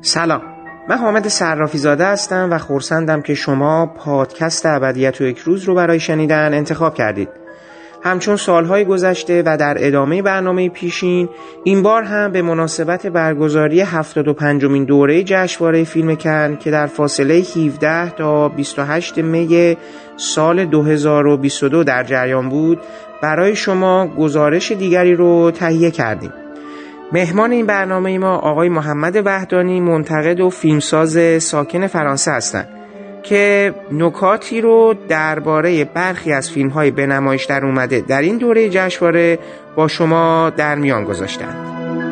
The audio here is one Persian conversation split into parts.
سلام، من حامد صرافی زاده هستم و خرسندم که شما پادکست ابدیت و یک روز رو برای شنیدن انتخاب کردید. همچون سالهای گذشته و در ادامه برنامه پیشین، این بار هم به مناسبت برگزاری 75مین دوره جشنواره فیلم کن که در فاصله 17 تا 28 می سال 2022 در جریان بود، برای شما گزارش دیگری رو تهیه کردیم. مهمان این برنامه ما آقای محمد وحدانی، منتقد و فیلمساز ساکن فرانسه هستند که نکاتی رو درباره برخی از فیلم‌های به نمایش در اومده در این دوره جشنواره با شما در میان گذاشتند.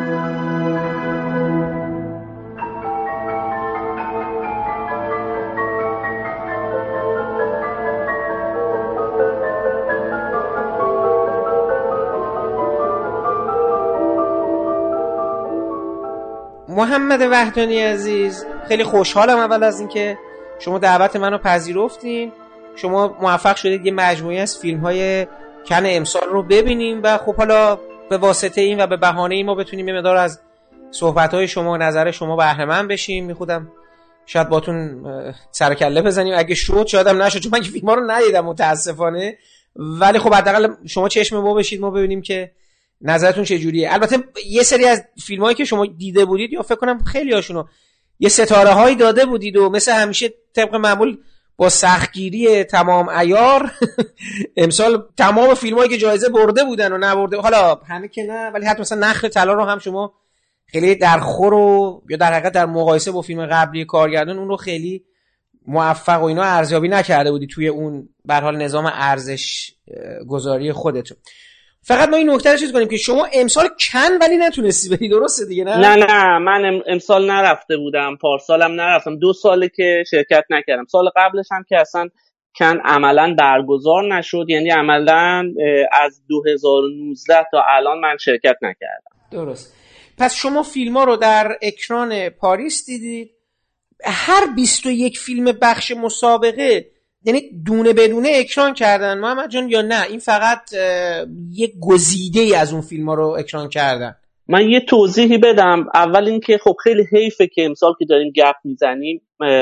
محمد وحدانی عزیز، خیلی خوشحالم اول از اینکه شما دعوت منو پذیرفتین. شما موفق شدید یه مجموعه از فیلم‌های کن امسال رو ببینیم و خب حالا به واسطه این و به بهانه این ما بتونیم یه مقدار از صحبت‌های شما و نظر شما بهره مند بشیم. میخوام شاید باتون سر کله بزنیم، اگه شد شایدم نشد، چون من که فیلم‌ها رو ندیدم متاسفانه، ولی خب حداقل شما چشم ما بشید، ما ببینیم که نظرتون چه جوریه. البته یه سری از فیلم‌هایی که شما دیده بودید یا فکر کنم خیلی هاشونو یه ستاره‌هایی داده بودید و مثل همیشه طبق معمول با سختگیری تمام عیار امسال تمام فیلم‌هایی که جایزه برده بودن و نبرده، حالا همه که نه، ولی حتی مثلا نخل طلا رو هم شما خیلی در خور و یا در حقیقت در مقایسه با فیلم قبلی کارگردان اون رو خیلی موفق و اینا ارزیابی نکرده بودی توی اون به هر حال نظام ارزش گذاری خودتون. فقط ما این نکته رو چیز کنیم که شما امسال کن ولی نتونستی بری، درسته دیگه؟ نه من امسال نرفته بودم، پارسالم نرفتم، 2 ساله که شرکت نکردم. سال قبلش هم که اصلا کن عملا برگزار نشد، یعنی عملا از 2019 تا الان من شرکت نکردم. درست. پس شما فیلم ها رو در اکران پاریس دیدید. هر 21 فیلم بخش مسابقه یعنی دونه بدونه اکران کردن محمد جان یا نه این فقط یک گزیده ای از اون فیلم ها رو اکران کردن؟ من یه توضیحی بدم. اول اینکه خب خیلی حیفه که امسال که داریم گپ میزنیم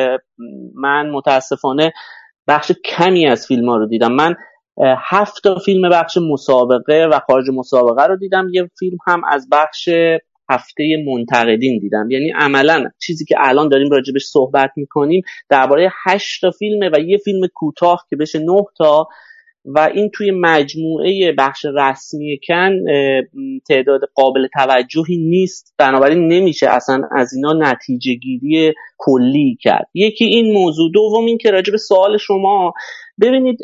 من متاسفانه بخش کمی از فیلم ها رو دیدم. من 7 تا فیلم بخش مسابقه و خارج مسابقه رو دیدم، یه فیلم هم از بخش هفته منتقدین دیدم. یعنی عملا چیزی که الان داریم راجبش صحبت میکنیم درباره 8 تا فیلمه و یه فیلم کوتاه که بشه 9 تا، و این توی مجموعه بخش رسمی کن تعداد قابل توجهی نیست، بنابراین نمیشه اصلا از اینا نتیجه گیری کلی کرد. یکی این موضوع. دوم این که راجع به سوال شما، ببینید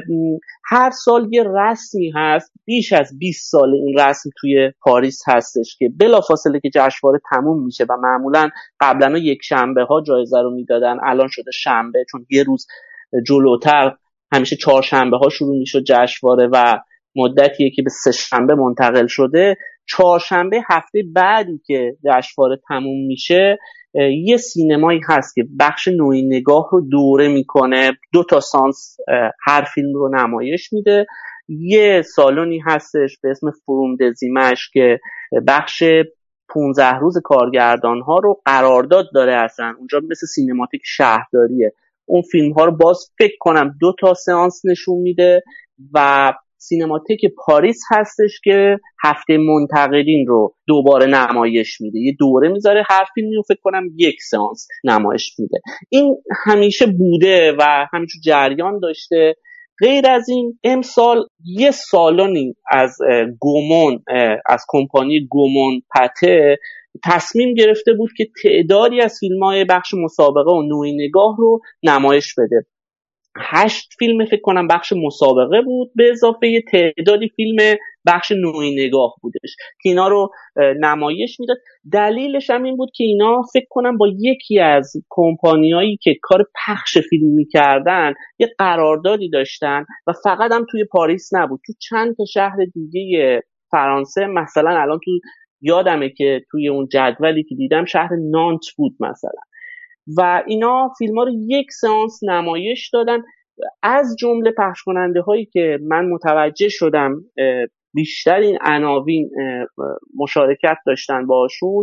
هر سال یه رسمی هست، بیش از 20 سال این رسم توی پاریس هستش که بلافاصله که جشنواره تموم میشه و معمولا قبلا یک شنبه ها جایزه رو میدادن، الان شده شنبه چون یه روز جلوتر همیشه 4 شنبه ها شروع میشد جشنواره و مدتیه که به 3 شنبه منتقل شده. 4 شنبه هفته بعدی که جشنواره تموم میشه یه سینمایی هست که بخش نوعی نگاه رو دوره میکنه، 2 تا سانس هر فیلم رو نمایش میده. یه سالونی هستش به اسم فروم دزیمش که بخش 15 روز کارگردان ها رو قرارداد داره، اصلا اونجا مثل سینماتیک شهرداریه. اون فیلم ها رو باز فکر کنم 2 تا سئانس نشون میده و سینماتیک پاریس هستش که هفته منتقدین رو دوباره نمایش میده، یه دوره میذاره هر فیلمی رو فکر کنم 1 سئانس نمایش میده. این همیشه بوده و همیشه جریان داشته. غیر از این امسال یه سالونی از گومون، از کمپانی گومون پته تصمیم گرفته بود که تعدادی از فیلم‌های بخش مسابقه و نوعی نگاه رو نمایش بده. 8 فیلم فکر کنم بخش مسابقه بود به اضافه یه تعدادی فیلم بخش نوعی نگاه بودش که اینا رو نمایش میداد. دلیلش هم این بود که اینا فکر کنم با یکی از کمپانیایی که کار پخش فیلم میکردن یه قراردادی داشتن و فقط هم توی پاریس نبود، تو چند تا شهر دیگه فرانسه، مثلا الان تو یادمه که توی اون جدولی که دیدم شهر نانت بود مثلا، و اینا فیلم ها رو 1 سئانس نمایش دادن. از جمله پخش کننده هایی که من متوجه شدم بیشتر این عناوین مشارکت داشتن باشون،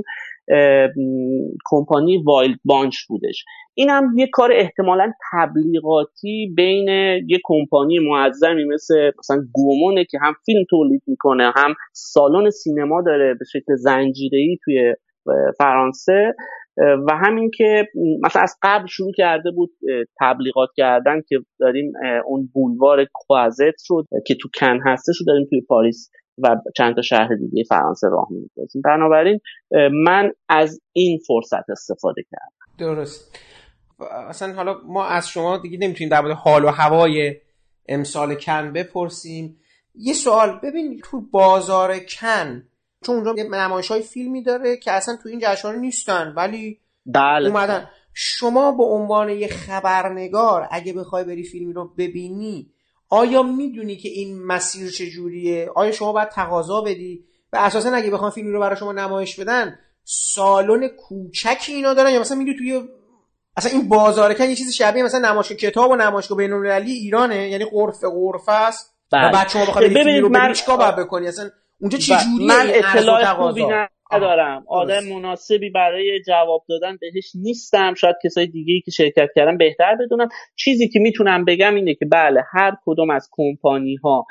کمپانی وایلد بانچ بودش. این هم یه کار احتمالاً تبلیغاتی بین یه کمپانی معظمی مثلا گومونه که هم فیلم تولید میکنه هم سالن سینما داره به شکل زنجیره‌ای توی فرانسه، و همین که مثلا از قبل شروع کرده بود تبلیغات کردن که داریم اون بولوار کوازت رو که تو کن هستش رو داریم توی پاریس و چند تا شهر دیگه فرانسه راه میندازیم. بنابراین من از این فرصت استفاده کردم. درست. اصلا حالا ما از شما دیگه نمیتونیم در مورد حال و هوای امسال کن بپرسیم. یه سوال، ببین تو بازار کن، چون اونجا یه نمایش‌های فیلمی داره که اصلا تو این جشن‌ها نیستن ولی بله. اومدن، شما به عنوان یه خبرنگار اگه بخوای بری فیلمی رو ببینی آیا میدونی که این مسیر چجوریه؟ آیا شما باید تقاضا بدی؟ و اساسا اگه بخوام فیلمی رو برای شما نمایش بدن سالن کوچکی اینا دارن، یا مثلا میگی توی اصلا این بازار کن یه چیزی شبیه مثلا نمایشگاه کتاب و نمایشگاه بین‌المللی ایرانه، یعنی غرفه است و بعد شما بخوای بری فیلمی رو ببینی چیکار باید بکنی؟ اصلا اونجا چجوریه؟ من اطلاع خوبی ندارم، آدم مناسبی برای جواب دادن بهش نیستم، شاید کسای دیگه‌ای که شرکت کردن بهتر بدونن. چیزی که میتونم بگم اینه که بله هر کدوم از کمپانی ها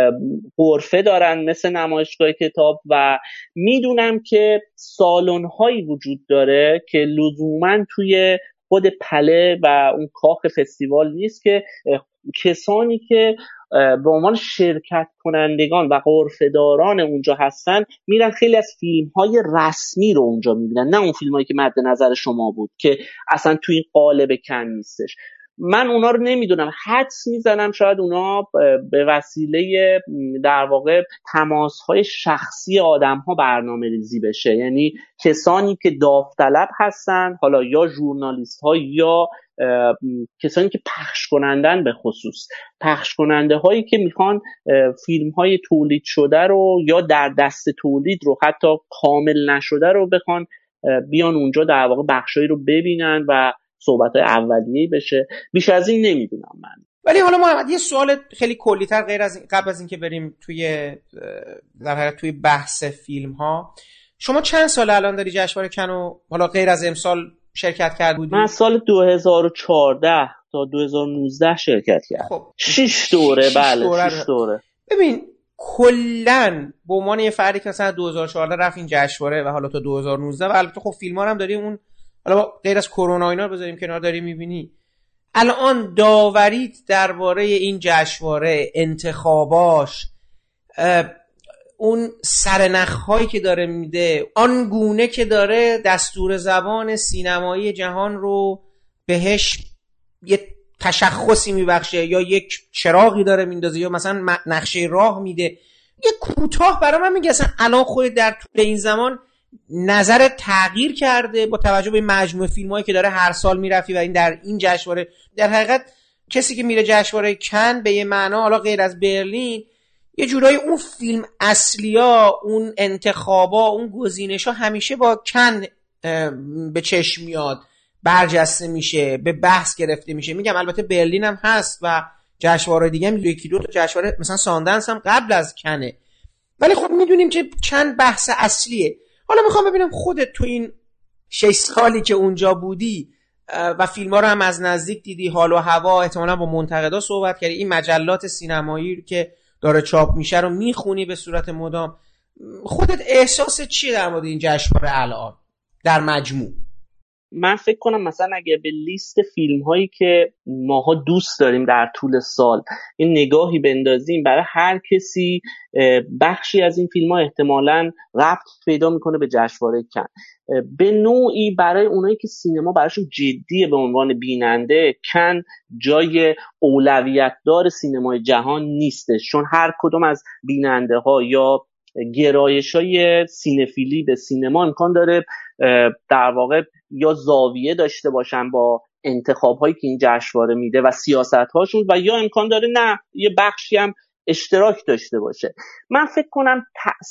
غرفه دارن مثل نمایشگاه کتاب و میدونم که سالن هایی وجود داره که لزوما توی خود پله و اون کاخ فستیوال نیست که کسانی که به عنوان شرکت کنندگان و غرفه‌داران اونجا هستن میرن خیلی از فیلم‌های رسمی رو اونجا میبینن، نه اون فیلمایی که مد نظر شما بود که اصلا توی این قالب کن نیستش. من اونا رو نمیدونم، حدس میزنم شاید اونا به وسیله در واقع تماس‌های شخصی آدم‌ها برنامه‌ریزی بشه، یعنی کسانی که داوطلب هستن، حالا یا ژورنالیست‌ها یا کسانی که پخش کنندن، به خصوص پخش کننده هایی که میخوان فیلم های تولید شده رو یا در دست تولید رو حتی کامل نشده رو بخوان بیان اونجا در واقع بخشایی رو ببینن و صحبت های اولیه‌ای بشه. بیش از این نمیدونم من. ولی حالا محمد یه سوال خیلی کلی‌تر غیر از قبل از اینکه بریم توی در حقیقت توی بحث فیلم ها، شما چند سال الان داری جشنواره کن و حالا غیر از امسال شرکت کرده بودی؟ من سال 2014 تا 2019 شرکت کردم. خب 6 دوره. بله 6 دوره. ببین کلن به عنوان یه فردی که مثلا 2014 رفت این جشنواره و حالا تا 2019 و البته خب فیلم‌ها هم داریم، اون حالا غیر از کرونا اینا رو بذاریم کنار، داری می‌بینی الان داوریت درباره این جشنواره، انتخاباش، اون سرنخ‌هایی که داره میده، آن گونه که داره دستور زبان سینمایی جهان رو بهش یه تشخصی میبخشه یا یک چراغی داره میندازه یا مثلا نقشه راه میده، یه کوتاه برای من میگه اصلا الان خودت در طول این زمان نظر تغییر کرده با توجه به مجموعه فیلمایی که داره هر سال میرفتی و این در این جشنواره؟ در حقیقت کسی که میره جشنواره کن به یه معنا حالا غیر از برلین یه جورایی اون فیلم اصلیا، اون انتخابا، اون گزینشا همیشه با کن به چشم میاد، برجسته میشه، به بحث گرفته میشه. میگم البته برلین هم هست و جشنواره دیگه هم یکی دو تا جشنواره مثلا ساندنس هم قبل از کنه، ولی خب میدونیم که چند بحث اصلیه. حالا میخوام ببینم خودت تو این 6 سالی که اونجا بودی و فیلم‌ها رو هم از نزدیک دیدی، حال و هوا، احتمالاً با منتقدا صحبت کردی، این مجلات سینمایی که داره چاپ میشه رو میخونی به صورت مدام، خودت احساس چیه در مورد این جشنواره الان در مجموع؟ من فکر کنم مثلا اگه به لیست فیلم هایی که ماها دوست داریم در طول سال این نگاهی بندازیم، برای هر کسی بخشی از این فیلم ها احتمالاً ربط پیدا میکنه به جشنواره کن. به نوعی برای اونایی که سینما براشون جدیه به عنوان بیننده، کن جای اولویت دار سینمای جهان نیستش، چون هر کدوم از بیننده ها یا گرایش‌های سینفیلی به سینما امکان داره در واقع یا زاویه داشته باشن با انتخاب‌هایی که این جشنواره میده و سیاست‌هاشون، و یا امکان داره نه یه بخشی هم اشتراک داشته باشه. من فکر کنم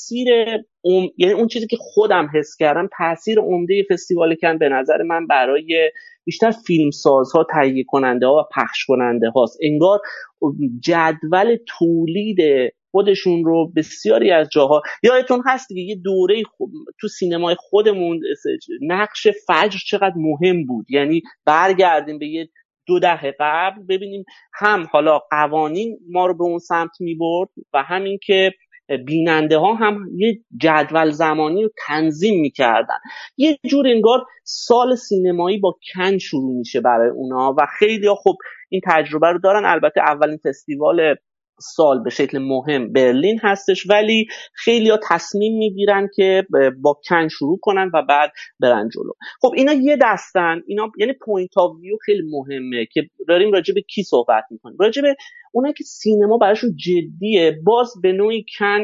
یعنی اون چیزی که خودم حس کردم، تأثیر عمده فستیوال کن به نظر من برای بیشتر فیلمسازها، تهیه کننده ها و پخش کننده هاست. انگار جدول تولید خودشون رو بسیاری از جاها. یادتون هست دیگه یه دوره تو سینمای خودمون نقش فجر چقدر مهم بود، یعنی برگردیم به یه 2 دهه قبل ببینیم هم حالا قوانین ما رو به اون سمت میبرد و همین که بیننده ها هم یه جدول زمانی رو تنظیم میکردن. یه جور انگار سال سینمایی با کن شروع میشه برای اونا و خیلی ها خب این تجربه رو دارن. البته اولین فستیوال سال به شکل مهم برلین هستش، ولی خیلی ها تصمیم میگیرن که با کن شروع کنن و بعد برن جلو. خب اینا یه دستن، اینا یعنی پوینت آف ویو خیلی مهمه که داریم راجع به کی صحبت میکنیم، راجع به اونایی که سینما براشون جدیه. باز به نوعی کن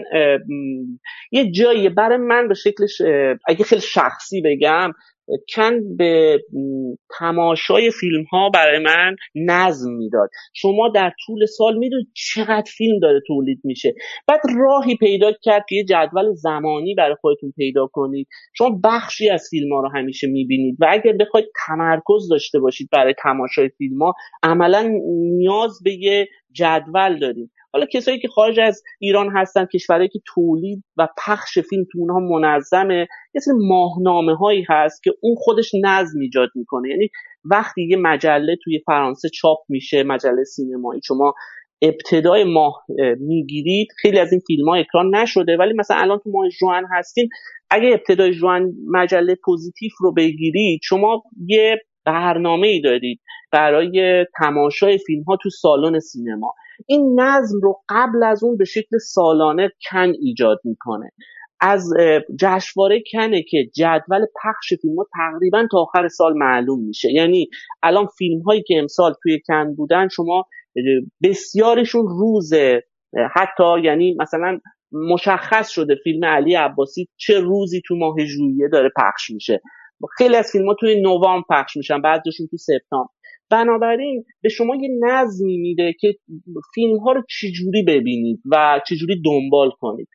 یه جاییه برای من به شکلش، اگه خیلی شخصی بگم، کن به تماشای فیلم ها برای من نظم میداد. شما در طول سال میدونید چقدر فیلم داره تولید میشه، بعد راهی پیدا کرد که یه جدول زمانی برای خودتون پیدا کنید. شما بخشی از فیلم ها رو همیشه میبینید و اگر بخواید تمرکز داشته باشید برای تماشای فیلم ها، عملا نیاز به یه جدول دارید. حالا کسایی که خارج از ایران هستن، کشورهایی که تولید و پخش فیلم تو اونها منظمه، یه سری ماهنامه هایی هست که اون خودش نظم ایجاد میکنه. یعنی وقتی یه مجله توی فرانسه چاپ میشه، مجله سینمایی، شما ابتدای ماه میگیرید، خیلی از این فیلم ها اکران نشده ولی مثلا الان تو ماه ژوئن هستیم، اگه ابتدای ژوئن مجله پوزیتیو رو بگیرید، شما یه برنامه‌ای دارید برای تماشای فیلم ها تو سالن سینما. این نظم رو قبل از اون به شکل سالانه کن ایجاد میکنه. از جشنواره کنه که جدول پخش فیلم ها تقریبا تا آخر سال معلوم میشه. یعنی الان فیلم هایی که امسال توی کن بودن، شما بسیارشون روز، حتی یعنی مثلا مشخص شده فیلم علی عباسی چه روزی تو ماه ژوئیه داره پخش میشه. خیلی از فیلم ها توی نوامبر پخش میشن، بعضیشون تو سپتامبر. بنابراین به شما یه نظمی میده که فیلم ها رو چجوری ببینید و چجوری دنبال کنید.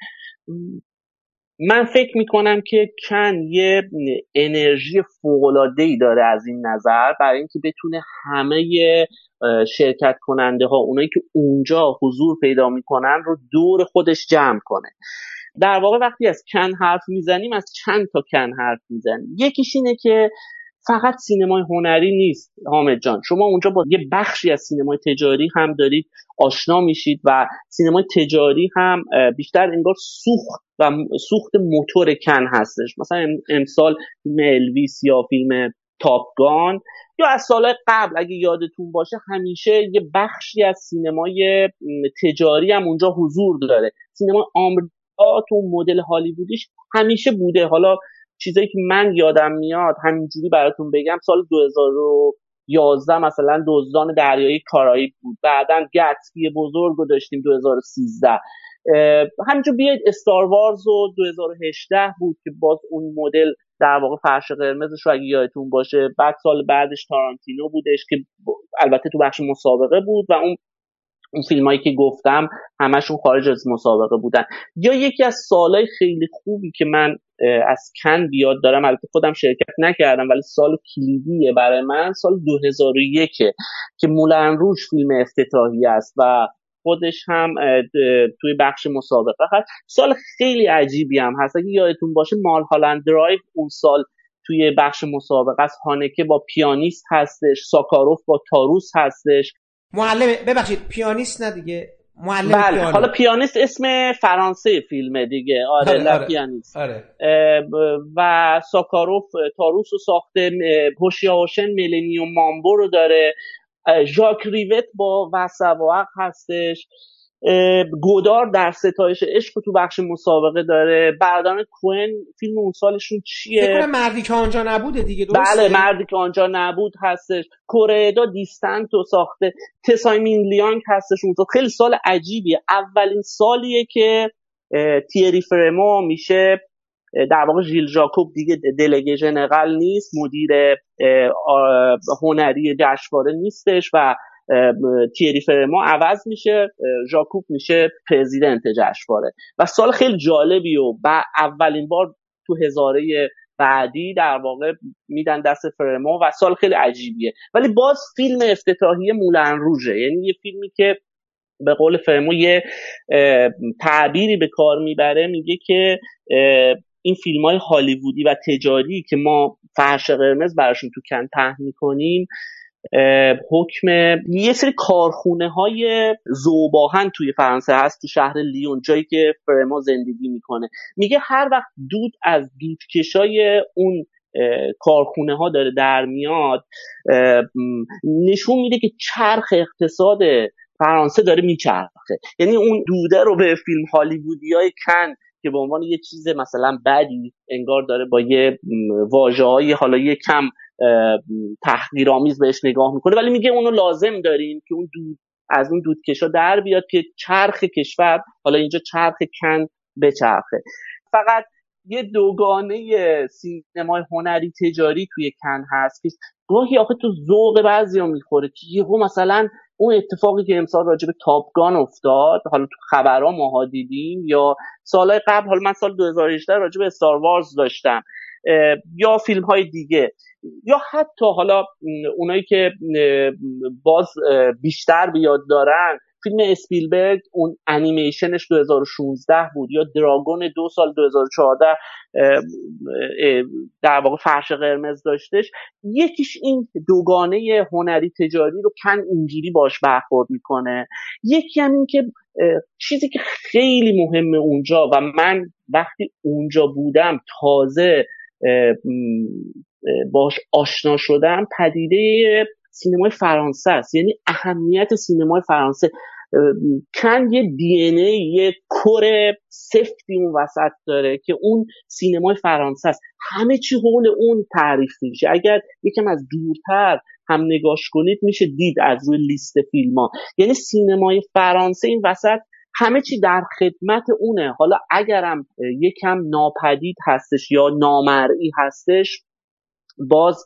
من فکر میکنم که کن یه انرژی فوق‌العاده‌ای داره از این نظر، برای اینکه بتونه همه شرکت کننده ها، اونایی که اونجا حضور پیدا میکنن رو دور خودش جمع کنه. در واقع وقتی از کن حرف میزنیم از چند تا کن حرف میزنیم. یکیش اینه که فقط سینمای هنری نیست حامد جان، شما اونجا با یه بخشی از سینمای تجاری هم دارید آشنا میشید و سینمای تجاری هم بیشتر انگار سوخت موتور کن هستش. مثلا امسال فیلم الویس یا فیلم تاپگان یا از سالهای قبل اگه یادتون باشه، همیشه یه بخشی از سینمای تجاری هم اونجا حضور داره. سینمای آمریکا تو مدل هالیوودیش همیشه بوده. حالا چیزایی که من یادم میاد همینجوری براتون بگم، سال 2011 مثلا دزدان دریایی کارائیب بود، بعداً گتسبی بزرگ رو داشتیم 2013. همینجور بیاید استار وارز و 2018 بود که باز اون مدل در واقع فرش قرمزش رو اگه یادتون باشه. بعد سال بعدش تارانتینو بودش که البته تو بخش مسابقه بود و اون فیلمایی که گفتم همشون خارج از مسابقه بودن. یا یکی از سالهای خیلی خوبی که من از کن بیاد دارم، البته خودم شرکت نکردم ولی سال کلیدیه برای من، سال 2001 که مولن روژ فیلم افتتاحی است و خودش هم توی بخش مسابقه هست. سال خیلی عجیبی هم هست. اگه یادتون باشه مالهالند درایو اون سال توی بخش مسابقه است. هانکه با پیانیست هستش، ساکاروف با تاروس هستش. معلم، ببخشید پیانیست نه دیگه، معلم بله. پیانو. حالا پیانیست اسم فرانسه فیلمه دیگه. آره پیانیست. و ساکاروف تاروس رو ساخته. هوشیاوشن میلینیوم مامبو رو داره. ژاک ریوت با وسواق هستش. گودار در ستایش عشق تو بخش مسابقه داره. برادران کوئن فیلم اون سالشون چیه؟ فکر کنم مردی که آنجا نبوده دیگه، درسته؟ بله مردی که آنجا نبود هستش. کورئدا دیستنتو ساخته. تسای مین لیانگ هستش اون تو. خیلی سال عجیبیه. اولین سالیه که تیری فرمو میشه در واقع ژیل ژاکوب دیگه دلگه ژنرال نیست، مدیر هنری جشنواره نیستش و تیری فرما عوض میشه، ژاکوب میشه پرزیدنت جشنواره. و سال خیلی جالبی و اولین بار تو هزاره بعدی در واقع میدن دست فرما و سال خیلی عجیبیه. ولی باز فیلم افتتاحیه مولن روژه، یعنی یه فیلمی که به قول فرمو یه تعبیری به کار میبره، میگه که این فیلم های هالیوودی و تجاری که ما فرش قرمز براشون تو کن پهن میکنیم حکم یه سری کارخونه های ذوباهن توی فرانسه هست، تو شهر لیون، جایی که فرما زندگی میکنه. میگه هر وقت دود از دودکشای اون کارخونه ها داره در میاد، نشون میده که چرخ اقتصاد فرانسه داره میچرخه. یعنی اون دوده رو به فیلم هالیوودی های کن که به عنوان یه چیز مثلا بدی انگار داره با یه واژه‌های حالا یه کم تحقیرآمیز بهش نگاه میکنه، ولی میگه اونو لازم داریم که اون دود از اون دودکشا در بیاد که چرخ کشور، حالا اینجا چرخ کن، بچرخه. فقط یه دوگانه سینمای هنری تجاری توی کن هست که گاهی آخه تو ذوق بعضیا میخوره که یهو مثلا اون اتفاقی که امسال راجع به تاپگان افتاد، حالا تو خبرها ماها دیدیم، یا سالهای قبل، حالا من سال 2018 راجع به استار وارز داشتم، یا فیلم های دیگه، یا حتی حالا اونایی که باز بیشتر بیاد دارن، فیلم اسپیلبرگ اون انیمیشنش 2016 بود، یا دراگون 2 سال 2014 در واقع فرش قرمز داشتش. یکیش این دوگانه هنری تجاری رو کن اینجوری باش برخورد میکنه. یکی هم این که چیزی که خیلی مهمه اونجا و من وقتی اونجا بودم تازه باش آشنا شدم، پدیده سینمای فرانسه است. یعنی اهمیت سینمای فرانسه. کن یه دی ان ای، یه کور سفتی اون وسط داره که اون سینمای فرانسه است. همه چی حول اون تعریف میشه. اگر یکم از دورتر هم نگاش کنید میشه دید از روی لیست فیلم ها. یعنی سینمای فرانسه این وسط همه چی در خدمت اونه. حالا اگرم یکم ناپدید هستش یا نامرئی هستش، باز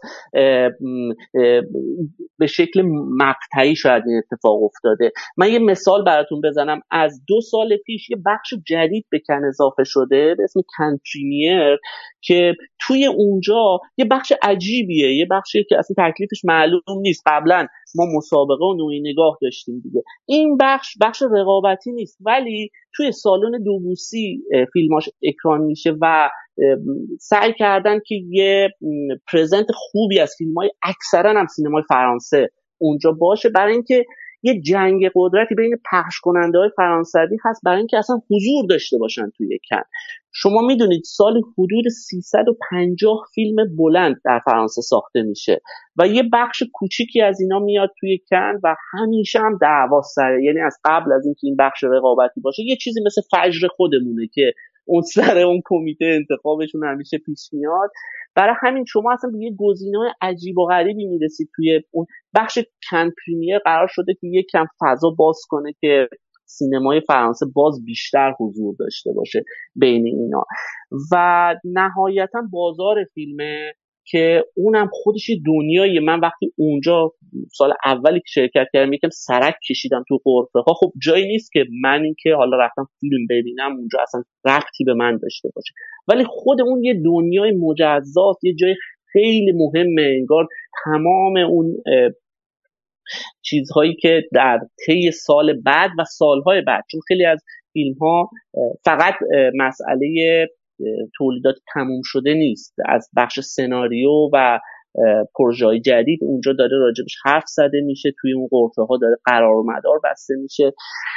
به شکل مقطعی شاید این اتفاق افتاده. من یه مثال براتون بزنم. از 2 سال پیش یه بخش جدید به کن اضافه شده به اسم کن پریمیر که توی اونجا یه بخش عجیبیه، یه بخشی که اصلا تکلیفش معلوم نیست. قبلا ما مسابقه و نوعی نگاه داشتیم دیگه. این بخش رقابتی نیست، ولی توی سالن دوبوسی فیلماش اکران میشه و سعی کردن که یه پرزنت خوبی از فیلم‌های اکثرا هم سینمای فرانسه اونجا باشه، برای اینکه یه جنگ قدرتی بین پخش کننده‌های فرانسوی هست برای اینکه اصلا حضور داشته باشن توی کن. شما میدونید سال حدود 350 فیلم بلند در فرانسه ساخته میشه و یه بخش کوچیکی از اینا میاد توی کن و همیشه هم دعوا سره. یعنی از قبل از اینکه این بخش رقابتی باشه یه چیزی مثل فجر خودمونه که اون سر اون کمیته انتخابشون همیشه پیش میاد. برای همین شما اصلا به یه گزینه‌های عجیب و غریبی میرسید. توی اون بخش کن پریمیر قرار شده که یک کم فضا باز کنه که سینمای فرانسه باز بیشتر حضور داشته باشه بین اینا. و نهایتا بازار فیلمه که اونم خودش دنیاییه. من وقتی اونجا سال اولی که شرکت کردم یکم سرک کشیدم تو غرفه ها. خب جایی نیست که من این که حالا رفتم فیلم ببینم اونجا اصلا ربطی به من داشته باشه، ولی خود اون یه دنیای مجزاست، یه جای خیلی مهمه. انگار تمام اون چیزهایی که در طی سال بعد و سالهای بعد، چون خیلی از فیلم ها فقط مسئله تولیدات تموم شده نیست، از بخش سناریو و پروژه‌های جدید اونجا داره راجبش حرف زده میشه، توی اون غرفه ها داره قرار و مدار بسته میشه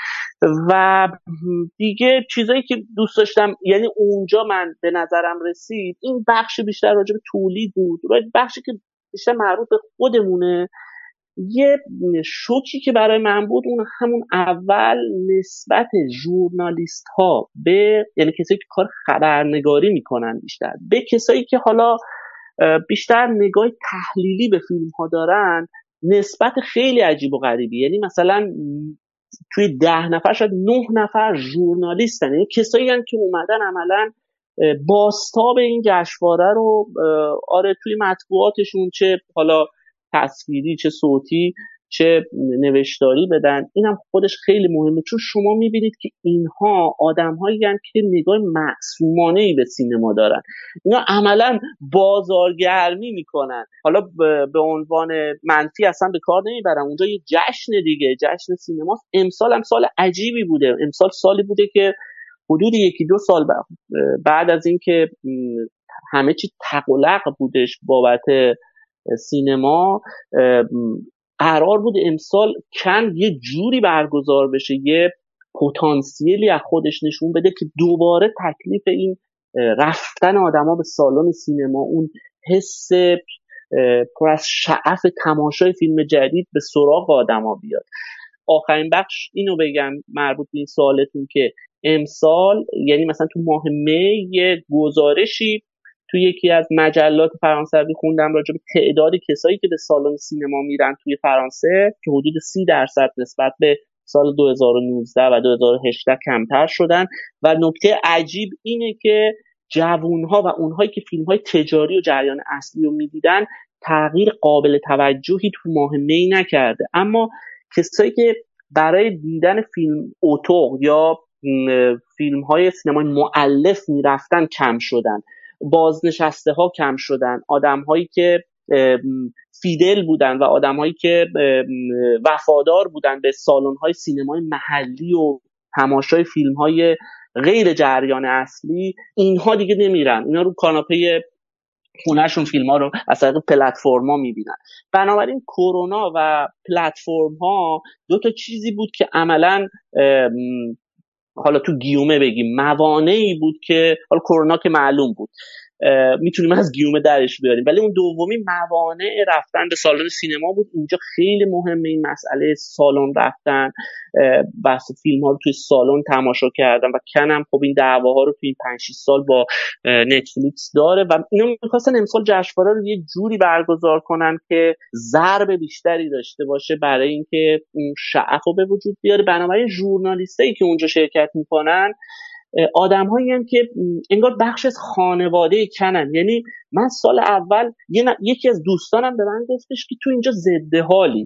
و دیگه چیزایی که دوست داشتم. یعنی اونجا من به نظرم رسید این بخش بیشتر راجب تولید بود، بخشی که بیشتر مربوط به خودمونه. یه شوکی که برای من بود اون همون اول نسبت ژورنالیست ها به، یعنی کسایی که کار خبرنگاری میکنن بیشتر، به کسایی که حالا بیشتر نگاه تحلیلی به فیلم ها دارن، نسبت خیلی عجیب و غریبی. یعنی مثلا توی 10 نفر شاید 9 نفر ژورنالیستن، یعنی کسایی هستن که اومدن عملاً بازتاب این جشنواره رو توی مطبوعاتشون، چه حالا تصویری چه صوتی، چه نوشتاری بدن. اینم خودش خیلی مهمه، چون شما میبینید که اینها آدم‌هایی هستند که نگاه معصومانه‌ای به سینما دارن. اینا عملاً بازارگرمی میکنن. حالا به عنوان منفی اصلا به کار نمیبرم، اونجا یه جشن دیگه، جشن سینماست. امسال هم سال عجیبی بوده. امسال سالی بوده که حدود 1-2 سال بعد از اینکه همه چی تقلق بودش بابت سینما، قرار بود امسال کن یه جوری برگزار بشه، یه پتانسیلی از خودش نشون بده که دوباره تکلیف این رفتن آدما به سالن سینما، اون حس پر از شعف تماشای فیلم جدید به سراغ آدما بیاد. آخرین بخش اینو بگم مربوط به این سوالتون که امسال، یعنی مثلا تو ماه می، یه گزارشی تو یکی از مجلات فرانسوی خوندم راجع به تعداد کسایی که به سالن سینما میرن توی فرانسه که حدود 30% نسبت به سال 2019 و 2018 کمتر شدن. و نکته عجیب اینه که جوانها و اونهایی که فیلم‌های تجاری و جریان اصلی رو میدیدن تغییر قابل توجهی تو ماه می نکرده، اما کسایی که برای دیدن فیلم اتوق یا فیلم‌های سینمای مؤلف میرفتن کم شدن، بازنشسته ها کم شدن، آدم‌هایی که فیدل بودن و آدم‌هایی که وفادار بودن به سالن‌های سینمای محلی و تماشای فیلم‌های غیر جریان اصلی، اینها دیگه نمیرن، اینا رو کاناپه خونهشون فیلم ها رو از طریق پلتفرم ها میبینن. بنابراین کرونا و پلتفرم ها 2 تا چیزی بود که عملاً حالا تو گیومه بگیم موانعی بود که، حالا کرونا که معلوم بود میتونیم از گیومه درش بیاریم، ولی اون دومی موانع رفتن به سالن سینما بود. اینجا خیلی مهمه این مسئله سالن رفتن، بحث فیلم ها رو توی سالن تماشا کردن و کنم خب این دعواها رو توی این 5-6 سال با نتفلیکس داره و اینا میخواستن امسال جشنواره رو یه جوری برگزار کنن که ضرب بیشتری داشته باشه برای اینکه اون شعف رو به وجود بیاره. بنابراین ژورنالیستایی که اونجا شرکت میکنن آدم‌هایی هستند که انگار بخش از خانواده کنن. یعنی من سال اول یکی از دوستانم به من گفتش که تو اینجا ضد حالی،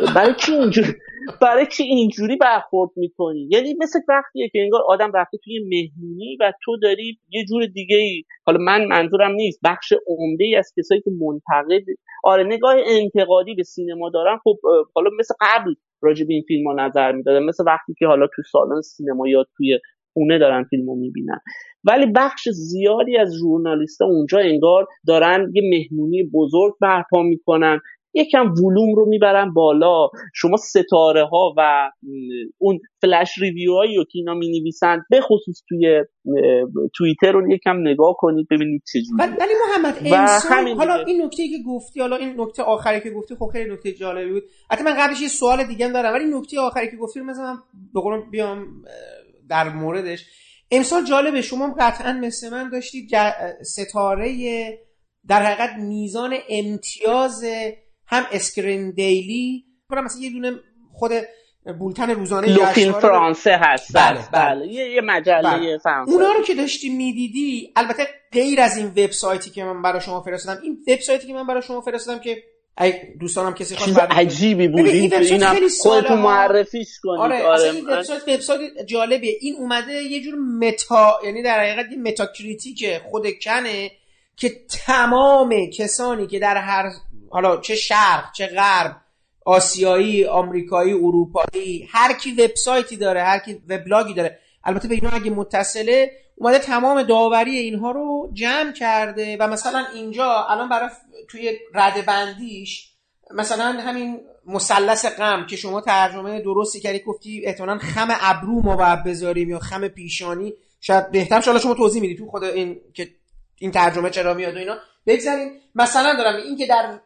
برای چی اینجوری برخورد میکنی؟ یعنی مثل وقتیه که انگار آدم رفته توی مهمونی و تو داری یه جور دیگه‌ای، حالا من منظورم نیست، بخش عمده‌ای از کسایی که منتقد نگاه انتقادی به سینما دارن، خب حالا مثل قبل راجع به این فیلم‌ها نظر میدادن، مثل وقتی که حالا تو سالن سینما یا توی خونه دارن فیلمو میبینن. ولی بخش زیادی از ژورنالیست‌ها اونجا انگار دارن یه مهمونی بزرگ برپا میکنن، یکم ولوم رو میبرن بالا. شما ستاره ها و اون فلش ریویوهایی رو که اینا مینویسن به خصوص توی توییتر رو یکم نگاه کنید ببینید چجوریه. ولی محمد انسان، حالا این نکته‌ای که گفتی، حالا این نکته آخری که گفتی خب خیلی نکته جالبی بود. البته من قبلش یه سوال دیگه هم دارم، ولی نکته آخری که گفتی رو مثلا به قولم بیام در موردش. امسال جالبه، شما قطعا مثل من داشتید ستاره در حقیقت میزان امتیاز هم اسکرین دیلی، مثلا یه دونه خود بولتن روزانه فیلم فرانسه هست. بله. یه مجله فرانسه. اونا رو که داشتی میدیدی، البته غیر از این وبسایتی که من برای شما فرستادم، این وبسایتی که من برای شما فرستادم که ای دوستانم کسی خواست چیز عجیبی بود، اینم خودتون معرفیش کنید. آره. این وبسایت جالبیه. این اومده یه جور یعنی در حقیقت یه متاکریتیک خود کنه که تمام کسانی که در هر، حالا چه شرق چه غرب، آسیایی، آمریکایی، اروپایی، هر کی وبسایتی داره، هر کی وبلاگی داره، البته به اینا اگه متصله، اومده تمام داوری اینها رو جمع کرده. و مثلا اینجا الان برای توی رده بندیش مثلا همین مثلث غم که شما ترجمه درستی کردی، گفتی احتمالاً خم ابرو ما باید بذاریم یا خم پیشانی، شاید بهتر شاید شما توضیح میدی تو خود این که این ترجمه چرا میاد و اینا. بگذاریم مثلا دارم این که در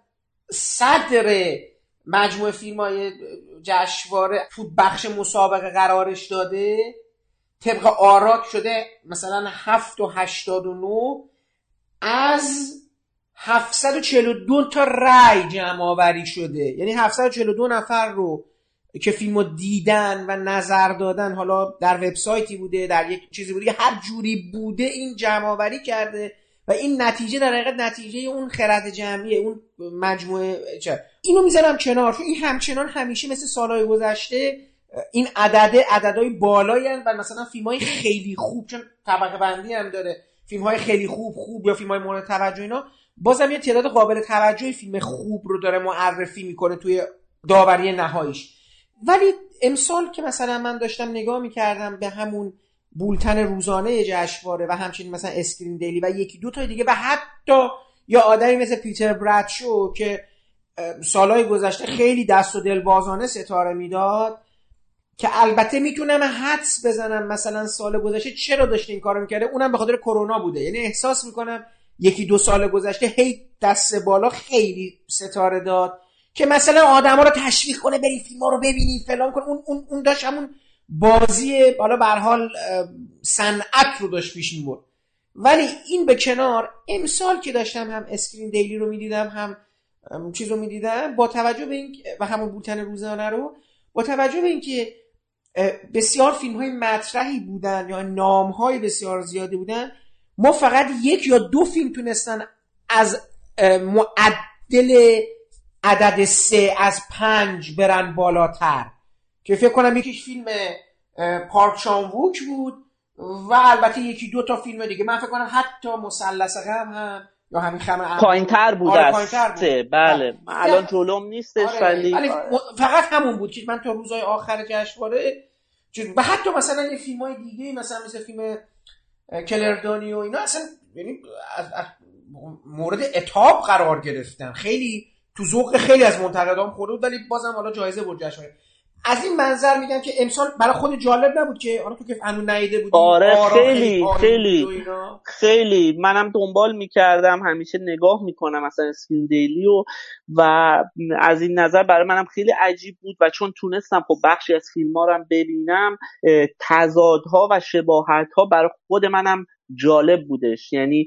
صدر مجموعه فیلم‌های جشنواره تو بخش مسابقه قرارش داده، طبق آراک شده مثلا 7.89 از 742 تا رای جمع آوری شده. یعنی 742 نفر رو که فیلمو دیدن و نظر دادن، حالا در وبسایتی بوده، در یک چیزی بوده، هر جوری بوده این جمع آوری کرده و این نتیجه در حقیقت نتیجه اون خرد جمعیه، اون مجموعه اینو میذارم کنار، چون این همچنان همیشه مثل سالهای گذشته این عددهای بالایی هستند و مثلا فیلم‌های خیلی خوب، چون طبقه بندی هم داره، فیلم‌های خیلی خوب یا فیلم‌های مورد توجه، اینا بازم یه تعداد قابل توجهی فیلم خوب رو داره معرفی میکنه توی داوری نهاییش. ولی امسال که مثلا من داشتم نگاه میکردم به همون بولتن روزانه جشنواره و همچنین مثلا اسکرین دیلی و یکی دو تا دیگه و حتی یا آدمی مثل پیتر برادشو که سالهای گذشته خیلی دست و دلبازانه ستاره میداد، که البته میتونم حدس بزنم مثلا سال گذشته چرا داشته این کارو میکرده، اونم به خاطر کرونا بوده. یعنی احساس میکنم یکی دو سال گذشته هی دست بالا خیلی ستاره داد که مثلا آدما رو تشویق کنه برید فیلم‌ها رو ببینید فلان کن. اون داشت همون بازی بالا به هر حال صنعت رو داشت پیش می‌برد. ولی این به کنار، امسال که داشتم هم اسکرین دیلی رو میدیدم هم چیز رو میدیدم، با توجه به این و همون بولتن روزانه رو، با توجه به اینکه بسیار فیلم های مطرحی بودن یا نام های بسیار زیادی بودن، ما فقط یک یا دو فیلم تونستن از معدل عدد 3 از 5 برن بالاتر، که فکر کنم یکیش فیلم پارک چان ووک بود و البته یکی دو تا فیلم دیگه. من فکر کنم حتی مثلث غم هم یا همین خم پایین‌تر بود. بله الان جلوم نیستش. ولی فقط همون بود که من تا روزهای آخر جشنواره و حتی مثلا یه فیلم‌های دیگه مثل فیلم کلردانی و اینا اصلا یعنی از مورد عتاب قرار گرفتن، خیلی تو ذوق خیلی از منتقدان خورده بود، ولی بازم حالا جایزه برد جشنواره. از این منظر میگم که امسال برای خود جالب نبود که حالا تو که هنوز ندیده بودی. آره خیلی منم دنبال میکردم، همیشه نگاه میکنم مثلا اسکرین دیلی و از این نظر برای منم خیلی عجیب بود و چون تونستم خب بخشی از فیلم‌ها رو ببینم، تضادها و شباهت‌ها برای خود منم جالب بودش. یعنی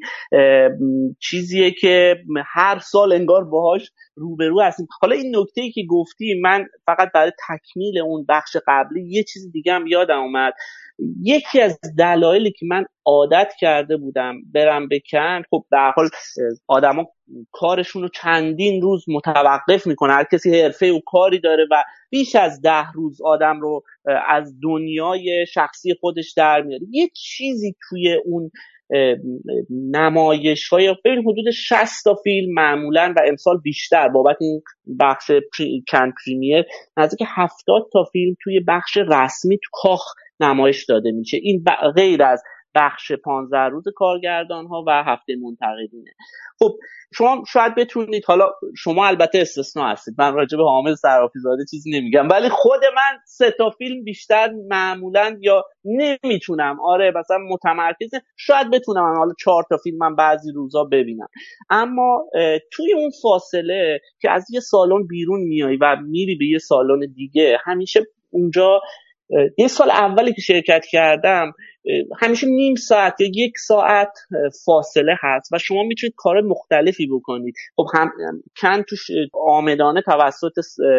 چیزیه که هر سال انگار باهاش روبرو هستیم. حالا این نکته‌ای که گفتی، من فقط برای تکمیل اون بخش قبلی یه چیز دیگه هم یادم اومد. یکی از دلایلی که من عادت کرده بودم برم بکن، خب به هر حال آدما کارشون رو چندین روز متوقف میکنه، هر کسی حرفه و کاری داره و بیش از 10 روز آدم رو از دنیای شخصی خودش در میاره. یه چیزی توی اون نمایش‌های ببین حدود 60 تا فیلم معمولاً و امسال بیشتر بابت این بخش کن پریمیر نزدیک 70 تا فیلم توی بخش رسمی تو کاخ نمایش داده میشه. این غیر از بخش 15 روز کارگردان‌ها و هفته منتقدینه. خب شما شاید بتونید، حالا شما البته استثناء هستید، من راجع به حامد صرافی‌زاده چیزی نمیگم، ولی خود من 3 تا فیلم بیشتر معمولاً یا نمیتونم، آره مثلا متمرکز، شاید بتونم حالا 4 تا فیلم من بعضی روزا ببینم. اما توی اون فاصله که از یه سالن بیرون میای و میری به یه سالن دیگه، همیشه اونجا یه سال اولی که شرکت کردم همیشه نیم ساعت یا 1 ساعت فاصله هست و شما میتونید کار مختلفی بکنید. خب هم کن توش آمدانه توسط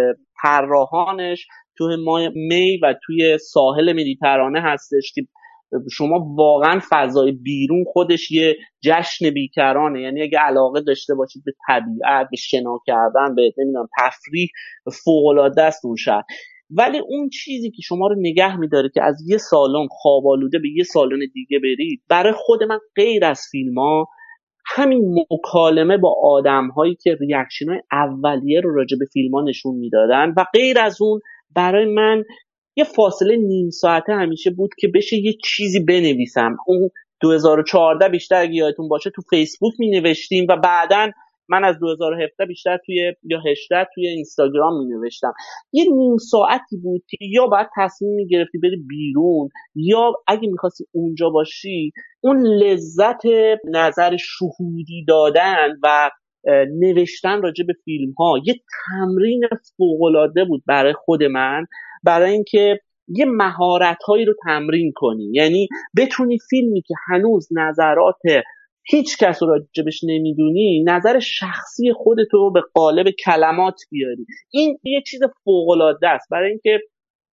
طراحانش توی ماه می و توی ساحل مدیترانه هستش که شما واقعا فضای بیرون خودش یه جشن بیکرانه. یعنی اگه علاقه داشته باشید به طبیعت، به شنا کردن، به نمیدونم تفریح، فوق‌العاده است اون شهر. ولی اون چیزی که شما رو نگه میداره که از یه سالن خواب‌آلوده به یه سالن دیگه برید، برای خود من غیر از فیلم‌ها همین مکالمه با آدم‌هایی که ریاکشن‌های اولیه رو راجع به فیلم‌ها نشون میدادن و غیر از اون برای من یه فاصله نیم ساعته همیشه بود که بشه یه چیزی بنویسم. اون 2014 بیشتر اگه یادتون باشه تو فیسبوک مینوشتیم و بعداً من از 2017 بیشتر توی یا 18 توی اینستاگرام مینوشتم. یه نیم ساعتی بود که یا باید تصمیم میگرفتی بری بیرون، یا اگه میخواستی اونجا باشی اون لذت نظر شهودی دادن و نوشتن راجع به فیلم ها یه تمرین فوق‌العاده بود برای خود من، برای اینکه یه مهارت هایی رو تمرین کنی. یعنی بتونی فیلمی که هنوز نظرات هیچ کس رو راجبش نمیدونی، نظر شخصی خودت رو به قالب کلمات بیاری. این یه چیز فوق‌العاده است، برای اینکه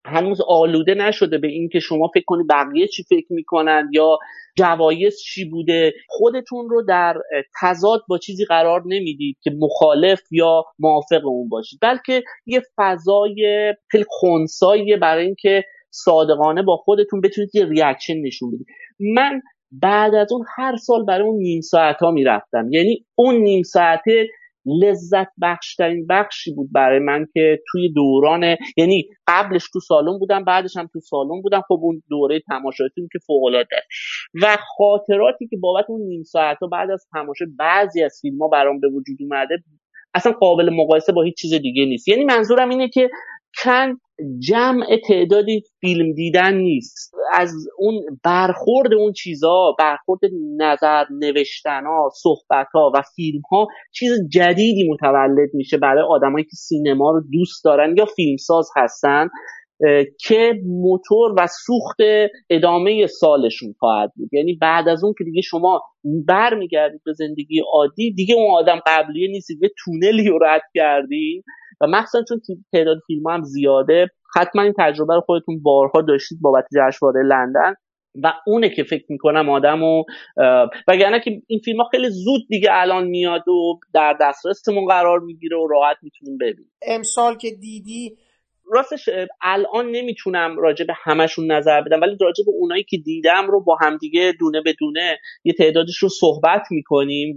هنوز آلوده نشده به این که شما فکر کنی بقیه چی فکر میکنن یا جوایز چی بوده. خودتون رو در تضاد با چیزی قرار نمیدید که مخالف یا موافق اون باشید، بلکه یه فضای خیلی خنثی برای اینکه صادقانه با خودتون بتونید یه ریاکشن نشون بدید. من بعد از اون هر سال برای اون نیم ساعت ها میرفتم، یعنی اون نیم ساعته لذت بخشترین بخشی بود برای من که توی دوران، یعنی قبلش تو سالن بودم، بعدش هم تو سالن بودم. خب اون دوره تماشاییتون که فوق العاده و خاطراتی که بابت اون نیم ساعت و بعد از تماشای بعضی از فیلم‌ها برام به وجود اومده اصلا قابل مقایسه با هیچ چیز دیگه نیست. یعنی منظورم اینه که کن جمع تعدادی فیلم دیدن نیست، از اون برخورد اون چیزا، برخورد نظر نوشتن‌ها، صحبت‌ها و فیلم‌ها چیز جدیدی متولد میشه برای آدمایی که سینما رو دوست دارن یا فیلمساز هستن که موتور و سوخت ادامه سالشون خواهد بود. یعنی بعد از اون که دیگه شما برمیگردید به زندگی عادی، دیگه اون آدم قبلیه نیستید، یه تونلی رو رد کردین و مخصوصا چون تعداد فیلم هم زیاده، حتما این تجربه رو خودتون بارها داشتید بابت جشنواره لندن و اونه که فکر میکنم آدمو، وگرنه که این فیلم ها خیلی زود دیگه الان میاد و در دسترسمون قرار میگیره و راحت میتونیم ببینیم. امسال که دیدی، راستش الان نمیتونم راجع به همشون نظر بدم، ولی راجع به اونایی که دیدم رو با همدیگه دونه به دونه یه تعدادش رو صحبت میکنیم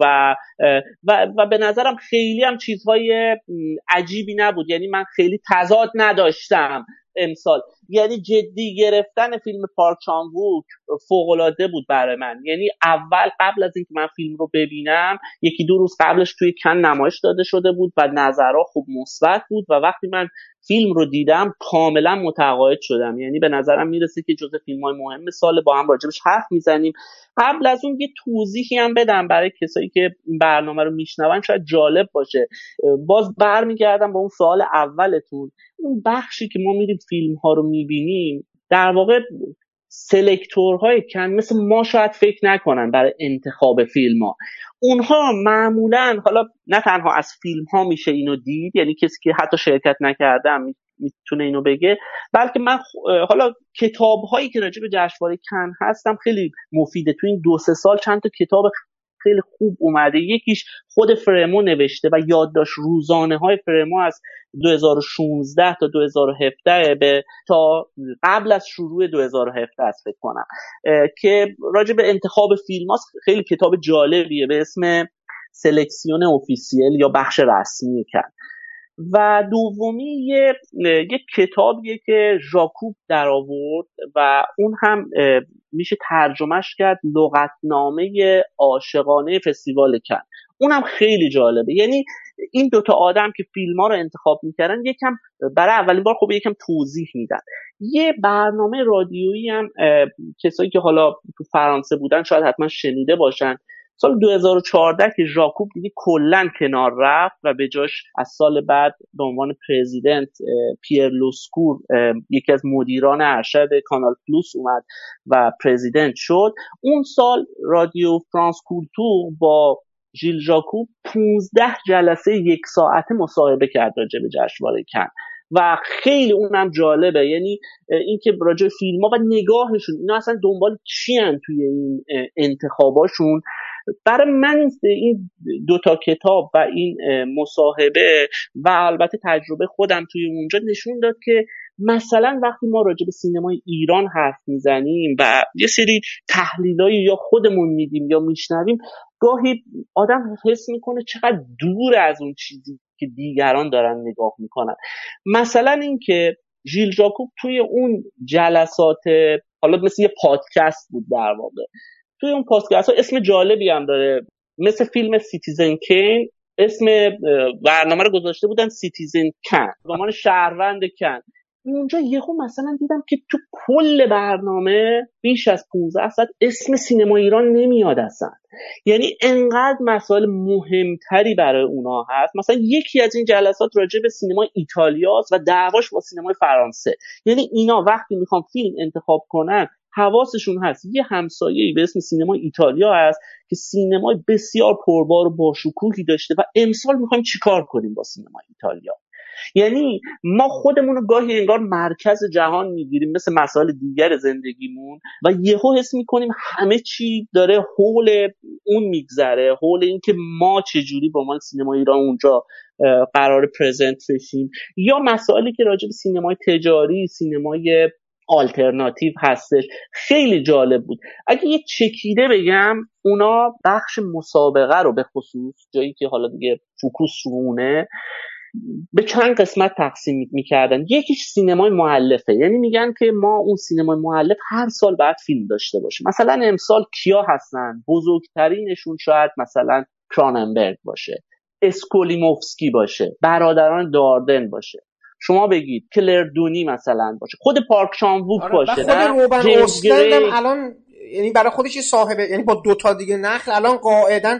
و به نظرم خیلی هم چیزهای عجیبی نبود. یعنی من خیلی تضاد نداشتم امسال. یعنی جدی گرفتن فیلم پارک چان ووک فوق‌العاده بود برای من. یعنی اول قبل از اینکه من فیلم رو ببینم، یکی دو روز قبلش توی کن نمایش داده شده بود و نظرها خوب مثبت بود و وقتی من فیلم رو دیدم کاملا متقاعد شدم. یعنی به نظرم میرسه که جزء فیلم‌های مهم سال با هم راجبش حرف میزنیم. قبل از اون یه توضیحی هم بدم برای کسایی که این برنامه رو میشنون، شاید جالب باشه. باز برمیگردم با اون سوال اولتون. اون بخشی که ما میریم فیلم‌ها رو میبینیم، در واقع سلکتورهای کن مثل ما شاید فکر نکنن برای انتخاب فیلم‌ها. اونها معمولاً، حالا نه تنها از فیلم‌ها میشه اینو دید، یعنی کسی که حتی شرکت نکرده هم میتونه اینو بگه، بلکه من حالا کتاب‌هایی که راجع به جشنواره کن هستم خیلی مفیده. تو این 2-3 سال چند تا کتاب خیلی خوب اومده. یکیش خود فرمو نوشته و یادداشت روزانه‌های فرمو از 2016 تا 2017 تا قبل از شروع 2017 است فکر کنم، که راجع به انتخاب فیلم هاست. خیلی کتاب جالبیه به اسم سلکسیون اوفیسیل یا بخش رسمی کن. و دومی یک کتابیه که ژاکوب در آورد و اون هم میشه ترجمهش کرد لغتنامه عاشقانه فستیوال کن. اونم خیلی جالبه. یعنی این دوتا آدم که فیلم‌ها رو انتخاب میکردن یکم برای اولین بار خب یکم توضیح میدن. یه برنامه رادیویی هم کسایی که حالا تو فرانسه بودن شاید حتما شنیده باشن. سال 2014 که ژاکوب دیگه کلن کنار رفت و به جاش از سال بعد به عنوان پرزیدنت پیر لوسکور، یکی از مدیران ارشد کانال پلوس اومد و پرزیدنت شد. اون سال رادیو فرانس کولتور با ژیل ژاکوب 15 جلسه 1 ساعته مصاحبه کرد راجع به جشنواره کن و خیلی اونم جالبه. یعنی اینکه راجع به فیلم‌ها و نگاهشون، اینا اصلا دنبال چی ان توی این انتخاباشون. برای من این دوتا کتاب و این مصاحبه و البته تجربه خودم توی اونجا نشون داد که مثلا وقتی ما راجع به سینمای ایران حرف میزنیم و یه سری تحلیلایی یا خودمون میدیم یا میشنویم، گاهی آدم حس میکنه چقدر دور از اون چیزی که دیگران دارن نگاه میکنن. مثلا این که ژیل ژاکوب توی اون جلسات، حالا مثل یه پادکست بود در واقع، توی اون پادکست ها اسم جالبی هم داره، مثل فیلم سیتیزن کین اسم برنامه رو گذاشته بودن سیتیزن کن، به معنی شهروند کن. اونجا یهو مثلا دیدم که تو کل برنامه بیش از 15 ساعت اسم سینما ایران نمیاد اصلا. یعنی انقدر مسائل مهمتری برای اونا هست. مثلا یکی از این جلسات راجع به سینمای ایتالیاست و دعواش با سینمای فرانسه. یعنی اینا وقتی میخوان فیلم انتخاب کنن حواسشون هست یه همسایه‌ای به اسم سینمای ایتالیا هست که سینمای بسیار پربار و باشکوهی داشته و امسال میخوایم چیکار کنیم با سینمای ایتالیا. یعنی ما خودمون رو گاهی انگار مرکز جهان میگیریم مثل مسائل دیگر زندگیمون و یهو حس میکنیم همه چی داره حول اون میگذره، حول این که ما چجوری با عنوان سینما ایران اونجا قرار پرزنت بشیم، یا مسائلی که راجع به سینمای تجاری، سینمای آلترناتیو هستش. خیلی جالب بود. اگه یه چکیده بگم، اونا بخش مسابقه رو به خصوص جایی که حالا دیگه فوکوس رونه به چند قسمت تقسیم میکردن. یکیش سینمای مؤلفه، یعنی میگن که ما اون سینمای مؤلف هر سال باید فیلم داشته باشه. مثلا امسال کیا هستن؟ بزرگترینشون شاید مثلا کراننبرگ باشه، اسکولیموفسکی باشه، برادران داردن باشه، شما بگید کلر دونی مثلا باشه، خود پارک چان ووک باشه، خود نه روبن جیمز اوستندم گری. الان یعنی برای خودش صاحب، یعنی با دوتا دیگه نخل الان قاعدن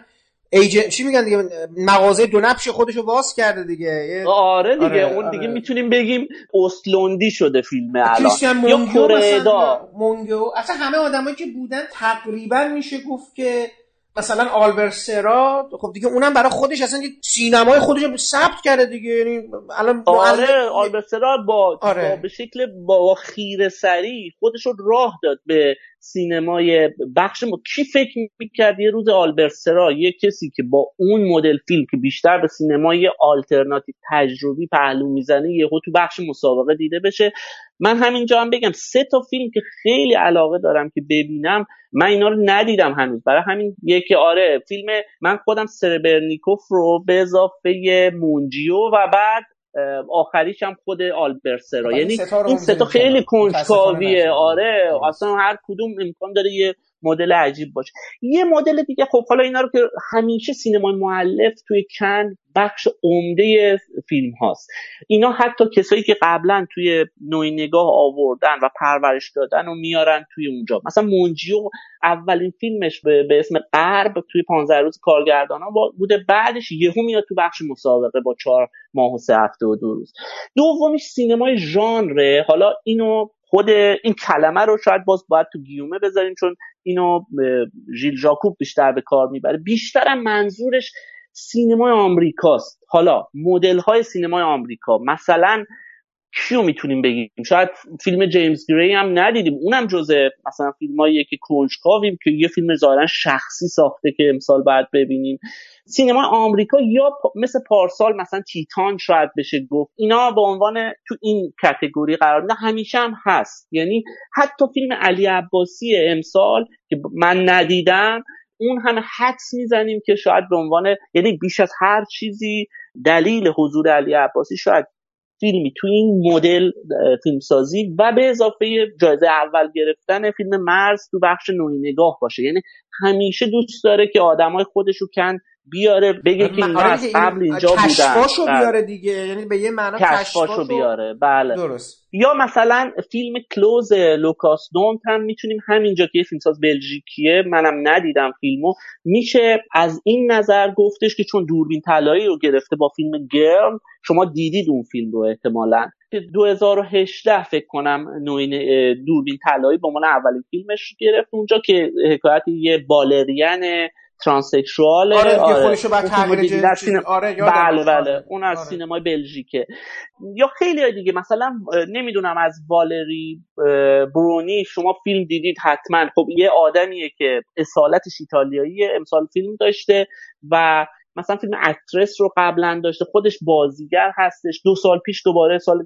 چی میگن دیگه، مغازه دو نبش خودشو باز کرده دیگه. آره دیگه، آره اون دیگه آره. میتونیم بگیم استلوندی شده فیلم الان. کریستیان یا مونگیو کوردا. مثلا، مونگیو اصلا همه آدمایی که بودن تقریبا میشه گفت که مثلا آلبرت سرا، خب دیگه اونم برای خودش اصلا سینمای خودش رو ثبت کرده دیگه، یعنی الان آره آلبرت سرا با آره. به شکل با خیره سری خودش رو راه داد به سینمای بخش کی فکر میکرد یه روز آلبرت سرا، یه کسی که با اون مدل فیلم که بیشتر به سینمای آلترناتیو تجربی پهلو میزنه یهو تو بخش مسابقه دیده بشه. من همینجا هم بگم 3 تا فیلم که خیلی علاقه دارم که ببینم، من اینا رو ندیدم هنوز، برای همین یکی آره فیلم من خودم سربرنیکوف رو به اضافه مونجیو و بعد آخریش هم خود آلبرت سرا، یعنی این 3 تا خیلی کنجکاویه. آره اصلا هر کدوم امکان داره یه مدل عجیب باشه. یه مدل دیگه، خب حالا اینا رو که همیشه سینمای مؤلف توی کن بخش عمده فیلم هاست، اینا حتی کسایی که قبلا توی نوع نگاه آوردن و پرورش دادن و میارن توی اونجا. مثلا مونجیو اولین فیلمش به اسم غرب توی 15 روز کارگردانا بوده، بعدش یهو میاد تو بخش مسابقه با 4 ماه و 3 هفته و 2 روز. دومیش سینمای ژانره. حالا اینو خود این کلمه رو شاید باید تو گیومه بذاریم، چون اینو ژیل ژاکوب بیشتر به کار میبره. بیشترم منظورش سینمای آمریکاست. حالا مدل های سینمای آمریکا مثلا کیو میتونیم بگیم؟ شاید فیلم جیمز گری هم ندیدیم، اونم جزء مثلا فیلماییه که کنجکاویم که یه فیلم ظاهرا شخصی ساخته که امسال باید ببینیم. سینمای آمریکا یا مثل پارسال مثلا تیتان شاید بشه گفت، اینا به عنوان تو این کاتگوری قرار میدن، همیشه هم هست. یعنی حتی فیلم علی عباسی امسال که من ندیدم، اون همه حدس میزنیم که شاید به عنوان، یعنی بیش از هر چیزی دلیل حضور علی عباسی شاید فیلمی تو این مدل فیلمسازی و به اضافه جایزه اول گرفتن فیلم مرز تو بخش نوعی نگاه باشه. یعنی همیشه دوست داره که آدمای خودشو کن بیاره، بگه که اینا از قبل اینجا بودن، کشفاشو بیاره دیگه، یعنی به یه معنا کشفاشو بیاره. بله درست. یا مثلا فیلم کلوز لوکاس دونت هم میتونیم همینجا که یه فیلمساز بلژیکیه، منم ندیدم فیلمو، میشه از این نظر گفتش که چون دوربین طلایی رو گرفته با فیلم گرم، شما دیدید اون فیلم رو احتمالاً، که 2018 فکر کنم دوربین طلایی به عنوان اولین فیلمش گرفت اونجا، که حکایت یه بالرین ترانسکشوال. آره خودشو بعد تغییر بله اون از سینمای بلژیکه. یا خیلی دیگه، مثلا نمیدونم از والری برونی شما فیلم دیدید حتما. خب یه آدمیه که اصالتش ایتالیاییه، امسال فیلم داشته و مثلا فیلم اکترس رو قبلا داشته، خودش بازیگر هستش. 2 سال پیش دوباره سال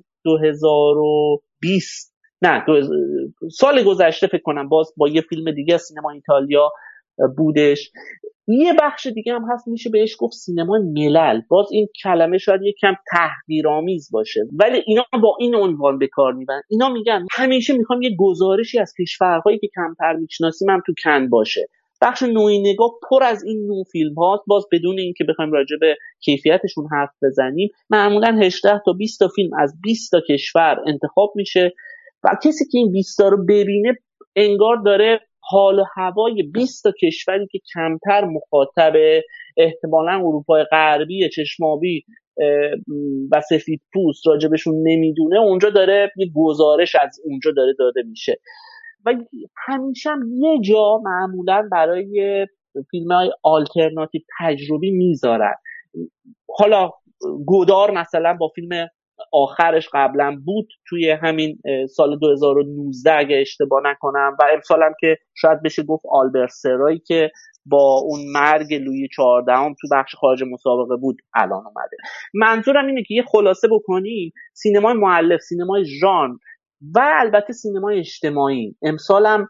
2020 نه سال گذشته فکر کنم باز با یه فیلم دیگه سینما ایتالیا بودش. یه بخش دیگه هم هست میشه بهش گفت سینمای ملل. باز این کلمه شاید یکم تحقیرآمیز باشه، ولی اینا با این عنوان به کار میبرن. اینا میگن همیشه میخوام یه گزارشی از کشورهایی که کمتر میشناسیم هم تو کن باشه. بخش نوعی نگاه پر از این نوع فیلم هاست، باز بدون اینکه بخوایم راجع به کیفیتشون حرف بزنیم. معمولا 18 تا 20 تا فیلم از 20 تا کشور انتخاب میشه و کسی که این 20 تا رو ببینه انگار داره حال و هوای 20 تا کشوری که کمتر مخاطب احتمالاً اروپای غربی چشمابی و سفید پوست راجبشون نمیدونه، اونجا داره یه گزارش از اونجا داره داده میشه. و همیشه هم یه جا معمولاً برای فیلم‌های آلترناتیو تجربی میذارن. حالا گودار مثلا با فیلم آخرش قبلا بود توی همین سال 2019 اگه اشتباه نکنم، و امسالم که شاید بشه گفت آلبرت سرایی که با اون مرگ لویی 14 تو بخش خارج مسابقه بود الان اومده. منظورم اینه که یه خلاصه بکنی، سینمای مؤلف، سینمای ژانر و البته سینمای اجتماعی امسالم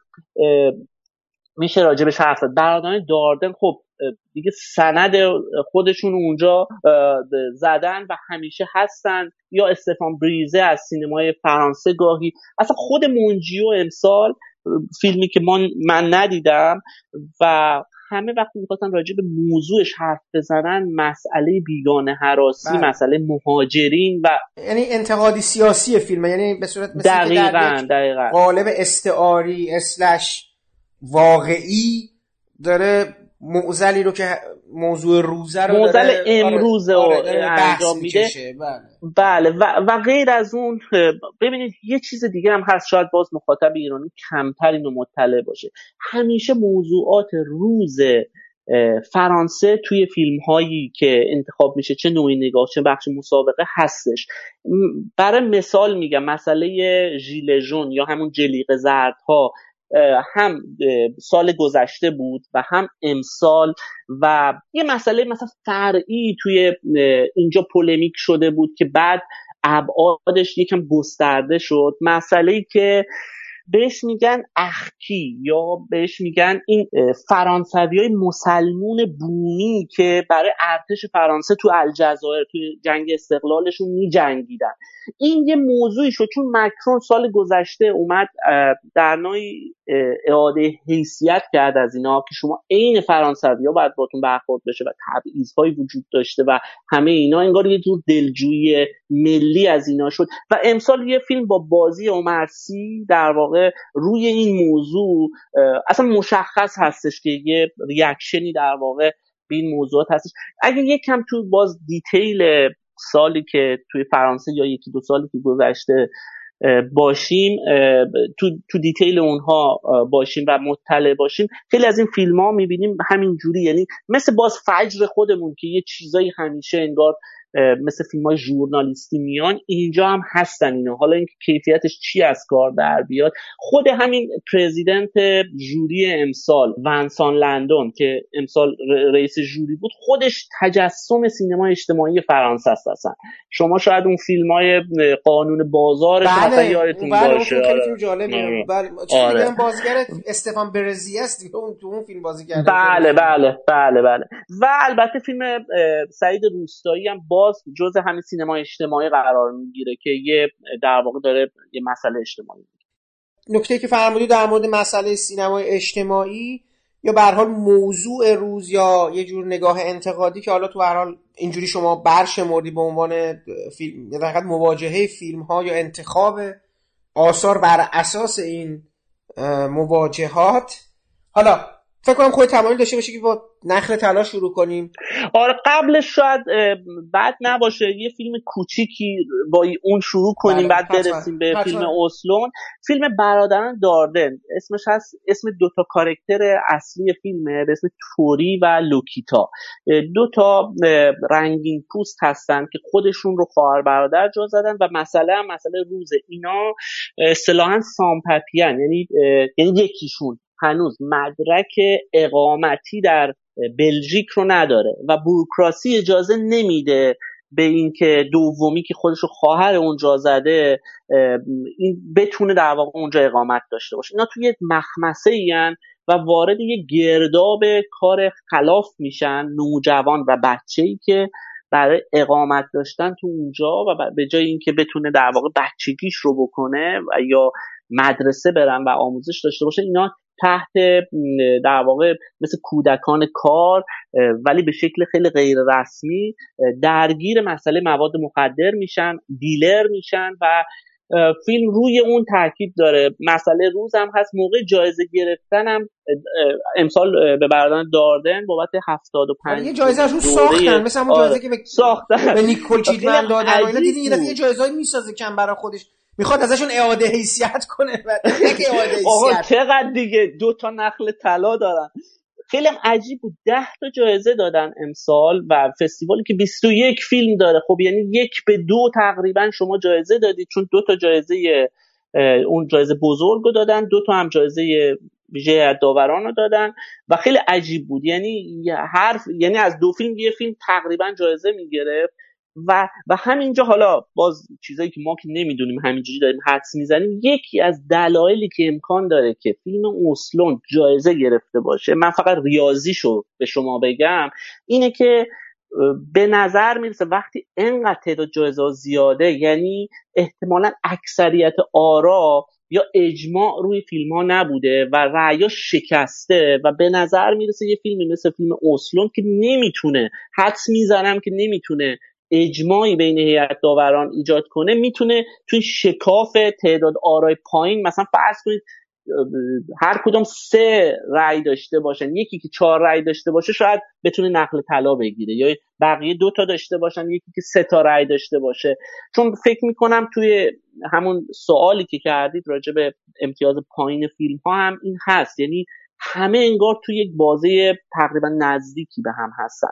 میشه راجبش حرف زد. برادران داردن خب دیگه سند خودشون اونجا زدن و همیشه هستن، یا استفان بریزه از سینمای فرانسه گاهی، اصلا خود مونجیو امسال فیلمی که من ندیدم و همه وقتی میخواستن راجب موضوعش حرف بزنن مسئله بیگانه هراسی، مسئله مهاجرین و یعنی انتقادی سیاسی فیلمه، یعنی به صورت دقیقاً قالب استعاری اسلش واقعی داره معضلی رو که موضوع روزه رو معضل امروزه انجام میده. بله و غیر از اون ببینید یه چیز دیگه هم هست، شاید باز مخاطب ایرانی کمتر اینو مطلع باشه. همیشه موضوعات روز فرانسه توی فیلم هایی که انتخاب میشه، چه نوعی نگاه چه بخش مسابقه هستش. برای مثال میگم مسئله ژیل ژون یا همون جلیقه زردها هم سال گذشته بود و هم امسال، و یه مسئله مثلا فرعی توی اینجا پولمیک شده بود که بعد ابعادش یکم گسترده شد. مسئله‌ای که بهش میگن اخکی یا بهش میگن این فرانسویای مسلمون بومی که برای ارتش فرانسه تو الجزایر توی جنگ استقلالشون میجنگیدن. این یه موضوعی شد چون مکرون سال گذشته اومد در نوعی اعاده حیثیت کرد از اینا که شما عین فرانسویا باید باتون برخورد بشه و تبعیض‌هایی وجود داشته و همه اینا، انگار یه جور دلجویی ملی از اینا شد. و امسال یه فیلم با بازی عمر سی در واقع روی این موضوع اصلا مشخص هستش که یه ریاکشنی در واقع به این موضوعات هستش. اگه یکم تو باز دیتیل سالی که توی فرانسه یا یکی دو سالی که گذشته باشیم، تو دیتیل اونها باشیم و مطلع باشیم، خیلی از این فیلم ها میبینیم همین جوری، یعنی مثل باز فجر خودمون که یه چیزایی همیشه انگار مثل فیلم های ژورنالیستی میان، اینجا هم هستن اینا. حالا اینکه کیفیتش چی از کار در بیاد، خود همین پرزیدنت ژوری امسال ونسان لندون که امسال رئیس ژوری بود، خودش تجسم سینما اجتماعی فرانسه است. اصلا شما شاید اون فیلم های قانون بازار مثلا یادتون باشه. خیلی فیلم جالبیه. دیگه هم بازیگر استفان برزی است دیگه، اون تو اون فیلم بازی کرده. بله. و البته فیلم سعید روستایی هم باز جزء همین سینما اجتماعی قرار میگیره که یه در واقع داره یه مسئله اجتماعی میگه. نکته که فرمودید در مورد مسئله سینمای اجتماعی یا به هر حال موضوع روز یا یه جور نگاه انتقادی که حالا تو هر حال اینجوری شما برشمردی به عنوان فیلم، در حقیقت مواجهه فیلم ها یا انتخاب آثار بر اساس این مواجهات. حالا فکر کنم خود تمایل داشته باشه که با نخل طلا شروع کنیم. آره قبلش شاید بد نباشه یه فیلم کوچیکی با اون شروع کنیم، بعد برسیم به فیلم اوسلون. فیلم برادران داردن اسمش هست، اسم دوتا کاراکتر اصلی فیلمه به اسم توری و لوکیتا. دوتا رنگین پوست هستن که خودشون رو خواهر برادر جا زدن و مسئله روزه. اینا اصطلاحاً سامپپیان، یعنی یکیشون هنوز مدرک اقامتی در بلژیک رو نداره و بوروکراسی اجازه نمیده به این که دومی که خودشو خواهر اونجا زده این بتونه در واقع اونجا اقامت داشته باشه. اینا توی مخمسه این و وارد یه گرداب کار خلاف میشن، نوجوان و بچه‌ای که برای اقامت داشتن تو اونجا و به جای اینکه بتونه در واقع بچگیش رو بکنه و یا مدرسه برن و آموزش داشته باشه، اینا تحت در واقع مثل کودکان کار ولی به شکل خیلی غیر رسمی درگیر مسئله مواد مخدر میشن، دیلر میشن و فیلم روی اون تاکید داره. مسئله روز هم هست. موقع جایزه گرفتن هم امسال به برادران داردن بابت 75 یه جایزه رو ساختن، مثلا اون جایزه که به نیکول کیدمن دادن و اینا، دیدین یه دفعه یه جایزه‌ای میسازه کم برای خودش، میخواد ازشون اعاده حیثیت کنه. آقا چقدر دیگه 2 تا نخل طلا دارن. خیلی هم عجیب بود، 10 تا جایزه دادن امسال و فستیوالی که 21 فیلم داره. خب یعنی 1-2 تقریبا شما جایزه دادید، چون 2 تا جایزه اون جایزه بزرگ رو دادن، 2 تا هم جایزه ویژه یادآوران رو دادن و خیلی عجیب بود. یعنی از 2 فیلم یه فیلم تقریبا جایزه میگرفت و همینجا حالا باز چیزایی که ما که نمیدونیم همینجوری داریم حدس میزنیم. یکی از دلایلی که امکان داره که فیلم اوسلون جایزه گرفته باشه، من فقط ریاضیشو به شما بگم، اینه که به نظر میرسه وقتی اینقدر تعداد جایزه زیاده، یعنی احتمالاً اکثریت آرا یا اجماع روی فیلم ها نبوده و رأیا شکسته و به نظر میرسه یه فیلمی مثل فیلم اوسلون که نمیتونه، حدس میزنم که نمیتونه اجماعی بین هیئت داوران ایجاد کنه، میتونه توی شکاف تعداد آرای پایین، مثلا فرض کنید هر کدوم 3 رأی داشته باشن، یکی که 4 رأی داشته باشه شاید بتونه نقل طلا بگیره، یا بقیه 2 تا داشته باشن، یکی که 3 تا رأی داشته باشه. چون فکر میکنم توی همون سوالی که کردید راجع به امتیاز پایین فیلم ها هم این هست، یعنی همه انگار توی یک بازه تقریبا نزدیکی به هم هستن.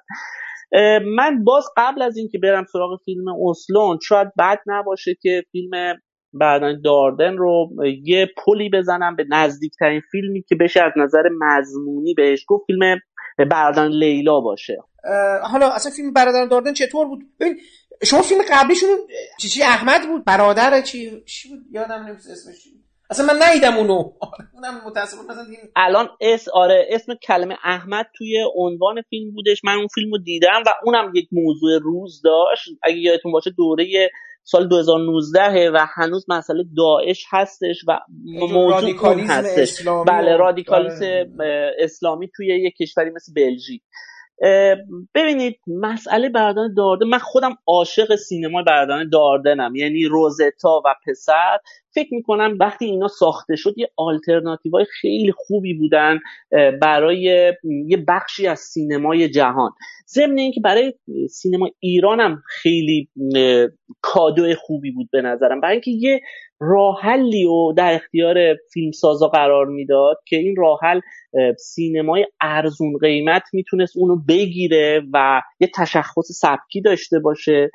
من باز قبل از اینکه برم سراغ فیلم اوسلون، شاید بد نباشه که فیلم برادران داردن رو یه پلی بزنم به نزدیکترین فیلمی که بشه از نظر مضمونی بهش گفت، فیلم برادران لیلا باشه. حالا اصلا فیلم برادران داردن چطور بود؟ ببین شما فیلم قبلیشون چی احمد بود، برادر چی بود، یادم نمیاد اسمش چی بود. اصلا من ندیدم اونو. اونم متاسفانه مثلا الان اسم کلمه احمد توی عنوان فیلم بودش. من اون فیلمو دیدم و اونم یک موضوع روز داشت. اگه یادتون باشه دوره سال 2019 و هنوز مسئله داعش هستش و موضوع اون هستش. بله، رادیکالیسم اسلامی توی یک کشوری مثل بلژیک. ببینید مسئله برادران داردن، من خودم عاشق سینما برادران داردنم، یعنی روزتا و پسر. فکر میکنم وقتی اینا ساخته شد یه آلترناتیوهای خیلی خوبی بودن برای یه بخشی از سینمای جهان. ضمن اینکه برای سینما ایران هم خیلی کادو خوبی بود به نظرم، برای اینکه یه راه حلی رو در اختیار فیلمسازا قرار میداد که این راه حل سینمای ارزون قیمت میتونست اونو بگیره و یه تشخص سبکی داشته باشه.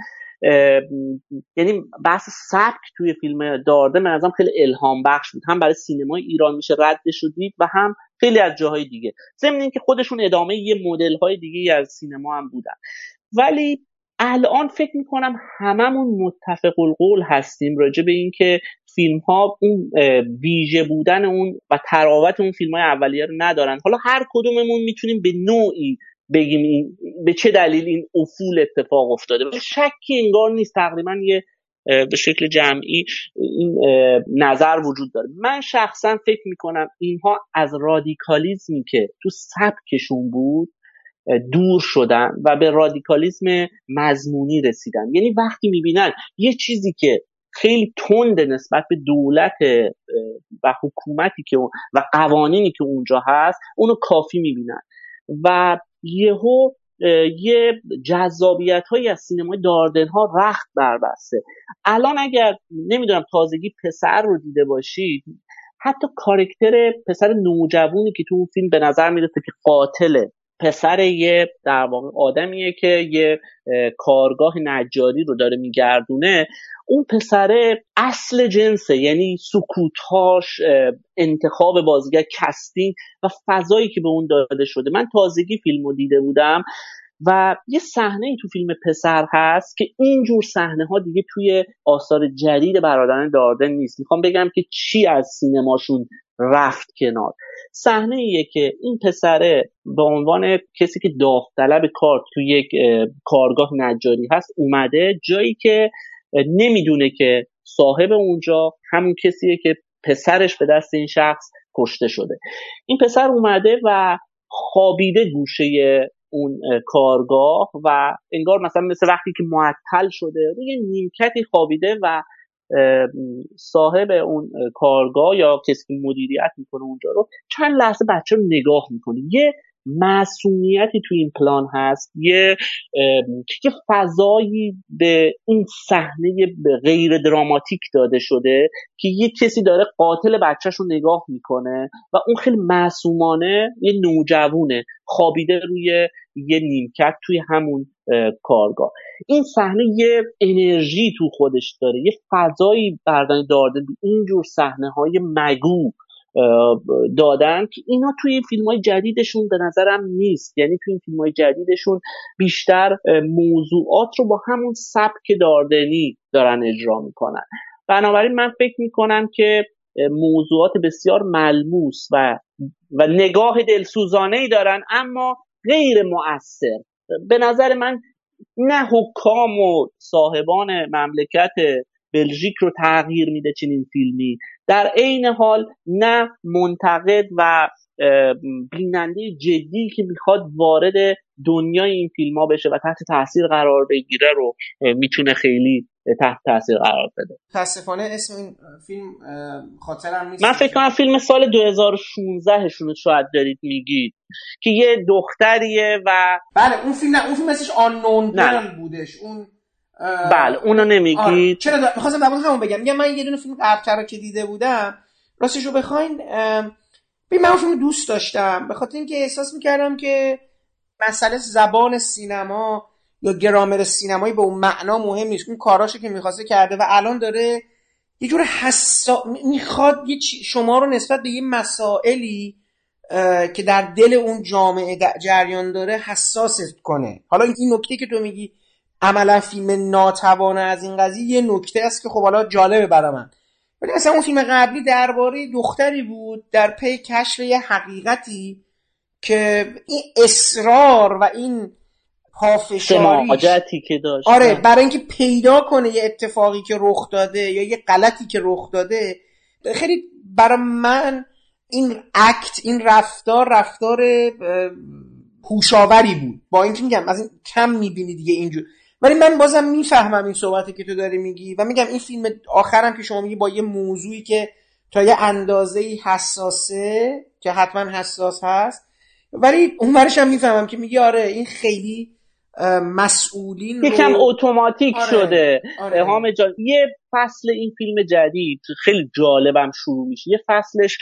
یعنی بحث سبک توی فیلم داردن من ازم خیلی الهام بخش بود، هم برای سینمای ایران میشه ردش دید و هم خیلی از جاهای دیگه، ضمن اینکه خودشون ادامه یه مدل های دیگه از سینما هم بودن. ولی الان فکر میکنم هممون متفق القول هستیم راجع به این که فیلم ها اون ویژه بودن اون و تراوت اون فیلم های اولیه رو ندارن. حالا هر کدوممون میتونیم به نوعی بگیم این به چه دلیل این افول اتفاق افتاده، ولی شکی انگار نیست تقریبا یه به شکل جمعی این نظر وجود داره. من شخصا فکر میکنم اینها از رادیکالیزمی که تو سبکشون بود دور شدن و به رادیکالیسم مضمونی رسیدن. یعنی وقتی میبینن یه چیزی که خیلی تند نسبت به دولت و حکومتی که و قوانینی که اونجا هست اونو کافی میبینن و یهو یه جذابیت هایی از سینمای داردن ها رخت بربسته. الان اگر نمیدونم تازگی پسر رو دیده باشید، حتی کاراکتر پسر نوجوانی که تو اون فیلم به نظر میرسه که قاتله، پسر یه در واقع آدمیه که یه کارگاه نجاری رو داره میگردونه، اون پسر اصل جنسه، یعنی سکوتاش، انتخاب بازیگر، کستینگ و فضایی که به اون داده شده. من تازگی فیلمو دیده بودم و یه صحنه تو فیلم پسر هست که اینجور صحنه ها دیگه توی آثار جدید برادران داردن نیست. میخوام بگم که چی از سینماشون رفت کنار. صحنه ایه که این پسره به عنوان کسی که داوطلب کار توی یک کارگاه نجاری هست اومده جایی که نمیدونه که صاحب اونجا همون کسیه که پسرش به دست این شخص کشته شده. این پسر اومده و خوابیده گوشه اون کارگاه و انگار مثل وقتی که معطل شده روی نیمکتی خوابیده و صاحب اون کارگاه یا کسی که مدیریت میکنه اونجا رو چند لحظه بچه رو نگاه میکنه. یه معصومیتی تو این پلان هست، یه فضایی به این صحنه غیر دراماتیک داده شده که یه کسی داره قاتل بچهش رو نگاه میکنه و اون خیلی معصومانه یه نوجوونه خوابیده روی یه نیمکت توی همون کارگاه. این صحنه یه انرژی تو خودش داره، یه فضایی بردن داده. اینجور صحنه های مگو دادن که اینا توی این فیلم های جدیدشون به نظرم نیست. یعنی توی این فیلم های جدیدشون بیشتر موضوعات رو با همون سبک داردنی دارن اجرا میکنن. بنابراین من فکر میکنم که موضوعات بسیار ملموس و نگاه دلسوزانه‌ای دارن اما غیر مؤثر. به نظر من نه حکام و صاحبان مملکت بلژیک رو تغییر میده چنین فیلمی، در عین حال نه منتقد و بیننده جدی که میخواد وارد دنیای این فیلم ها بشه و تحت تاثیر قرار بگیره رو میتونه خیلی تحت تاثیر قرار بده. متاسفانه اسم این فیلم خاطرم نیست. من فکر کنم فیلم سال 2016 شون شاید دارید میگید که یه دختریه و بله اون فیلم اسمش آنون گرل بودش. اون بله اونو نمیگید. چرا می‌خواستم در مورد همون بگم. میگم من یه دونه فیلم قبل‌تر رو که دیده بودم، راستش رو بخواین من اون فیلم دوست داشتم به خاطر اینکه احساس می‌کردم که مسئله زبان سینما یا گرامر سینمایی به اون معنا مهم نیست. اون کاراشو که می‌خواسته کرده و الان داره یه جور میخواد شما رو نسبت به یه مسائلی که در دل اون جامعه جریان داره حساست کنه. حالا این نکته که تو میگی عملا فیلم ناتوانه از این قضیه یه نکته است که خب حالا جالبه برای من. ولی مثلا اون فیلم قبلی درباره دختری بود در پی کشف یه حقیقتی که این اصرار و این پافشاریش که داشت برای اینکه پیدا کنه یه اتفاقی که رخ داده یا یه غلطی که رخ داده، خیلی برای من این رفتار هوشاوری بود. با اینکه میگم از این کم میبینی دیگه اینجور، ولی من بازم میفهمم این صحبتی که تو داری میگی و میگم این فیلم آخرم که شما میگی با یه موضوعی که تا یه اندازه‌ای حساسه که حتما حساس هست، ولی اونورش هم میفهمم که میگی آره این خیلی مسئولین یکم اتوماتیک شده. حامد جان یه فصل این فیلم جدید خیلی جالبم شروع میشه. یه فصلش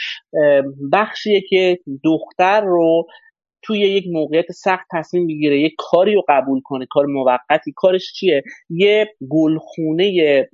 بخشیه که دختر رو توی یک موقعیت سخت تصمیم میگیره یک کاری رو قبول کنه، کار موقتی. کارش چیه؟ یه گلخونه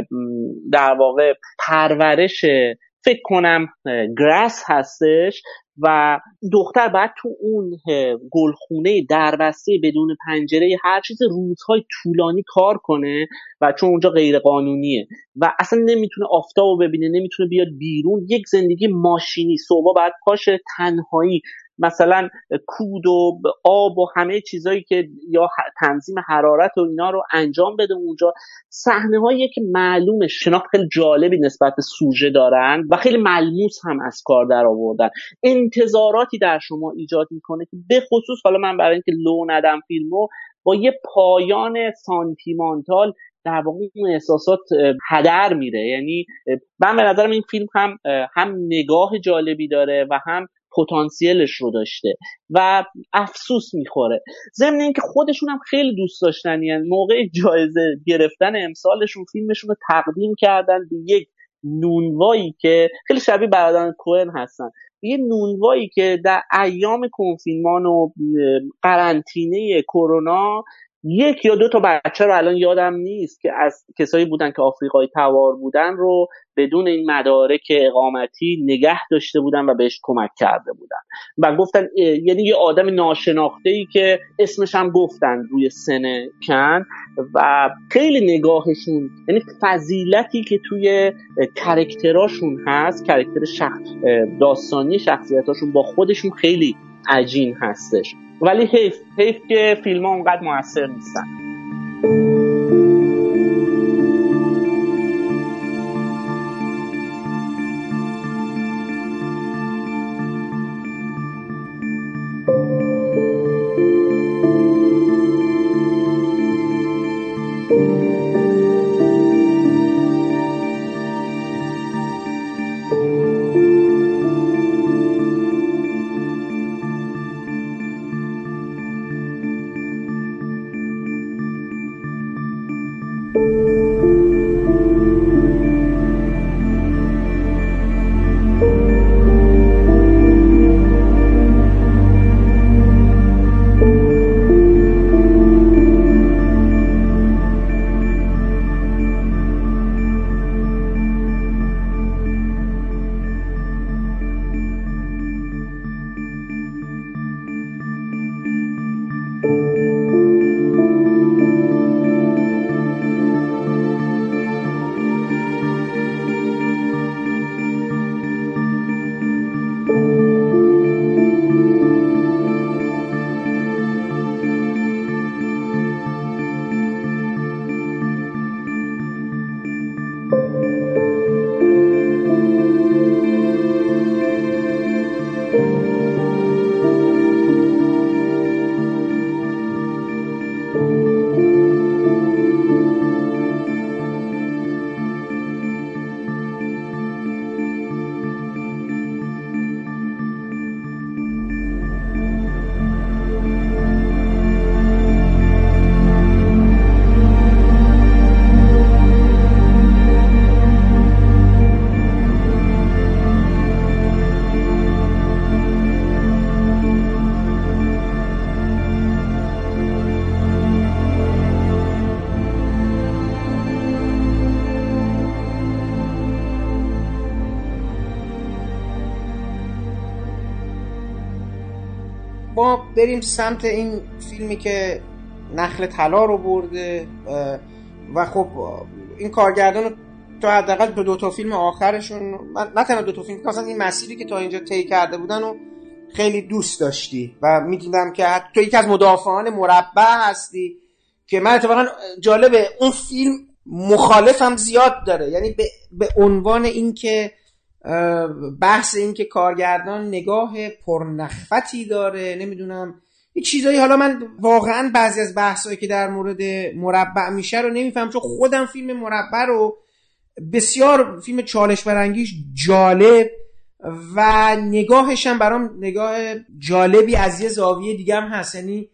در واقع پرورش فکر کنم گراس هستش و دختر باید تو اون گلخونه دربسته بدون پنجره هر چیز روزهای طولانی کار کنه و چون اونجا غیر قانونیه و اصلا نمیتونه آفتابو ببینه، نمیتونه بیاد بیرون. یک زندگی ماشینی، صبح بعد پاشه تنهایی مثلا کود و آب و همه چیزایی که یا تنظیم حرارت و اینا رو انجام بده اونجا. صحنه‌هایی که معلومه شناخت خیلی جالبی نسبت به سوژه دارن و خیلی ملموس هم از کار در آوردن. انتظاراتی در شما ایجاد میکنه که به خصوص حالا من برای اینکه لو ندم فیلمو با یه پایان سانتیمانتال در واقع اون احساسات هدر میره. یعنی من به نظرم این فیلم هم نگاه جالبی داره و هم پتانسیلش رو داشته و افسوس میخوره. ضمن اینکه خودشون هم خیلی دوست داشتنی هن. موقع جایزه گرفتن امسالشون فیلمشون رو تقدیم کردن به یک نونوایی که خیلی شبیه برادران کوهن هستن، یه نونوایی که در ایام کنفینمان و قرنطینه کرونا یک یا دو تا بچه رو الان یادم نیست که از کسایی بودن که آفریقایی تبار بودن رو بدون این مدارک اقامتی نگه داشته بودن و بهش کمک کرده بودن و گفتن یعنی یه آدم ناشناخته‌ای که اسمش هم گفتن روی سن کن و خیلی نگاهشون یعنی فضیلتی که توی کرکتراشون هست، کرکتر داستانی شخصیتاشون با خودشون خیلی عجین هستش. ولی حیف که فیلم ها اونقدر مؤثر نیستن. ما بریم سمت این فیلمی که نخل طلا رو برده و خب این کارگردان تو حداقل دو تا فیلم آخرشون، نه تنها دو تا فیلم، مثلا این مسیری که تا اینجا طی کرده بودن و خیلی دوست داشتی و میدیدم که تو یکی از مدافعان مربع هستی که من اتفاقا جالبه اون فیلم مخالفم زیاد داره، یعنی به عنوان این که بحث این که کارگردان نگاه پرنخوتی داره، نمیدونم یه چیزایی. حالا من واقعا بعضی از بحثایی که در مورد مربع میشه رو نمیفهم، چون خودم فیلم مربع رو بسیار فیلم چالش برانگیز، جالب و نگاهش هم برام نگاه جالبی از یه زاویه دیگه هم هست، یعنی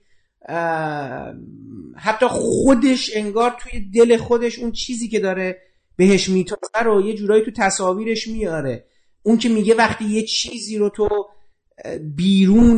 حتی خودش انگار توی دل خودش اون چیزی که داره بهش میتازه رو یه جورایی تو تصاویرش میاره. اون که میگه وقتی یه چیزی رو تو بیرون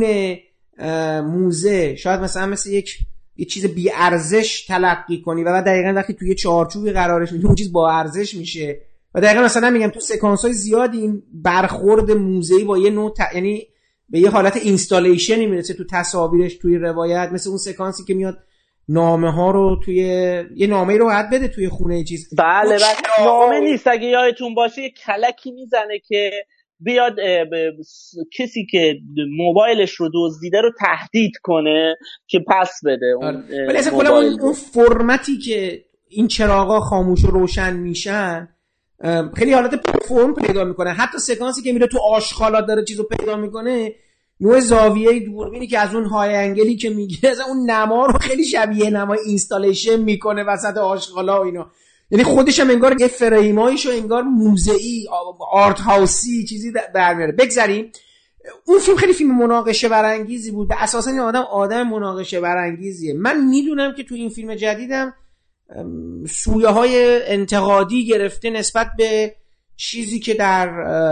موزه شاید مثل یه چیز بی ارزش تلقی کنی و بعد دقیقاً وقتی توی چارچوبی قرارش میدی اون چیز با ارزش میشه. و دقیقاً مثلا میگم تو سکانس‌های زیادی این برخورد موزه‌ای با یه نوع یعنی به یه حالت اینستالیشنی میرسه تو تصاویرش توی روایت، مثل اون سکانسی که میاد نامه ها رو توی یه نامه رو باید بده توی خونه چیز. بله نامه نیست، اگه یادتون باشه یه کلکی میزنه که بیاد کسی که موبایلش رو دزدیده رو تهدید کنه که پس بده ولی اصلا کلا اون فرمتی که این چراغا خاموش و روشن میشن خیلی حالت فرم پیدا میکنه. حتی سکانسی که میره تو آشغالا داره چیزو پیدا میکنه، نوع زاویه دوربینی که از اون های انگلی که میگیره از اون نما رو خیلی شبیه نمای اینستالیشن میکنه وسط آشغالا و اینا، یعنی خودش هم انگار یه فریمایشو انگار موزه‌ای آرت هاوسی چیزی در میاره. بگذاریم اون فیلم خیلی فیلم مناقشه برانگیزی بود، اساسا این آدم مناقشه برانگیزیه. من میدونم که تو این فیلم جدیدم سویه های انتقادی گرفته نسبت به چیزی که در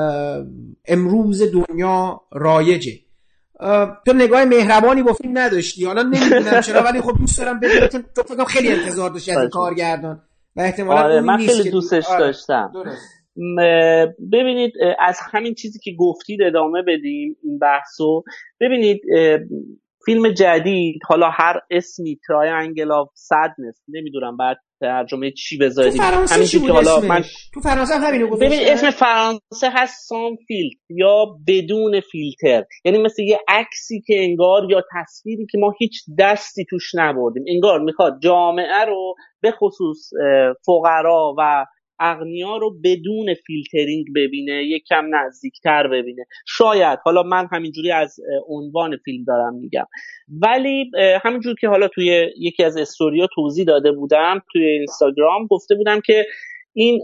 امروز دنیا رایجه. تو نگاه مهربانی با فیلم نداشتی، حالا نمیدونم چرا، ولی خب دوست دارم بدونم چون تو فکرم خیلی انتظار داشتی از این کارگردان و احتمالاً من خیلی دوستش داشتم. ببینید از همین چیزی که گفتید ادامه بدیم این بحثو. ببینید فیلم جدید، حالا هر اسمی، ترایانگل آف سدنس، نمیدونم بعد ترجمه چی بذاریم، همین که حالا من تو فرانسه همینو گفتم. ببین اسم فرانسه هست سان فیلتر یا بدون فیلتر، یعنی مثل یه عکسی که انگار یا تصویری که ما هیچ دستی توش نبردیم، انگار میخواد جامعه رو به خصوص فقرا و اغنیا رو بدون فیلترینگ ببینه، یکم نزدیکتر ببینه. شاید حالا من همینجوری از عنوان فیلم دارم میگم، ولی همینجور که حالا توی یکی از استوریا توضیح داده بودم توی اینستاگرام، گفته بودم که این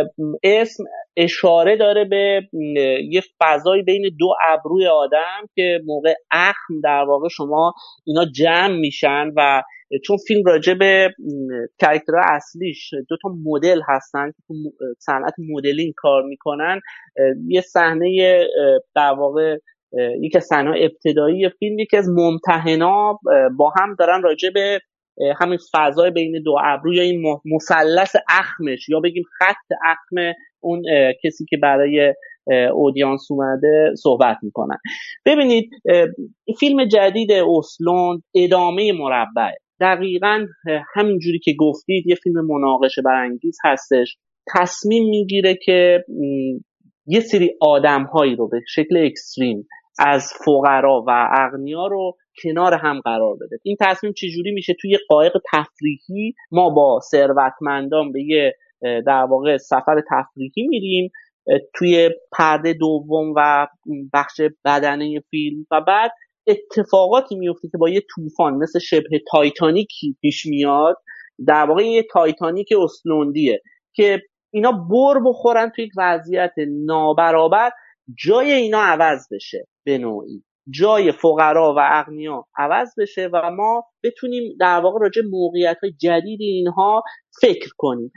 اسم اشاره داره به یه فضای بین دو ابروی آدم که موقع اخم در واقع شما اینا جمع میشن و چون فیلم راجع به کاراکترها اصلیش دو تا مدل هستن که تو صنعت مدلینگ کار میکنن، یه صحنه در واقع یکی از صحنه‌های ابتدایی فیلم، یکی از ممتحنا با هم دارن راجع به همین فضای بین دو ابرو یا این مثلث اخمش یا بگیم خط اخم اون کسی که برای اودیانس اومده صحبت میکنن. ببینید این فیلم جدید اوسلوند ادامه مربعه، دقیقاً همینجوری که گفتید یه فیلم مناقشه برانگیز هستش. تصمیم میگیره که یه سری آدم‌هایی رو به شکل اکستریم از فقرا و اغنیا رو کنار هم قرار بده. این تصمیم چجوری میشه؟ توی قایق تفریحی ما با ثروتمندان به یه در واقع سفر تفریحی میریم توی پرده دوم و بخش بدنه فیلم و بعد اتفاقاتی میفته که با یه طوفان مثل شبه تایتانیکی پیش میاد. در واقع یه تایتانیک اوسلوندیه که اینا بخورن توی یک وضعیت نابرابر، جای اینا عوض بشه، به نوعی جای فقرا و اغنیا عوض بشه و ما بتونیم در واقع راجع موقعیت‌های جدید اینها فکر کنیم.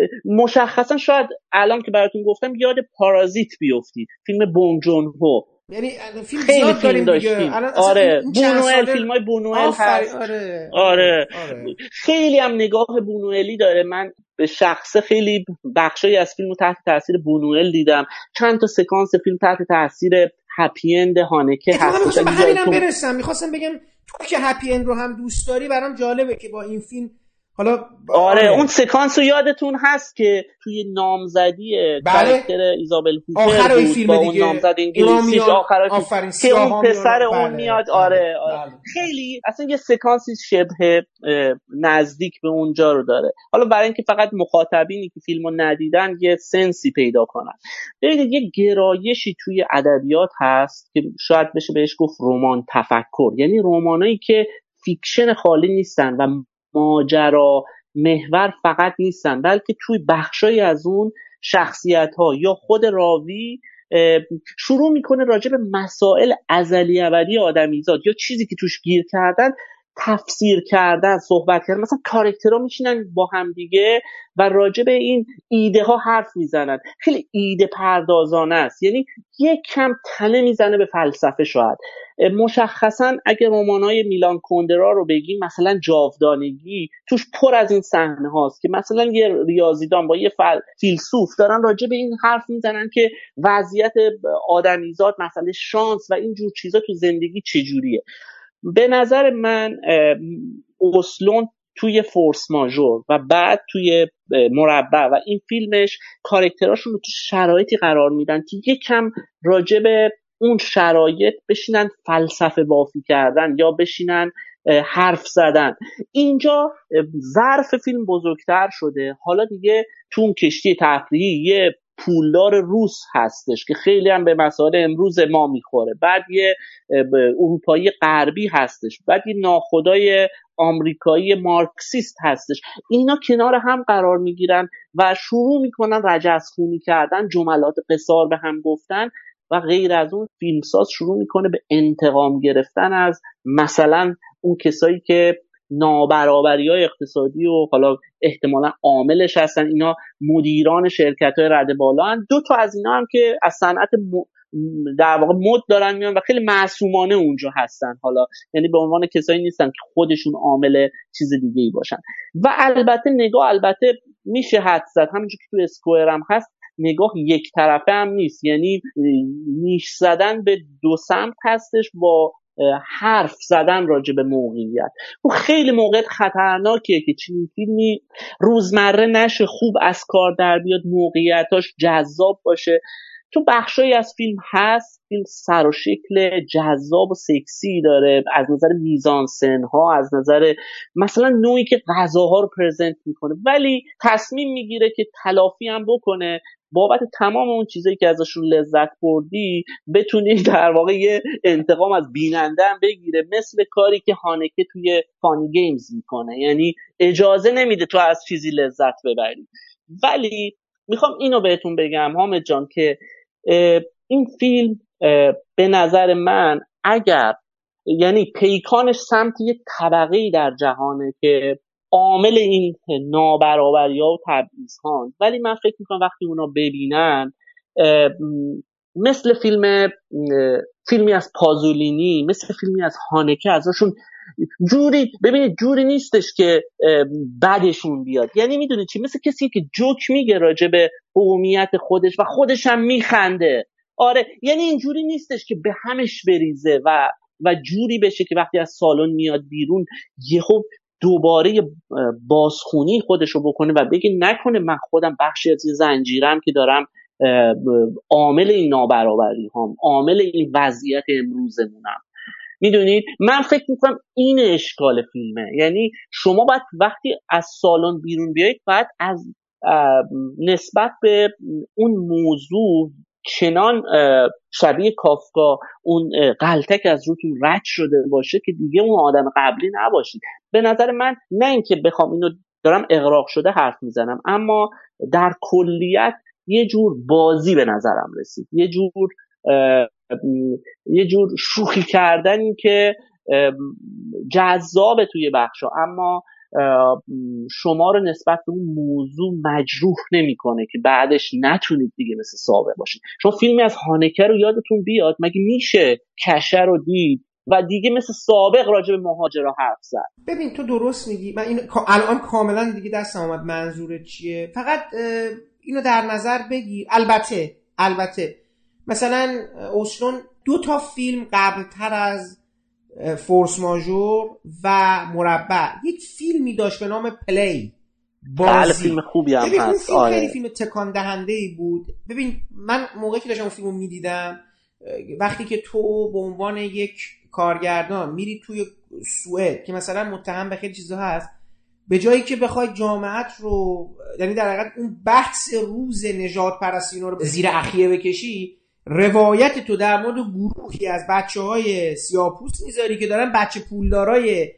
مشخصا شاید الان که براتون گفتم یاد پارازیت بیفتید، فیلم بونگ جون هو. یعنی فیلم خیلی زیاد فیلم داشتیم. آره بونوئل، فیلم‌های بونوئل هست. آره. خیلی هم نگاه بونوئلی داره. من به شخصه خیلی بخشایی از فیلمو تحت تاثیر بونوئل دیدم. چند تا سکانس فیلم تحت تاثیر هپی اند هانکه هست. من همینم برسم، میخواستم بگم تو که هپی اند رو هم دوست داری، برام جالبه که با این فیلم حالا آره اون سکانس رو یادتون هست که توی نامزدی کاراکتر ایزابل هوپر بود با اون نامزد انگلیسیش آخرش که اون پسر اون میاد. آره خیلی اصلا یه سکانسی شبه نزدیک به اونجا رو داره. حالا برای اینکه فقط مخاطبینی که فیلمو ندیدن یه سنسی پیدا کنن، ببینید یه گرایشی توی ادبیات هست که شاید بشه بهش گفت رمان تفکر، یعنی رمانایی که فیکشن خالی نیستن و ماجرا محور فقط نیستن، بلکه توی بخشای از اون شخصیت‌ها یا خود راوی شروع میکنه راجع به مسائل ازلی ابدی آدمیزاد یا چیزی که توش گیر کردن تفسیر کردن، صحبت کردن. مثلا کاراکترها میشینن با هم دیگه و راجع به این ایده ها حرف میزنن. خیلی ایده پردازانه است، یعنی یک کم تنه میزنه به فلسفه. شاید مشخصا اگه رمانای میلان کوندرا رو بگیم، مثلا جاودانگی توش پر از این صحنه هاست که مثلا یه ریاضیدان با یه فیلسوف دارن راجع به این حرف میزنن که وضعیت آدمیزاد، مسئله شانس و این جور چیزا تو زندگی چجوریه. به نظر من اوسلون توی فورس ماژور و بعد توی مربع و این فیلمش کاراکتراشون رو تو شرایطی قرار میدن که یکم راجع به اون شرایط بشینن فلسفه بافی کردن یا بشینن حرف زدن. اینجا ظرف فیلم بزرگتر شده، حالا دیگه تو اون کشتی تفریحی یه پولدار روس هستش که خیلی هم به مسائل امروز ما میخوره، بعد یه اروپایی غربی هستش، بعد یه ناخدای آمریکایی مارکسیست هستش. اینا کنار هم قرار میگیرن و شروع میکنن رجزخونی کردن، جملات قصار به هم گفتن و غیر از اون. فیلمساز شروع میکنه به انتقام گرفتن از مثلا اون کسایی که نابرابری‌های اقتصادی و حالا احتمالاً عاملش هستن، اینا مدیران شرکت‌های رده بالا هستن. دو تا از اینا هم که از صنعت در واقع مد دارن میان و خیلی معصومانه اونجا هستن، حالا یعنی به عنوان کسایی نیستن که خودشون عامل چیز دیگه‌ای باشن. و البته نگاه البته میشه حد زد، همونجوری که تو اسکوئر هم هست، نگاه یک طرفه هم نیست، یعنی نیش زدن به دو سمت هستش با حرف زدن راجع به موقعیت. و خیلی موقعیت خطرناکیه که چنین فیلمی روزمره نشه، خوب از کار در بیاد، موقعیتاش جذاب باشه. تو بخشایی از فیلم هست فیلم سر و شکل جذاب و سکسی داره، از نظر میزانسن ها، از نظر مثلا نوعی که غذاها رو پرزنت میکنه، ولی تصمیم میگیره که تلافی هم بکنه بابت تمام اون چیزایی که ازشون لذت بردی، بتونی در واقع یه انتقام از بیننده هم بگیره، مثل کاری که هانکه توی فانی گیمز میکنه، یعنی اجازه نمیده تو از چیزی لذت ببری. ولی میخوام اینو بهتون بگم حامد جان که این فیلم به نظر من اگر یعنی پیکانش سمت یه طبقه‌ای در جهانه که عامل این نابرابری‌ها و تبعیض‌ها، ولی من فکر میکنم وقتی اونا ببینن مثل فیلمی از پازولینی، مثل فیلمی از هانکه ازشون جوری ببینید جوری نیستش که بعدشون بیاد، یعنی میدونید چی، مثل کسی که جوک میگه راجع به قومیت خودش و خودش هم میخنده. آره یعنی اینجوری نیستش که به همش بریزه و جوری بشه که وقتی از سالن میاد بیرون یهو دوباره بازخونی خودشو بکنه و بگه نکنه من خودم بخشی از زنجیرم که دارم عامل این نابرابری هم، عامل این وضعیت امروزمونم. میدونید من فکر میکنم این اشکال فیلمه، یعنی شما باید وقتی از سالن بیرون بیایید باید از نسبت به اون موضوع چنان شبیه کافکا اون غلطک از روتون رد شده باشه که دیگه اون آدم قبلی نباشید. به نظر من نه اینکه بخوام اینو دارم اغراق شده حرف میزنم، اما در کلیت یه جور بازی به نظرم رسید، یه جور شوخی کردنی که جذابه توی بخشا، اما شما رو نسبت به اون موضوع مجروح نمیکنه که بعدش نتونید دیگه مثل سابق باشید. شما فیلمی از هانکه رو یادتون بیاد، مگه میشه کشه رو دید و دیگه مثل سابق راجع به مهاجرا حرف زد؟ ببین تو درست میگی، من این الان کاملا دیگه دستم اومد منظورت چیه، فقط اینو در نظر بگیر. البته مثلا اوسلون 2 تا فیلم قبلتر از فورس ماژور و مربع یک فیلمی داشت به نام پلی، بله فیلم خوبی هم هست. آره خیلی فیلم تکان دهنده‌ای بود. ببین من موقعی که داشتم اون فیلمو میدیدم، وقتی که تو به عنوان یک کارگردان میری توی سوئد که مثلا متهم به خیلی چیزا هست، به جایی که بخوای جامعت رو، یعنی در حقیقت اون بحث روز نژاد پرستی رو زیر اخیه بکشی، روایت تو در مورد گروهی از بچه‌های سیاه‌پوست میذاری که دارن بچه پولدارای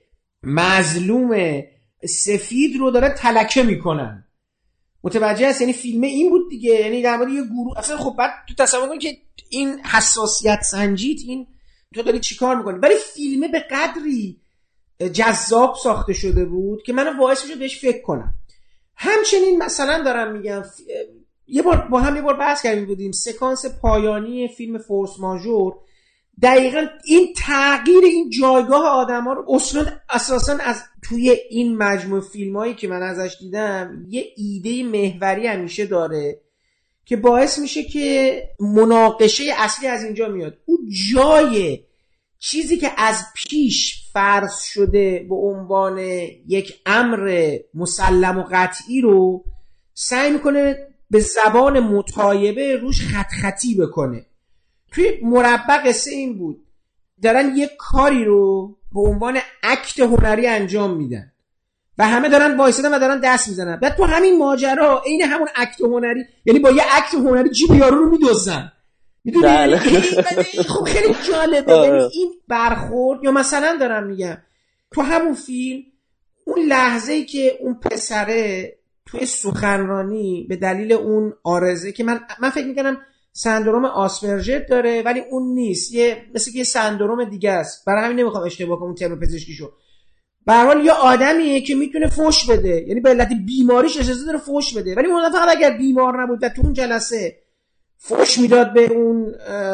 مظلوم سفید رو دارن تلکه میکنن. متوجه هست؟ یعنی فیلم این بود دیگه، یعنی در مورد یه گروه. اصلا خب بعد تو تصور کن که این حساسیت سنجیت، این تو داری چیکار میکنی؟ ولی فیلمه به قدری جذاب ساخته شده بود که منو باعث میشه بهش فکر کنم. همچنین مثلا دارم میگم یه بار بحث کردیم بودیم سکانس پایانی فیلم فورس ماژور، دقیقاً این تغییر این جایگاه آدم‌ها رو اساساً از توی این مجموعه فیلمایی که من ازش دیدم یه ایده محوری همیشه داره که باعث میشه که مناقشه اصلی از اینجا میاد. اون جای چیزی که از پیش فرض شده به عنوان یک امر مسلم و قطعی رو سعی میکنه به زبان مطایبه روش خط خطی بکنه. توی مربع قصه این بود، دارن یک کاری رو به عنوان اکت هنری انجام میدن و همه دارن وایسادن و دارن دست میزنن. بعد تو همین ماجرا عین همون اکت هنری، یعنی با یه اکت هنری جیب یارو رو میدزدن، میدونی؟ خب خیلی جالبه. یعنی این برخورد، یا مثلا دارم میگم تو همون فیلم اون لحظه‌ای که اون پسره توی سخنرانی به دلیل اون آرزه که من فکر میکنم سندروم آسپرژر داره ولی اون نیست، مثل که یه سندروم دیگه است، برای همین نمیخوام اشتباه کنم ترم پزشکیشو. به هر حال یه آدمیه که میتونه فحش بده، یعنی به علت بیماریش اجازه داره فحش بده، ولی اون فقط اگر بیمار نبود و تو اون جلسه فحش میداد به اون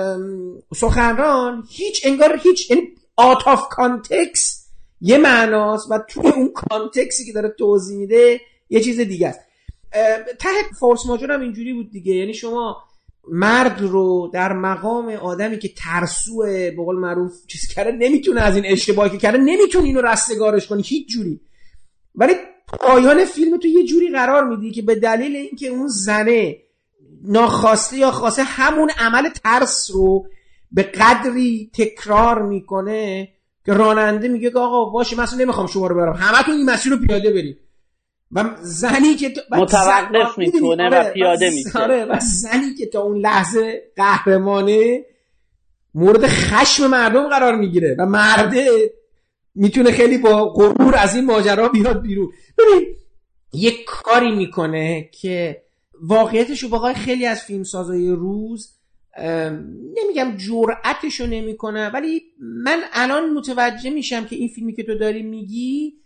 سخنران، انگار هیچ، یعنی out of context یه معناست و توی اون کانتکسی که داره توضیح میده یه چیز دیگه است. ته فورس ماژور هم اینجوری بود دیگه، یعنی شما مرد رو در مقام آدمی که ترسوه به قول معروف چیز کرده، نمیتونه از این اشتباهی که کرده نمیتونه اینو رستگارش کنی هیچ جوری، ولی پایان فیلم تو یه جوری قرار میدی که به دلیل اینکه اون زنه ناخواسته یا خواسته همون عمل ترس رو به قدری تکرار میکنه که راننده میگه که آقا باشه مثلا نمیخوام شما رو برم، همتون این مسیر رو پیاده برید، و زنی که متوقف میکنه و پیاده میشه. آره، و زنی که تا اون لحظه قهرمانه مورد خشم مردم قرار میگیره و مرده میتونه خیلی با غرور از این ماجرا بیاد بیرون. ببین یک کاری میکنه که واقعیتشو بخوای خیلی از فیلمسازای روز نمیگم جرأتشو نمیکنه، ولی من الان متوجه میشم که این فیلمی که تو داری میگی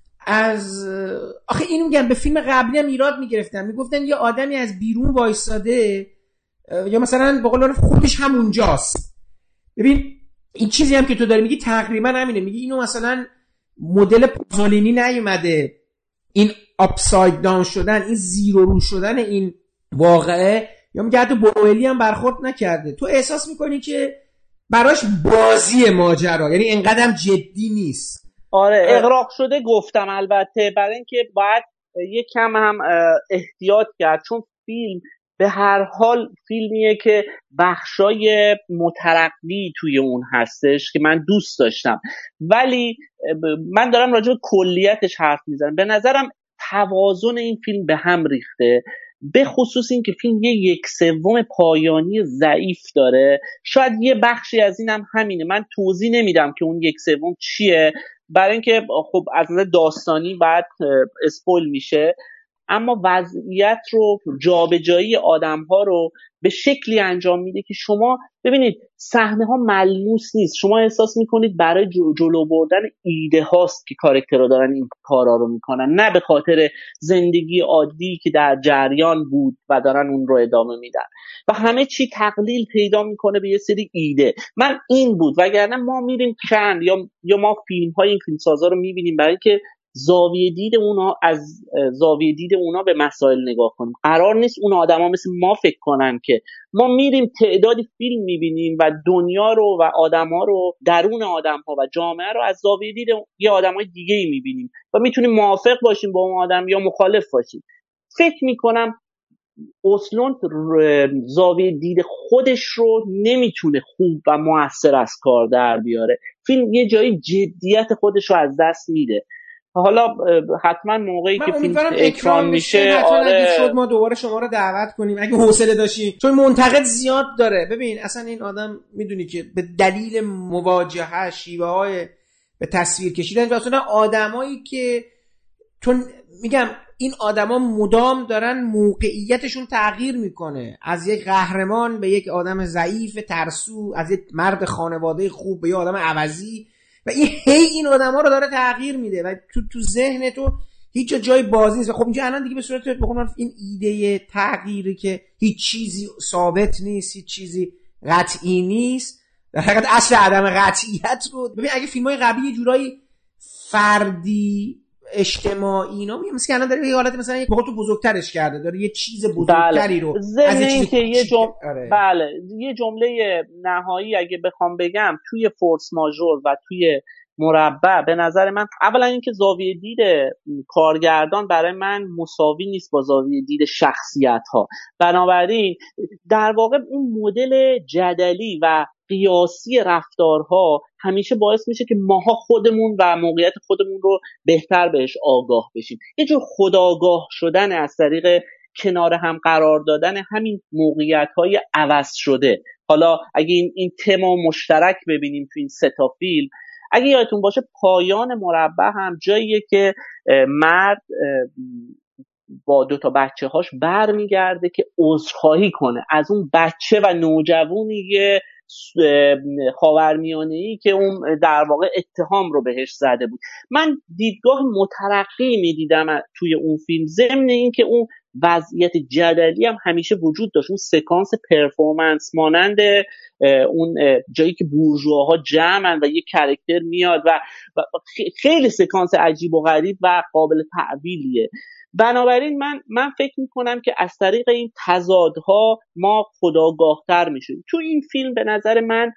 آخه اینو میگم به فیلم قبلی هم ایراد میگرفتن، میگفتن یه آدمی از بیرون وایساده یا مثلا به قول خودش همونجاست. ببین این چیزی هم که تو داری میگی تقریبا همینه، میگی اینو مثلا مدل پازولینی نیومده، این اپساید داون شدن، این زیرو رو شدن این واقعه، یا میگه حتی بروئلی هم برخورد نکرده. تو احساس میکنی که براش بازی ماجرا، یعنی انقدرم جدی نیست. آره اغراق شده گفتم، البته برای اینکه باید یک کم هم احتیاط کرد، چون فیلم به هر حال فیلمیه که بخشای مترقی توی اون هستش که من دوست داشتم، ولی من دارم راجع به کلیتش حرف میزنم. به نظرم توازن این فیلم به هم ریخته، به خصوص این که فیلم یه 1/3 پایانی ضعیف داره. شاید یه بخشی از اینم همینه، من توضیح نمیدم که اون 1/3 چیه برای اینکه خب از نظر داستانی بعد اسپویل میشه، اما وضعیت رو، جابجایی آدم‌ها رو به شکلی انجام میده که شما ببینید صحنه ها ملموس نیست، شما احساس میکنید برای جلو بردن ایده هاست که کاراکترها دارن این کارا رو میکنن، نه به خاطر زندگی عادی که در جریان بود و دارن اون رو ادامه میدن و همه چی تقلیل پیدا میکنه به یه سری ایده. من این بود، وگرنه ما میریم کن یا ما فیلم های این فیلمسازا رو میبینیم برای که زاویه دید اونا از زاویه دید اونا به مسائل نگاه کنیم. قرار نیست اون آدما مثل ما فکر کنن که ما میریم تعدادی فیلم میبینیم و دنیا رو و آدما رو، درون آدم‌ها و جامعه رو از زاویه دید یه آدمای دیگه‌ای میبینیم و میتونیم موافق باشیم با اون آدم یا مخالف باشیم. فکر میکنم اوسلوند زاویه دید خودش رو نمیتونه خوب و موثر از کار در بیاره. فیلم یه جایی جدیت خودش رو از دست میده. حالا حتما موقعی که فیلم اکران میشه حتما اگه شد ما دوباره شما رو دعوت کنیم اگه حوصله داشتین، چون منتقد زیاد داره. ببین اصلا این آدم میدونی که به دلیل مواجهه شیوه های به تصویر کشیدن و اصلا آدمایی که چون میگم این آدما مدام دارن موقعیتشون تغییر میکنه، از یک قهرمان به یک آدم ضعیف ترسو، از یک مرد خانواده خوب به یک آدم عوضی، و این آدما رو داره تغییر میده و تو ذهن تو هیچ جای بازی نیست. و خب اینجا الان دیگه به صورت بخونم این ایده تغییری که هیچ چیزی ثابت نیست، هیچ چیزی قطعی نیست، در حقیقت اصل عدم قطعیت رو ببین. اگه فیلم‌های قبلی یه جورایی فردی اجتماعی اینا میگم مثلا الان داره یه حالت مثلا یک تو بزرگترش کرده، داره یه چیز بزرگتری رو از این که بله یه جمله نهایی اگه بخوام بگم توی فورس ماژور و توی مربع، به نظر من اولا اینکه زاویه دید کارگردان برای من مساوی نیست با زاویه دید شخصیت ها. بنابراین در واقع این مدل جدلی و قیاسی رفتارها همیشه باعث میشه که ماها خودمون و موقعیت خودمون رو بهتر بهش آگاه بشیم. یه جور خودآگاه شدن از طریق کنار هم قرار دادن همین موقعیت‌های عوض شده. حالا اگه این تما مشترک ببینیم تو این سه تا فیلم، اگه یادتون باشه پایان مربع هم جاییه که مرد با 2 بچه هاش برمیگرده که عذرخواهی کنه از اون بچه و نوجوانی خاورمیانه‌ای که اون در واقع اتهام رو بهش زده بود. من دیدگاه مترقی میدیدم توی اون فیلم، ضمن این که اون وضعیت جدلی هم همیشه وجود داشت. اون سکانس پرفورمنس مانند اون جایی که بورژواها جمعن و یک کاراکتر میاد و خیلی سکانس عجیب و غریب و قابل تعبیریه. بنابراین من فکر میکنم که از طریق این تضادها ما خودآگاه‌تر میشیم. تو این فیلم به نظر من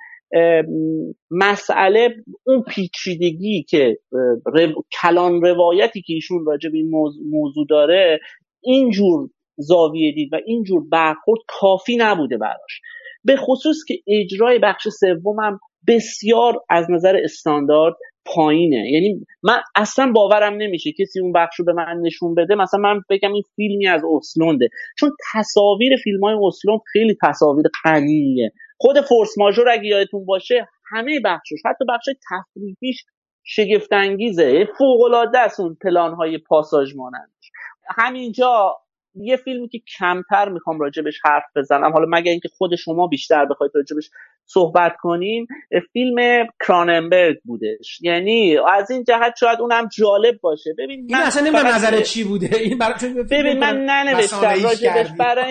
مسئله اون پیچیدگی که کلان روایتی که ایشون راجع به این موضوع داره، اینجور زاویه دید و اینجور برخورد کافی نبوده براش، به خصوص که اجرای بخش سومم بسیار از نظر استاندارد پایینه. یعنی من اصلا باورم نمیشه کسی اون بخش رو به من نشون بده مثلا من بگم این فیلمی از اوسلونده، چون تصاویر فیلم‌های اوسلوند خیلی تصاویر غنیه. خود فورس ماژور اگه یادتون باشه همه بخشش، حتی بخش تفریحیش شگفت انگیزه، فوق‌العاده است اون پلان‌های پاساژ مانندش. همینجا یه فیلمی که کمتر میخوام راجبش حرف بزنم، حالا مگه اینکه خود شما بیشتر بخواید راجبش صحبت کنیم، فیلم کراننبرگ بودش. یعنی از این جهت شاید اونم جالب باشه. ببین این اصلا نمیدونم نظر چی بوده این ببین من ننوشتم راجبش برای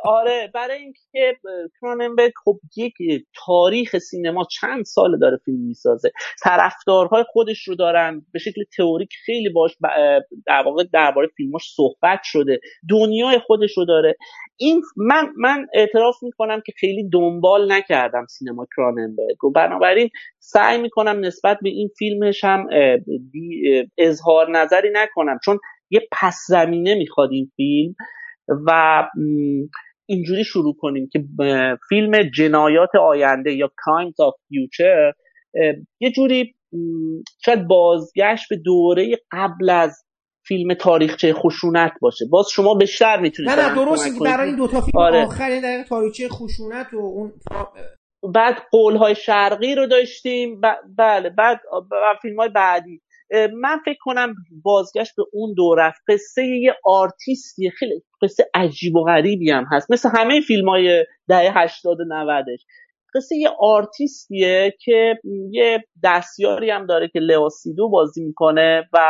اینکه کراننبرگ خب یک تاریخ سینما چند سال داره فیلم میسازه، طرفدارهای خودش رو دارن، به شکل تئوریک خیلی باش در واقع درباره فیلماش صحبت شده، دنیای خودش رو داره. این من اعتراف میکنم که خیلی دنبال نکردم سینما کراننبرگ و بنابراین سعی میکنم نسبت به این فیلمش هم اظهار نظری نکنم، چون یه پس زمینه میخواد این فیلم و اینجوری شروع کنیم که فیلم جنایات آینده یا Crimes of Future یه جوری شاید بازگشت به دوره قبل از فیلم تاریخچه خشونت باشه. باز شما بیشتر میتونید نه درسته که برای این 2 تا فیلم آخر در تاریخچه خشونت و اون بعد قولهای شرقی رو داشتیم بله، بعد فیلم‌های بعدی من فکر کنم بازگشت به اون دوره، قصه یه آرتیستی خیلی قصه عجیب و غریبی هم هست، مثل همه فیلم‌های دهه 80 و 90ش. قصه یه آرتیستیه که یه دستیاری هم داره که لئو سیدو بازی میکنه و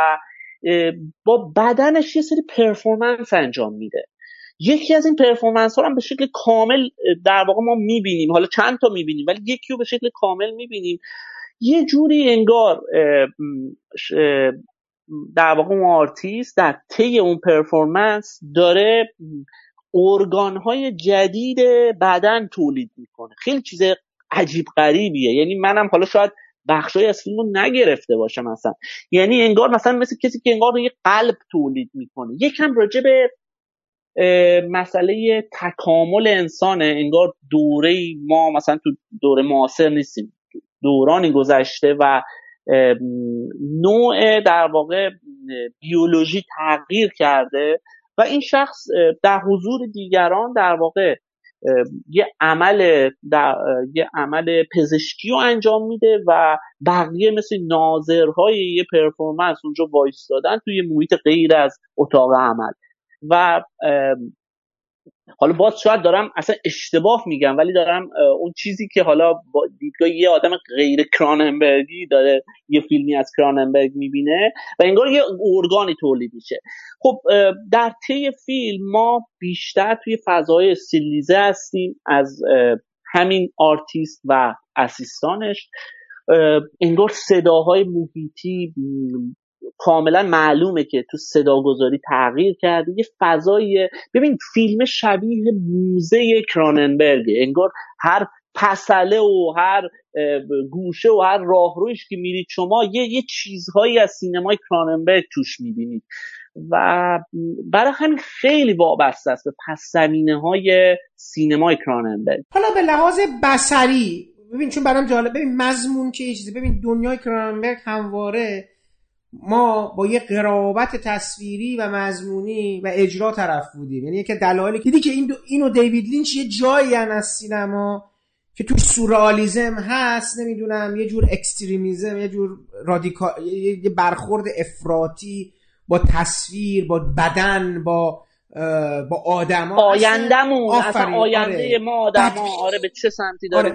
با بدنش یه سری پرفورمنس انجام میده. یکی از این پرفورمنس ها هم به شکل کامل در واقع ما میبینیم، حالا چند تا میبینیم ولی یکی رو به شکل کامل میبینیم. یه جوری انگار در واقع اون آرتیست در طی اون پرفورمنس داره ارگان‌های جدید بدن تولید میکنه. خیلی چیز عجیب غریبیه. یعنی منم حالا شاید بخشای از فیلمو نگرفته باشم مثلا، یعنی انگار مثلا مثل کسی که انگار یه قلب تولید میکنه. یکم راجع به مسئله تکامل انسانه، انگار دوره ما مثلا تو دوره معاصر نیستیم، دورانی گذشته و نوع در واقع بیولوژی تغییر کرده و این شخص در حضور دیگران در واقع یه عمل پزشکی رو انجام میده و بقیه مثل ناظرهای یه پرفورمنس اونجا وایستادن توی محیط غیر از اتاق عمل. و حالا باز شاید دارم اصلا اشتباه میگم، ولی دارم اون چیزی که حالا با دیدگاه یه آدم غیر کراننبرگی داره یه فیلمی از کراننبرگ میبینه و انگار یه ارگانی تولید میشه. خب در طی فیلم ما بیشتر توی فضای استیلیزه هستیم از همین آرتیست و اسیستانش. انگار صداهای محیطی کاملا معلومه که تو صداگذاری تغییر کرده. یه فضایی، ببین فیلم شبیه موزه کراننبرگه، انگار هر پسله و هر گوشه و هر راهرویش که میرید شما یه چیزهایی از سینمای کراننبرگ توش میبینید و برای همین خیلی وابسته است به پس زمینه‌های سینمای کراننبرگ. حالا به لحاظ بصری ببین، چون برام جالب، ببین مضمون که یه چیزی، ببین دنیای کراننبرگ همواره ما با یه قرابت تصویری و مضمونی و اجرا طرف بودیم. یعنی یکی دلایلی که اینو دیوید لینچ یه جایی از سینما که توش سورئالیسم هست، نمیدونم یه جور اکستریمیزم، یه جور رادیکال، یه برخورد افراطی با تصویر، با بدن، با آدما، آیندهمون اصلا آینده ما آدما به چه سمتی داره،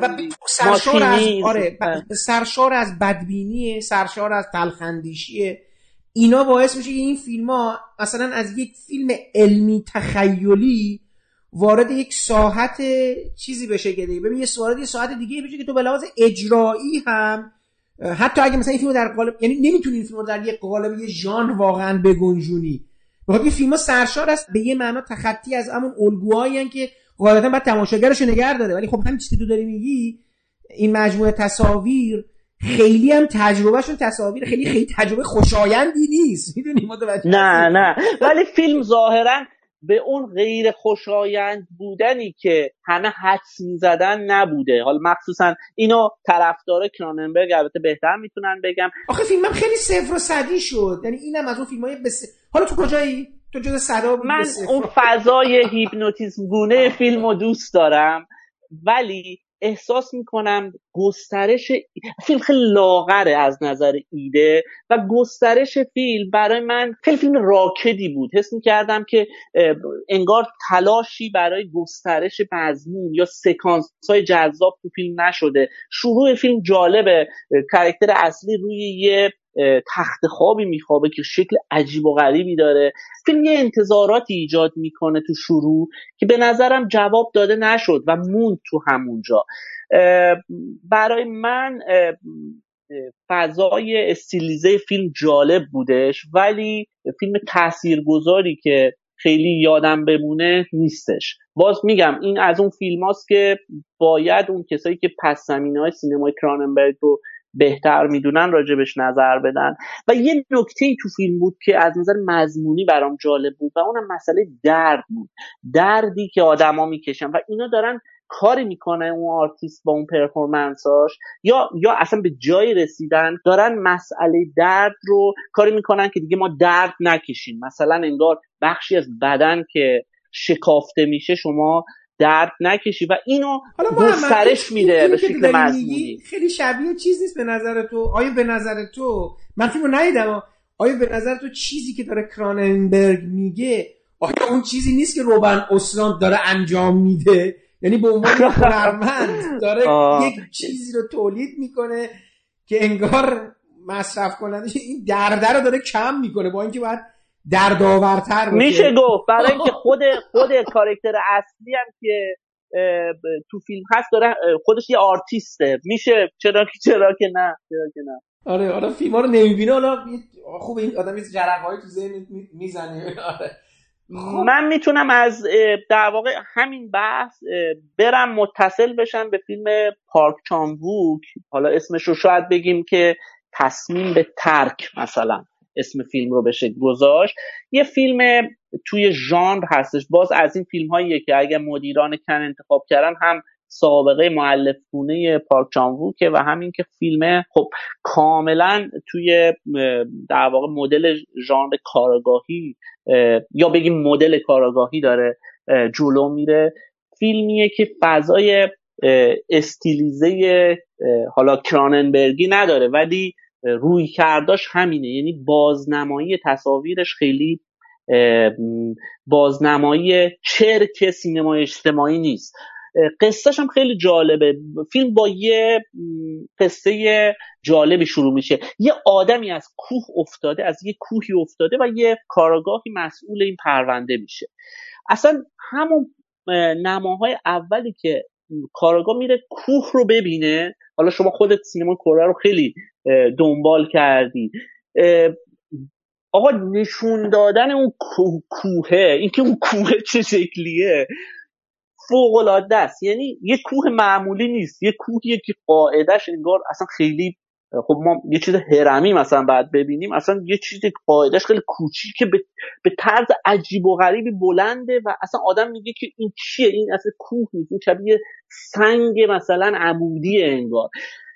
سرشار از بدبینیه، سرشار از تلخندیشیه. اینا باعث میشه که این فیلم ها مثلا از یک فیلم علمی تخیلی وارد یک ساحت چیزی بشه که ببین یه ساحت دیگه بشه که تو به لحاظ اجرایی هم حتی اگه مثلا این فیلم در قالب، یعنی نمیتونی این فیلم در یک قالب یه ژانر واقعا بگنجونی. بخاطر این فیلم‌ها سرشار است به یه معنا تخطی از همون الگوهایی ان که غالبا بعد تماشاگرش نگه داره. ولی خب همین چیزی که تو داری میگی، این مجموعه تصاویر خیلی هم تجربهشون تصاویر خیلی تجربه خوشایندی نیست، میدونی متوجه؟ نه ولی فیلم ظاهرا به اون غیر خوشایند بودنی که همه حدس می‌زدن نبوده. حالا مخصوصا اینو طرفدار کراننبرگ البته بهتر میتونن بگم. آخه فیلمم خیلی صفر و صدی شد، یعنی اینم از اون فیلمای حالا تو کجایی؟ تو جز صدا بود؟ من اون فضای هیپنوتیزم گونه فیلمو دوست دارم، ولی احساس میکنم گسترش فیلم خیلی لاغره از نظر ایده و گسترش فیلم برای من خیلی فیلم راکدی بود. حس میکردم که انگار تلاشی برای گسترش مضمون یا سکانس های جذاب تو فیلم نشده. شروع فیلم جالبه، کاراکتر اصلی روی یه تخت خوابی میخوابه که شکل عجیب و غریبی داره. فیلم یه انتظاراتی ایجاد میکنه تو شروع که به نظرم جواب داده نشد و موند تو همونجا. برای من فضای استیلیزه فیلم جالب بودش، ولی فیلم تاثیرگذاری که خیلی یادم بمونه نیستش. باز میگم این از اون فیلم هاست که باید اون کسایی که پس زمینه‌های سینمای کراننبرگ رو بهتر میدونن راجبش نظر بدن. و یه نکته‌ای تو فیلم بود که از نظر مضمونی برام جالب بود و اونم مسئله درد بود، دردی که آدما میکشن و اینا دارن کاری میکنه اون آرتیست با اون پرفورمنساش یا اصلا به جای رسیدن دارن مسئله درد رو کاری میکنن که دیگه ما درد نکشیم. مثلا انگار بخشی از بدن که شکافته میشه شما درد نکشی و اینو گسترش میده به شکل مضمونی. خیلی شبیه چیز نیست به نظر تو؟ آیا به نظر تو، من فیلمو ندیدم، آیا به نظر تو چیزی که داره کراننبرگ میگه آیا اون چیزی نیست که روبن اسلاند داره انجام میده؟ یعنی به عنوان هنرمند داره یک چیزی رو تولید میکنه که انگار مصرف کننده این درد رو داره کم میکنه، با اینکه باید دردآورتر باشه. میشه گفت برای اینکه خود کاراکتر اصلی هم که تو فیلم هست داره خودش یه آرتیسته. میشه چرا که نه. آره حالا فیلم‌ها رو نمی‌بینه، حالا خوب این آدم یه جرقه‌ای تو ذهن میزنه. آره خب من میتونم از در واقع همین بحث برم متصل بشم به فیلم پارک چان ووک. حالا اسمش رو شاید بگیم که تصمیم به ترک مثلا اسم فیلم رو بشه گذاشت. یه فیلم توی ژانر هستش، باز از این فیلم هاییه که اگه مدیران کن انتخاب کردن، هم سابقه مؤلف گونه پارک چان ووکه و همین که فیلم خب کاملا توی در واقع مدل ژانر کارگاهی یا بگیم مدل کارآگاهی داره جلو میره. فیلمیه که فضای استیلیزه حالا کراننبرگی نداره، ولی روی کرداش همینه، یعنی بازنمایی تصاویرش خیلی بازنمایی چرک سینما اجتماعی نیست. قصهش هم خیلی جالبه. فیلم با یه قصه جالبی شروع میشه. یه آدمی از کوه افتاده، از یه کوهی افتاده و یه کارآگاهی مسئول این پرونده میشه. اصلا همون نماهای اولی که کارآگاه میره کوه رو ببینه، حالا شما خودت سینما کره رو خیلی دنبال کردی، آقا نشون دادن اون کوهه، اینکه اون کوه چه شکلیه فوق‌العاده است. یعنی یه کوه معمولی نیست، یه کوهیه که قاعدش انگار اصلا خیلی، خب ما یه چیز هرمی مثلا بعد ببینیم، اصلا یه چیزی قاعدش خیلی کوچیکه به طرز عجیب و غریبی بلنده و اصلا آدم میگه که این چیه، این اصلا کوه نیست، این شبیه سنگ مثلا عمودیه انگار.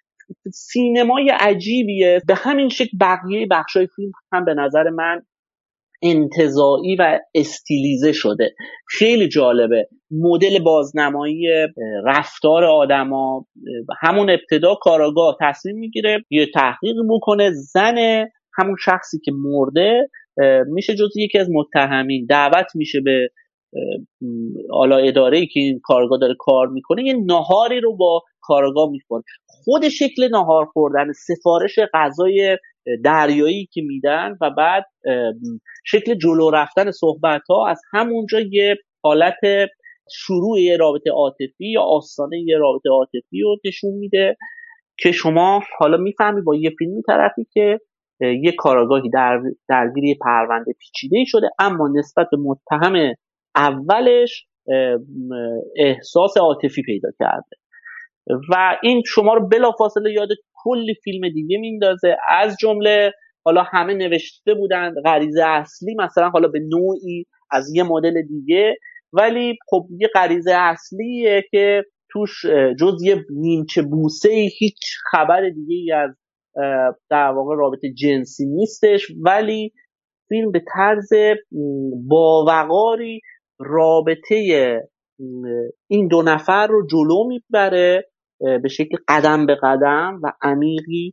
سینمای عجیبیه. به همین شکل بقیه بخشای فیلم هم به نظر من انتزاعی و استیلیزه شده. خیلی جالبه مدل بازنمایی رفتار آدما. همون ابتدا کاراگاه تصمیم میگیره یه تحقیق بکنه، زن همون شخصی که مرده میشه جزو یکی از متهمین، دعوت میشه به حالا اداره‌ای که این کارگاه داره کار میکنه، یه ناهاری رو با کارگاه میخوره. خود شکل ناهار خوردن، سفارش غذای دریایی که میدن و بعد شکل جلو رفتن صحبت ها از همونجا یه حالت شروع یه رابطه عاطفی یا آستانه یه رابطه عاطفی رو نشون میده که شما حالا میفهمی با یه فیلمی طرفی که یه کاراگاهی درگیر یه پرونده پیچیده‌ای شده، اما نسبت به متهم اولش احساس عاطفی پیدا کرده و این شما رو بلافاصله یاد کلی فیلم دیگه میندازه. از جمله حالا همه نوشته بودن غریزه اصلی مثلا، حالا به نوعی از یه مدل دیگه، ولی خب یه غریزه اصلیه که توش جز یه نیمچه بوسه هیچ خبر دیگه ای از در واقع رابطه جنسی نیستش، ولی فیلم به طرز باوقاری رابطه این دو نفر رو جلو میبره به شکل قدم به قدم و عمیقی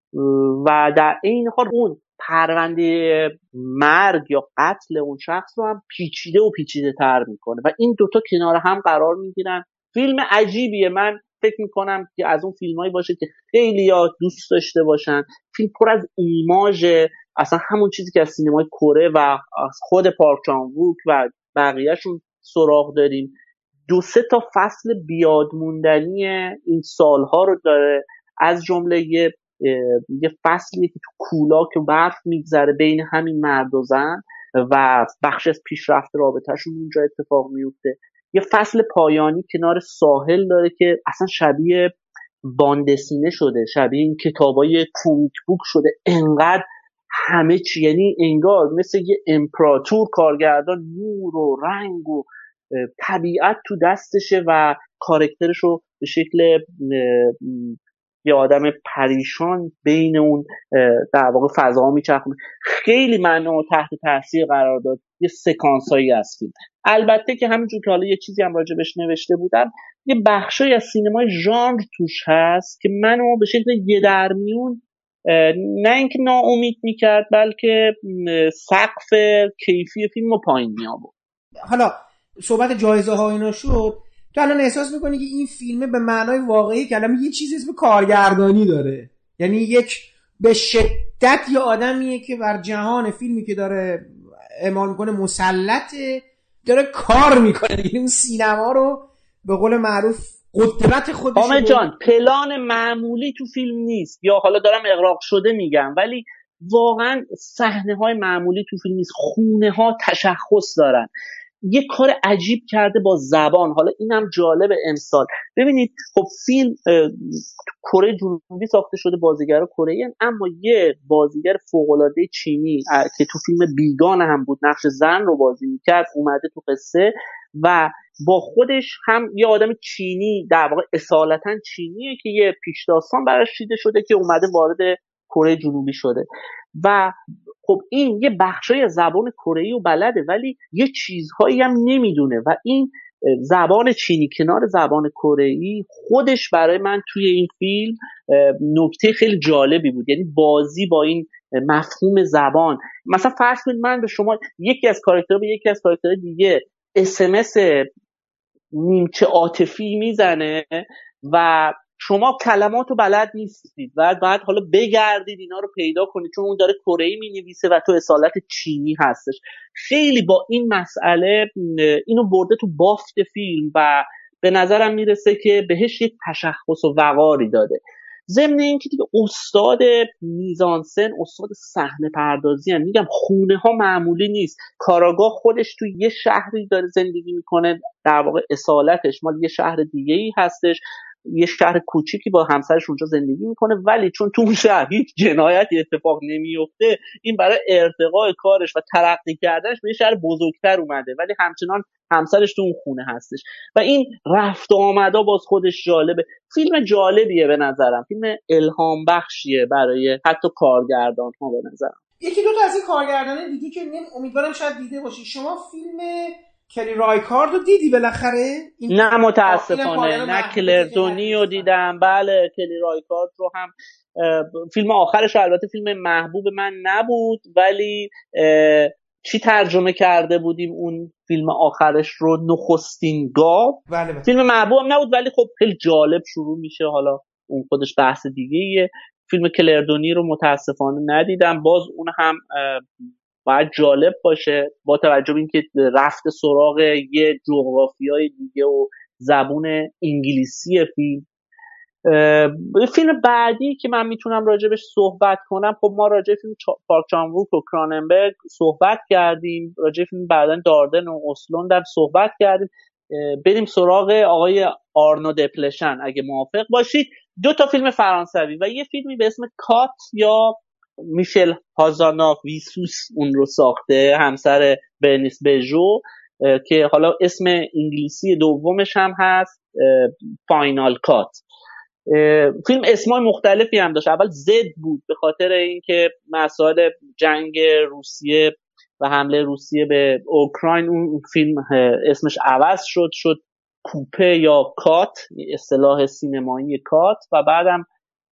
و در این حال اون پرونده مرگ یا قتل اون شخص رو هم پیچیده و پیچیده تر میکنه و این دوتا کنار هم قرار میگیرن. فیلم عجیبیه. من فکر میکنم که از اون فیلمایی باشه که خیلی ها دوست داشته باشن. فیلم پر از ایماژ، اصلا همون چیزی که از سینمای کره و از خود پارک چان ووک و بقیهشون سراغ داریم. 2-3 تا فصل بیادموندنی این سالها رو داره، از جمله یه فصلی که تو کولاک و برف میگذره بین همین مرد و زن و بخش از پیشرفت رابطهشون اونجا اتفاق میفته. یه فصل پایانی کنار ساحل داره که اصلا شبیه باندسینه شده، شبیه این کتابای کومیک بوک شده، انقدر همه چی، یعنی انگار مثل یه امپراتور کارگردان نور و رنگ و طبیعت تو دستشه و کاراکترش رو به شکل یه آدم پریشان بین اون در واقع فضا میچرخونه. خیلی منو تحت تاثیر قرار داد یه سکانس هایی از فیلم. البته که همینجور که حالا یه چیزی هم راجبش نوشته بودم، یه بخشی از سینمای ژانر توش هست که منو به شکل یه درمیون نه اینکه ناامید میکرد، بلکه سقف کیفی فیلم رو پایین میآورد. حالا صحبت جایزه ها اینا شد، تو الان احساس میکنی که این فیلمه به معنای واقعی کلمه یه چیزی اسم کارگردانی داره؟ یعنی یک به شدت یه آدمیه که بر جهان فیلمی که داره اعمال میکنه مسلطه، داره کار میکنه، یعنی اون سینما رو به قول معروف قدرت خودش. حامد جان پلان معمولی تو فیلم نیست، یا حالا دارم اغراق شده میگم، ولی واقعا صحنه های معمولی تو فیلم نیست. خونه ها تشخص دارن. یه کار عجیب کرده با زبان. حالا اینم جالب امسال. ببینید خب فیلم کره جنوبی ساخته شده، بازیگرا کره‌ای، اما یه بازیگر فوق‌العاده چینی که تو فیلم بیگانه هم بود نقش زن رو بازی میکرد اومده تو قصه و با خودش هم یه آدم چینی، در واقع اصالتا چینیه که یه پیش داستان براش چیده شده که اومده وارد کره جنوبی شده و خب این یه بخشای زبان کره‌ای و بلده ولی یه چیزهایی هم نمیدونه و این زبان چینی کنار زبان کره‌ای خودش برای من توی این فیلم نکته خیلی جالبی بود. یعنی بازی با این مفهوم زبان. مثلا فرض کنید من به شما یکی از کاراکترها به یکی از کاراکترهای دیگه SMS نیمچه عاطفی میزنه و شما کلماتو بلد نیستید و بعد حالا بگردید اینا رو پیدا کنید چون اون داره کره‌ای مینویسه و تو اصالت چینی هستش. خیلی با این مسئله اینو برده تو بافت فیلم و به نظرم میرسه که بهش یک تشخص و وقاری داده. ضمن اینکه دیگه استاد میزانسن، استاد صحنه پردازی هم. میگم خونه ها معمولی نیست. کاراگاه خودش تو یه شهری داره زندگی میکنه، در واقع اصالتش مال یه شهر دیگه ای هستش، یه شهر کوچیکی با همسرش اونجا زندگی میکنه ولی چون تو اون شهر هیچ جنایتی اتفاق نمیفته این برای ارتقاء کارش و ترقی کردنش به یه شهر بزرگتر اومده ولی همچنان همسرش تو اون خونه هستش و این رفت و آمدا باز خودش جالبه. فیلم جالبیه به نظرم، فیلم الهام بخشیه برای حتی کارگردان ها به نظرم. یکی دو تا از این کارگردانان دیدی که امیدوارم شاید دیده باشی. شما فیلم کلی رایکارد رو دیدی بالاخره؟ نه متاسفانه نه کلردونی رو دیدم. بله کلی رایکارد رو هم فیلم آخرش البته فیلم محبوب من نبود ولی چی ترجمه کرده بودیم اون فیلم آخرش رو؟ نخستین گاو. بله. فیلم محبوبم نبود ولی خب خیلی جالب شروع میشه، حالا اون خودش بحث دیگه ایه. فیلم کلردونی رو متاسفانه ندیدم، باز اون هم باید جالب باشه با توجه به اینکه رفت سراغ یه جغرافیای دیگه و زبون انگلیسی فیلم. فیلم بعدی که من میتونم راجبش صحبت کنم، خب ما راجب فیلم پارک چان ووک و کراننبرگ صحبت کردیم، راجب فیلم بعدن داردن و اسلوند هم صحبت کردیم. بریم سراغ آقای آرنو دپلشن اگه موافق باشید. 2 تا فیلم فرانسوی و یه فیلمی به اسم کات یا میشل هازاناف ویسوس اون رو ساخته، همسر برنیس بژو، که حالا اسم انگلیسی دومش هم هست فاینال کات. فیلم اسمای مختلفی هم داشت. اول زد بود به خاطر اینکه مسائل جنگ روسیه و حمله روسیه به اوکراین اون فیلم اسمش عوض شد کوپه یا کات، اصطلاح سینمایی کات. و بعدم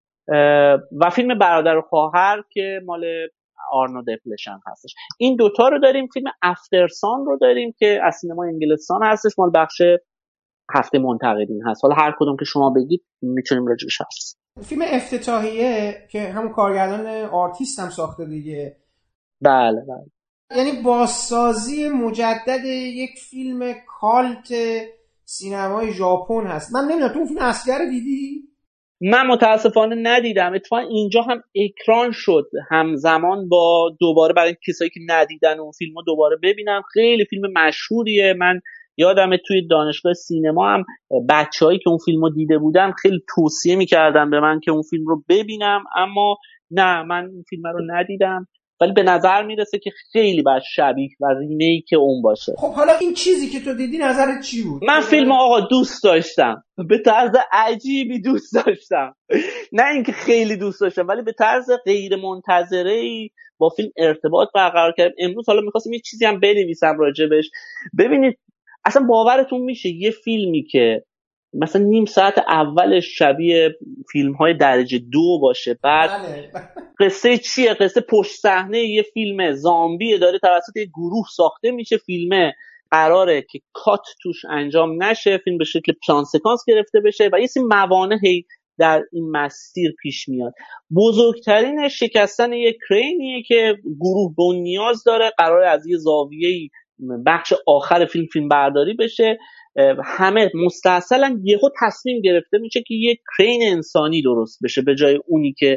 و فیلم برادر و خواهر که مال آرنو دپلشن هستش. این 2 تا رو داریم. فیلم افترسان رو داریم که از سینمای انگلستان هستش، مال بخش هفته منتقدین هست. حالا هر کدوم که شما بگید میتونیم راجعش حرف. فیلم افتتاحیه که همون کارگردان آرتیست هم ساخته دیگه. بله. یعنی بازسازی مجدد یک فیلم کالت سینمای ژاپن هست. من نمیدونم تو اون فیلم اصلی رو دیدی؟ من متاسفانه ندیدم. اتفاقا اینجا هم اکران شد همزمان با دوباره برای کسایی که ندیدن اون فیلمو دوباره ببینم. خیلی فیلم مشهوریه. من یادمه توی دانشگاه سینما هم بچه‌هایی که اون فیلمو دیده بودن خیلی توصیه می‌کردن به من که اون فیلم رو ببینم، اما نه من اون فیلم رو ندیدم ولی به نظر میرسه که خیلی باید شبیه و ریمیک اون باشه. خب حالا این چیزی که تو دیدی نظرت چی بود؟ من فیلم آقا دوست داشتم، به طرز عجیبی دوست داشتم. نه اینکه خیلی دوست داشتم ولی به طرز غیر منتظره‌ای با فیلم ارتباط برقرار کردم. امروز حالا می‌خواستم یه چیزی هم بنویسم راجبش. ببینید اصلا باورتون میشه یه فیلمی که مثلا نیم ساعت اولش شبیه فیلم‌های درجه 2 باشه، بعد قصه چیه؟ قصه پشت صحنه یه فیلم زامبیه، داره توسط یه گروه ساخته میشه. فیلمه قراره که کات توش انجام نشه، فیلم به شکل پلان سکانس گرفته بشه و یه سری موانعی در این مسیر پیش میاد. بزرگترین شکستن یک کرینیه که گروه به نیاز داره، قراره از یه زاویه‌ای بخش آخر فیلم برداری بشه همه مستعصلن، یهو تصمیم گرفته میشه که یک کرین انسانی درست بشه به جای اونی که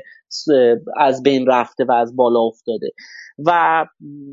از بین رفته و از بالا افتاده و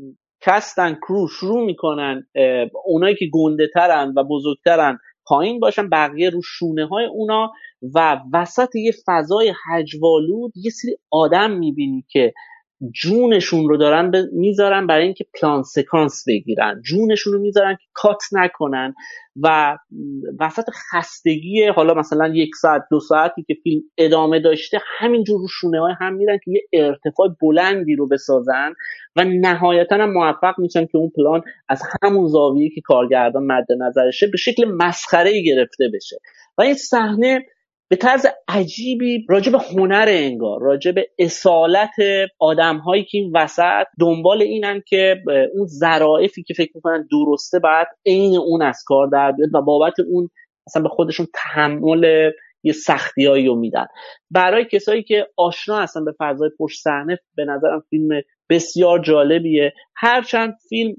کستن کرو شروع میکنن اونایی که گنده ترن و بزرگترن پایین باشن، بقیه رو شونه های اونا و وسط یه فضای هجوالود یه سری آدم میبینی که جونشون رو دارن میذارن برای اینکه پلان سکانس بگیرن، جونشون رو میذارن که کات نکنن و وسط خستگی حالا مثلا 1 ساعت 2 ساعتی که فیلم ادامه داشته همینجور رو شونه های هم میرن که یه ارتفاع بلندی رو بسازن و نهایتا هم موفق میشن که اون پلان از همون زاویه‌ای که کارگردان مد نظرشه به شکل مسخره‌ای گرفته بشه و این صحنه به طرز عجیبی راجع به هنر انگار، راجع به اصالت آدم‌هایی که این وسط دنبال اینن که اون ظرافی که فکر میکنن درسته بعد عین اون از کار در بیاد و بابت اون اصلا به خودشون تحمل یه سختیایی رو میدن. برای کسایی که آشنا هستن به فضای پشت صحنه به نظرم فیلم بسیار جالبیه، هرچند فیلم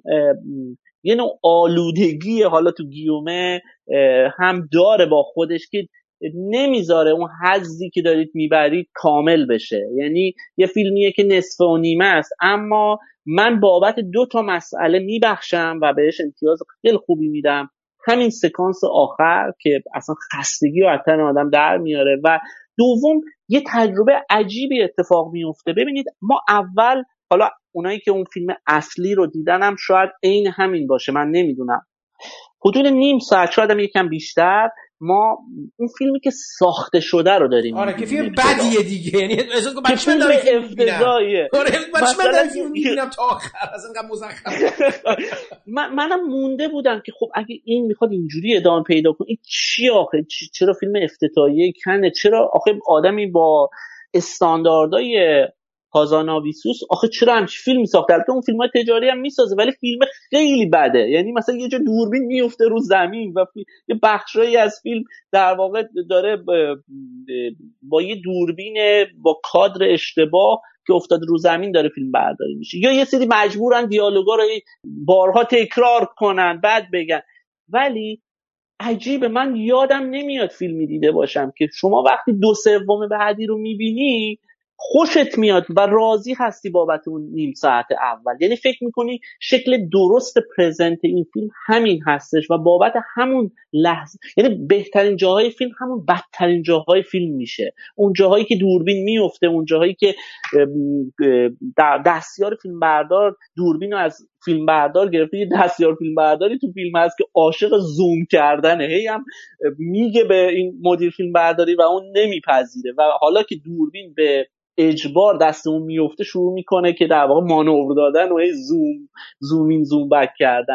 یه نوع آلودگی حالا تو گیومه هم داره با خودش که نمیذاره اون حظی که دارید میبرید کامل بشه، یعنی یه فیلمیه که نصف و نیمه است اما من بابت 2 تا مسئله میبخشم و بهش امتیاز خیلی خوبی میدم. همین سکانس آخر که اصلا خستگی رو از تن آدم در میاره و دوم یه تجربه عجیبی اتفاق میفته. ببینید ما اول، حالا اونایی که اون فیلم اصلی رو دیدنم شاید عین همین باشه، من نمیدونم، حدود نیم ساعت شاید هم یکم بیشتر ما اون فیلمی که ساخته شده رو داریم. آره که فیلم بدیه دیگه، یعنی اصلا بچه من داره فیلم افتضاحیه. آره بچه من داره فیلم میبینم تا آخر اصلا انقدر مزخرف. منم مونده بودم که خب اگه این میخواد اینجوری ادامه پیدا کنه این چی آخه، چرا فیلم افتتاحیه کنه، چرا آخه آدمی با استانداردهای کازاناویسوس آخه چرا همچین فیلمی ساخته؟ البته اون فیلم‌های تجاری هم میسازه ولی فیلم خیلی بده، یعنی مثلا یه جا دوربین میفته رو زمین و یه بخشایی از فیلم در واقع داره با یه دوربین با کادر اشتباه که افتاده رو زمین داره فیلم برداری میشه، یا یه سری مجبورن دیالوگا رو بارها تکرار کنن بعد بگن. ولی عجیبه، من یادم نمیاد فیلمی دیده باشم که شما وقتی 2/3 بعدی رو میبینی خوشت میاد و راضی هستی بابت اون نیم ساعت اول، یعنی فکر میکنی شکل درست پرزنت این فیلم همین هستش و بابت همون لحظه، یعنی بهترین جاهای فیلم همون بدترین جاهای فیلم میشه، اون جاهایی که دوربین میفته، اون جاهایی که دستیار فیلم بردار دوربین رو از فیلم بردار گرفته، یه دستیار فیلم برداری تو فیلم هست که عاشق زوم کردنه، هی هم میگه به این مدیر فیلم برداری و اون نمیپذیره و حالا که دوربین به اجبار دست اون میفته شروع میکنه که در واقع مانور دادن و زوم این زوم بک کردن.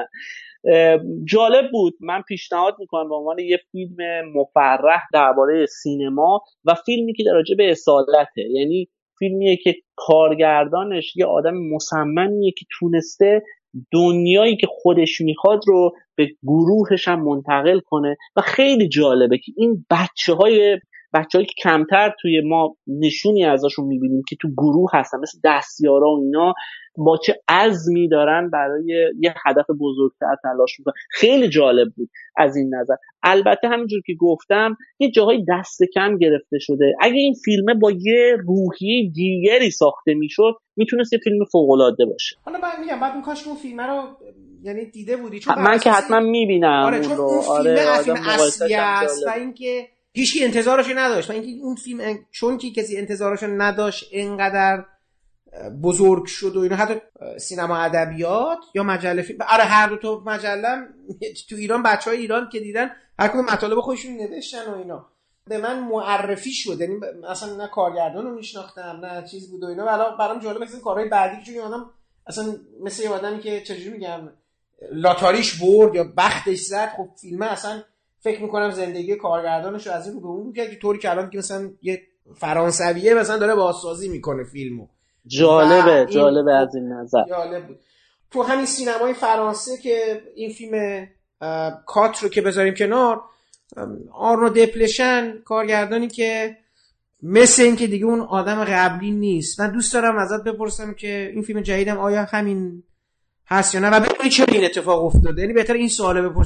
جالب بود، من پیشنهاد میکنم به عنوان یه فیلم مفرح درباره سینما و فیلمی که در راجع به اصالته، یعنی فیلمیه که کارگردانش یه آدم مصممیه که تونسته دنیایی که خودش میخواد رو به گروهش هم منتقل کنه و خیلی جالبه که این بچه‌هایی که کمتر توی ما نشونی ازشون میبینیم که تو گروه هستن مثل دستیارا و اینا با چه عزمی دارن برای یه هدف بزرگتر تلاش میکنن. خیلی جالب بود از این نظر. البته همینجور که گفتم یه جاهای دست کم گرفته شده، اگه این فیلمه با یه روحیه دیگری ساخته میشد میتونست یه فیلم فوق‌العاده باشه. حالا من میگم بعد کاش اون فیلمه رو یعنی دیده بودی، چون من که حتما میبینم. آره چون اون فیلم اصلی است و اینکه هیچکی انتظارشو نداشت و اینکه اون فیلم چون که کسی انتظارشو نداشت اینقدر بزرگ شد و اینا، حتی سینما ادبیات یا مجله فیلم، آره هر دو تا مجله تو ایران بچهای ایران که دیدن هر کدوم مطالب خودشون نوشتن و اینا به من معرفی شد، یعنی اصلا نه کارگردان رو میشناختم نه چیز بود و اینا، برام جالب مثلا کارهای بعدی چون آدم اصلا مثل یه آدمی که چجوری میگم لاتاریش برد یا بختش زد، خب فیلم اصلا فکر میکنم زندگی کارگردانش رو از این رو به اون رو کرد که طوری که الان که مثلا یه فرانسویه مثلا داره بازسازی میکنه فیلمو. جالبه از این نظر. جالب بود. تو همین سینمای فرانسه که این فیلم کات رو که بذاریم کنار، آرنو دپلشن کارگردانی که مثل این که دیگه اون آدم قبلی نیست، من دوست دارم ازت بپرسم که این فیلم جدیدم آیا همین هست یا نه و بدونی چرا این اتفاق افتاده، یعنی بهتر این سواله بپرسیم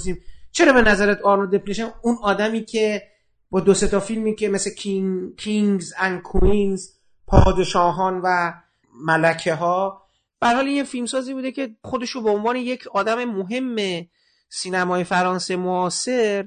چرا به نظرت آرنولد دپلیشن اون آدمی که با 2-3 تا فیلمی که مثل کینگز اند کوینز، پادشاهان و ملکه ها، به هر حال این فیلمسازی بوده که خودشو به عنوان یک آدم مهم سینمای فرانسه معاصر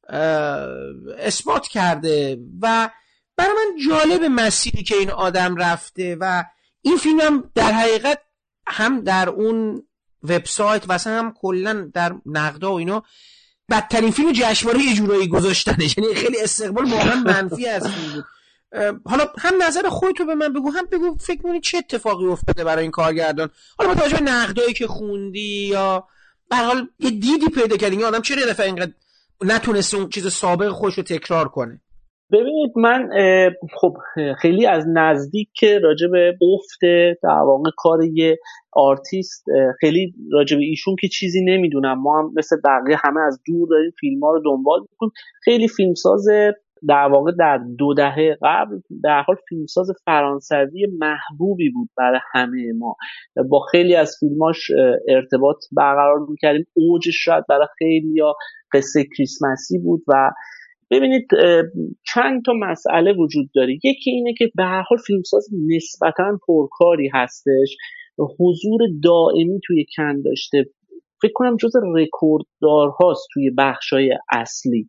اثبات کرده و برای من جالب مسیری که این آدم رفته و این فیلم هم در حقیقت هم در اون وبسایت و هم کلا در نقدا و اینا بدترین فیلم جشنواره یه جورایی گذاشتنش، یعنی خیلی استقبال واقعا منفی از فیلم بود. حالا هم نظر خودتو به من بگو، هم بگو فکر می‌کنی چه اتفاقی افتاده برای این کارگردان، حالا با توجه به نقدایی که خوندی یا به هر حال یه دیدی پیدا کردی این آدم چرا یه دفعه اینقدر نتونسته اون چیز سابق خودش رو تکرار کنه. ببینید من خب خیلی از نزدیک که راجع به افت در واقع کار یه آرتیست خیلی راجع به ایشون که چیزی نمیدونم. ما هم مثل بقیه همه از دور داریم فیلم‌ها رو دنبال می‌کنیم. خیلی فیلمساز در واقع در 2 دهه قبل در حال فیلمساز فرانسوی محبوبی بود برای همه ما. با خیلی از فیلماش ارتباط برقرار می‌کردیم. اوجش شاید برای خیلی‌ها قصه کریسمسی بود و ببینید چند تا مسئله وجود داره. یکی اینه که به هر حال فیلمساز نسبتاً پرکاری هستش، حضور دائمی توی کن داشته، فکر کنم جز رکورددارهاست توی بخشای اصلی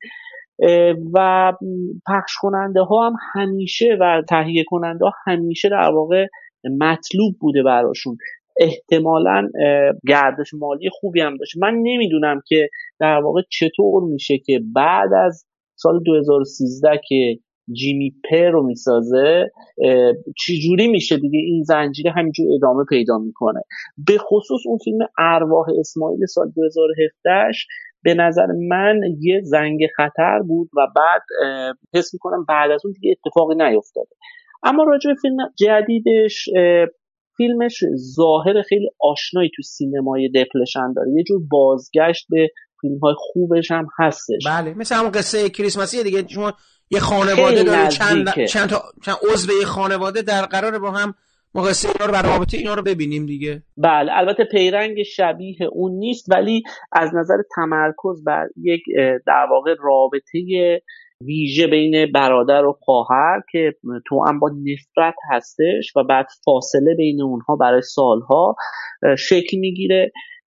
و پخش کننده ها هم همیشه و تهیه کننده ها همیشه در واقع مطلوب بوده براشون. احتمالاً گردش مالی خوبی هم داشته. من نمیدونم که در واقع چطور میشه که بعد از سال 2013 که جیمی پر رو میسازه چی جوری میشه دیگه این زنجیره همینجور ادامه پیدا میکنه. به خصوص اون فیلم ارواح اسماعیل سال 2017 به نظر من یه زنگ خطر بود و بعد حس میکنم بعد از اون دیگه اتفاقی نیفتاده. اما راجع به فیلم جدیدش، فیلمش ظاهر خیلی آشنایی تو سینمای دپلشن داره، یه جور بازگشت به فیلم‌های خوبش هم هستش. بله، مثل همون قصه کریسمسی دیگه. شما یه خانواده داره، چند عضو یه خانواده در قرار با هم مقایسه اینا رو بر رابطه اینا رو ببینیم دیگه. بله، البته پیرنگ شبیه اون نیست، ولی از نظر تمرکز بر یک در واقع رابطه ویژه بین برادر و خواهر که توأم با نفرت هستش و بعد فاصله بین اونها برای سالها شکل میگیره.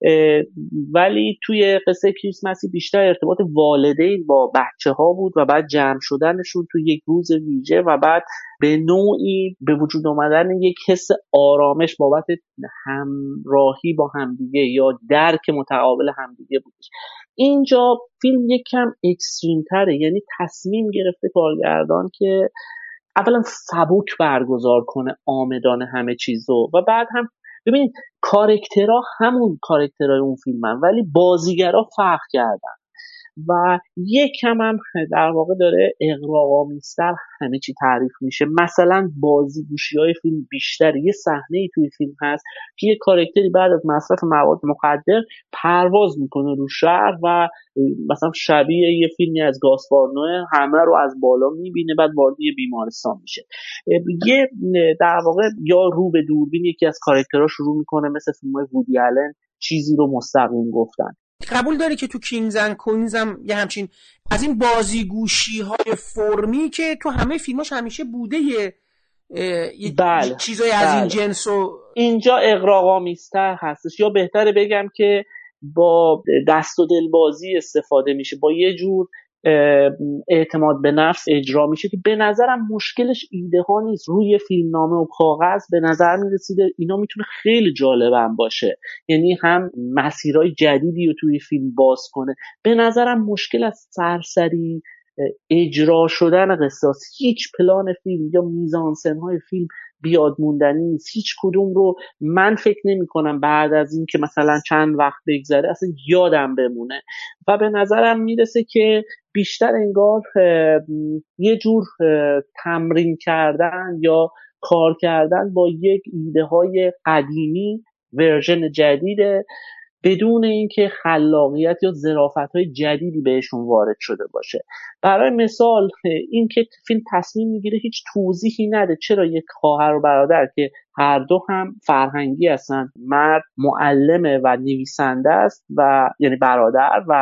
ولی توی قصه کریسمسی بیشتر ارتباط والدین با بچه ها بود و بعد جمع شدنشون توی یک روز ویژه و بعد به نوعی به وجود آمدن یک حس آرامش بابت همراهی با همدیگه یا درک متقابل همدیگه بودش. اینجا فیلم یک کم اکستریم تره، یعنی تصمیم گرفته کارگردان که اولا سبک برگزار کنه آمدانه همه چیزو و بعد هم ببینید کاراکترها همون کاراکترهای اون فیلمن ولی بازیگرا فرق کردن و یک کم هم در واقع داره اغراق‌آمیزتر همه چی تعریف میشه. مثلا بازیگوشی‌های فیلم بیشتر. یه صحنه‌ای توی فیلم هست که یه کاراکتری بعد از مصرف مواد مخدر پرواز میکنه رو شهر و مثلا شبیه یه فیلمی از گاسپارنوه همه رو از بالا میبینه، بعد وارد یه بیمارستان میشه. یه در واقع یا رو به دوربین یکی از کاراکترها شروع میکنه، مثل فیلم‌های وودی آلن چیزی رو مستقیم گفتن. قبول داری که تو کینگز اند کوینز هم یه همچین از این بازیگوشی های فرمی که تو همه فیلماش همیشه بوده بله، چیزای از این جنس و اینجا اغراق‌آمیزتر هستش، یا بهتره بگم که با دست و دل بازی استفاده میشه، با یه جور اعتماد به نفس اجرا میشه که به نظرم مشکلش ایده ها نیست. روی فیلمنامه و کاغذ به نظر میرسیده اینا میتونه خیلی جالبم باشه، یعنی هم مسیرهای جدیدی رو توی فیلم باز کنه. به نظرم مشکل از سرسری اجرا شدن قصه، هیچ پلان فیلم یا میزانسن های فیلم بیاد موندنی نیست. هیچ کدوم رو من فکر نمی کنم بعد از این که مثلا چند وقت بگذره اصلا یادم بمونه و به نظرم میرسه که بیشتر انگار یه جور تمرین کردن یا کار کردن با یک ایده های قدیمی ورژن جدیده بدون اینکه خلاقیت یا ظرافت‌های جدیدی بهشون وارد شده باشه. برای مثال این که فیلم تصمیم میگیره هیچ توضیحی نده چرا یک خواهر و برادر که هر دو هم فرهنگی هستن، مرد معلمه و نویسنده است و یعنی برادر و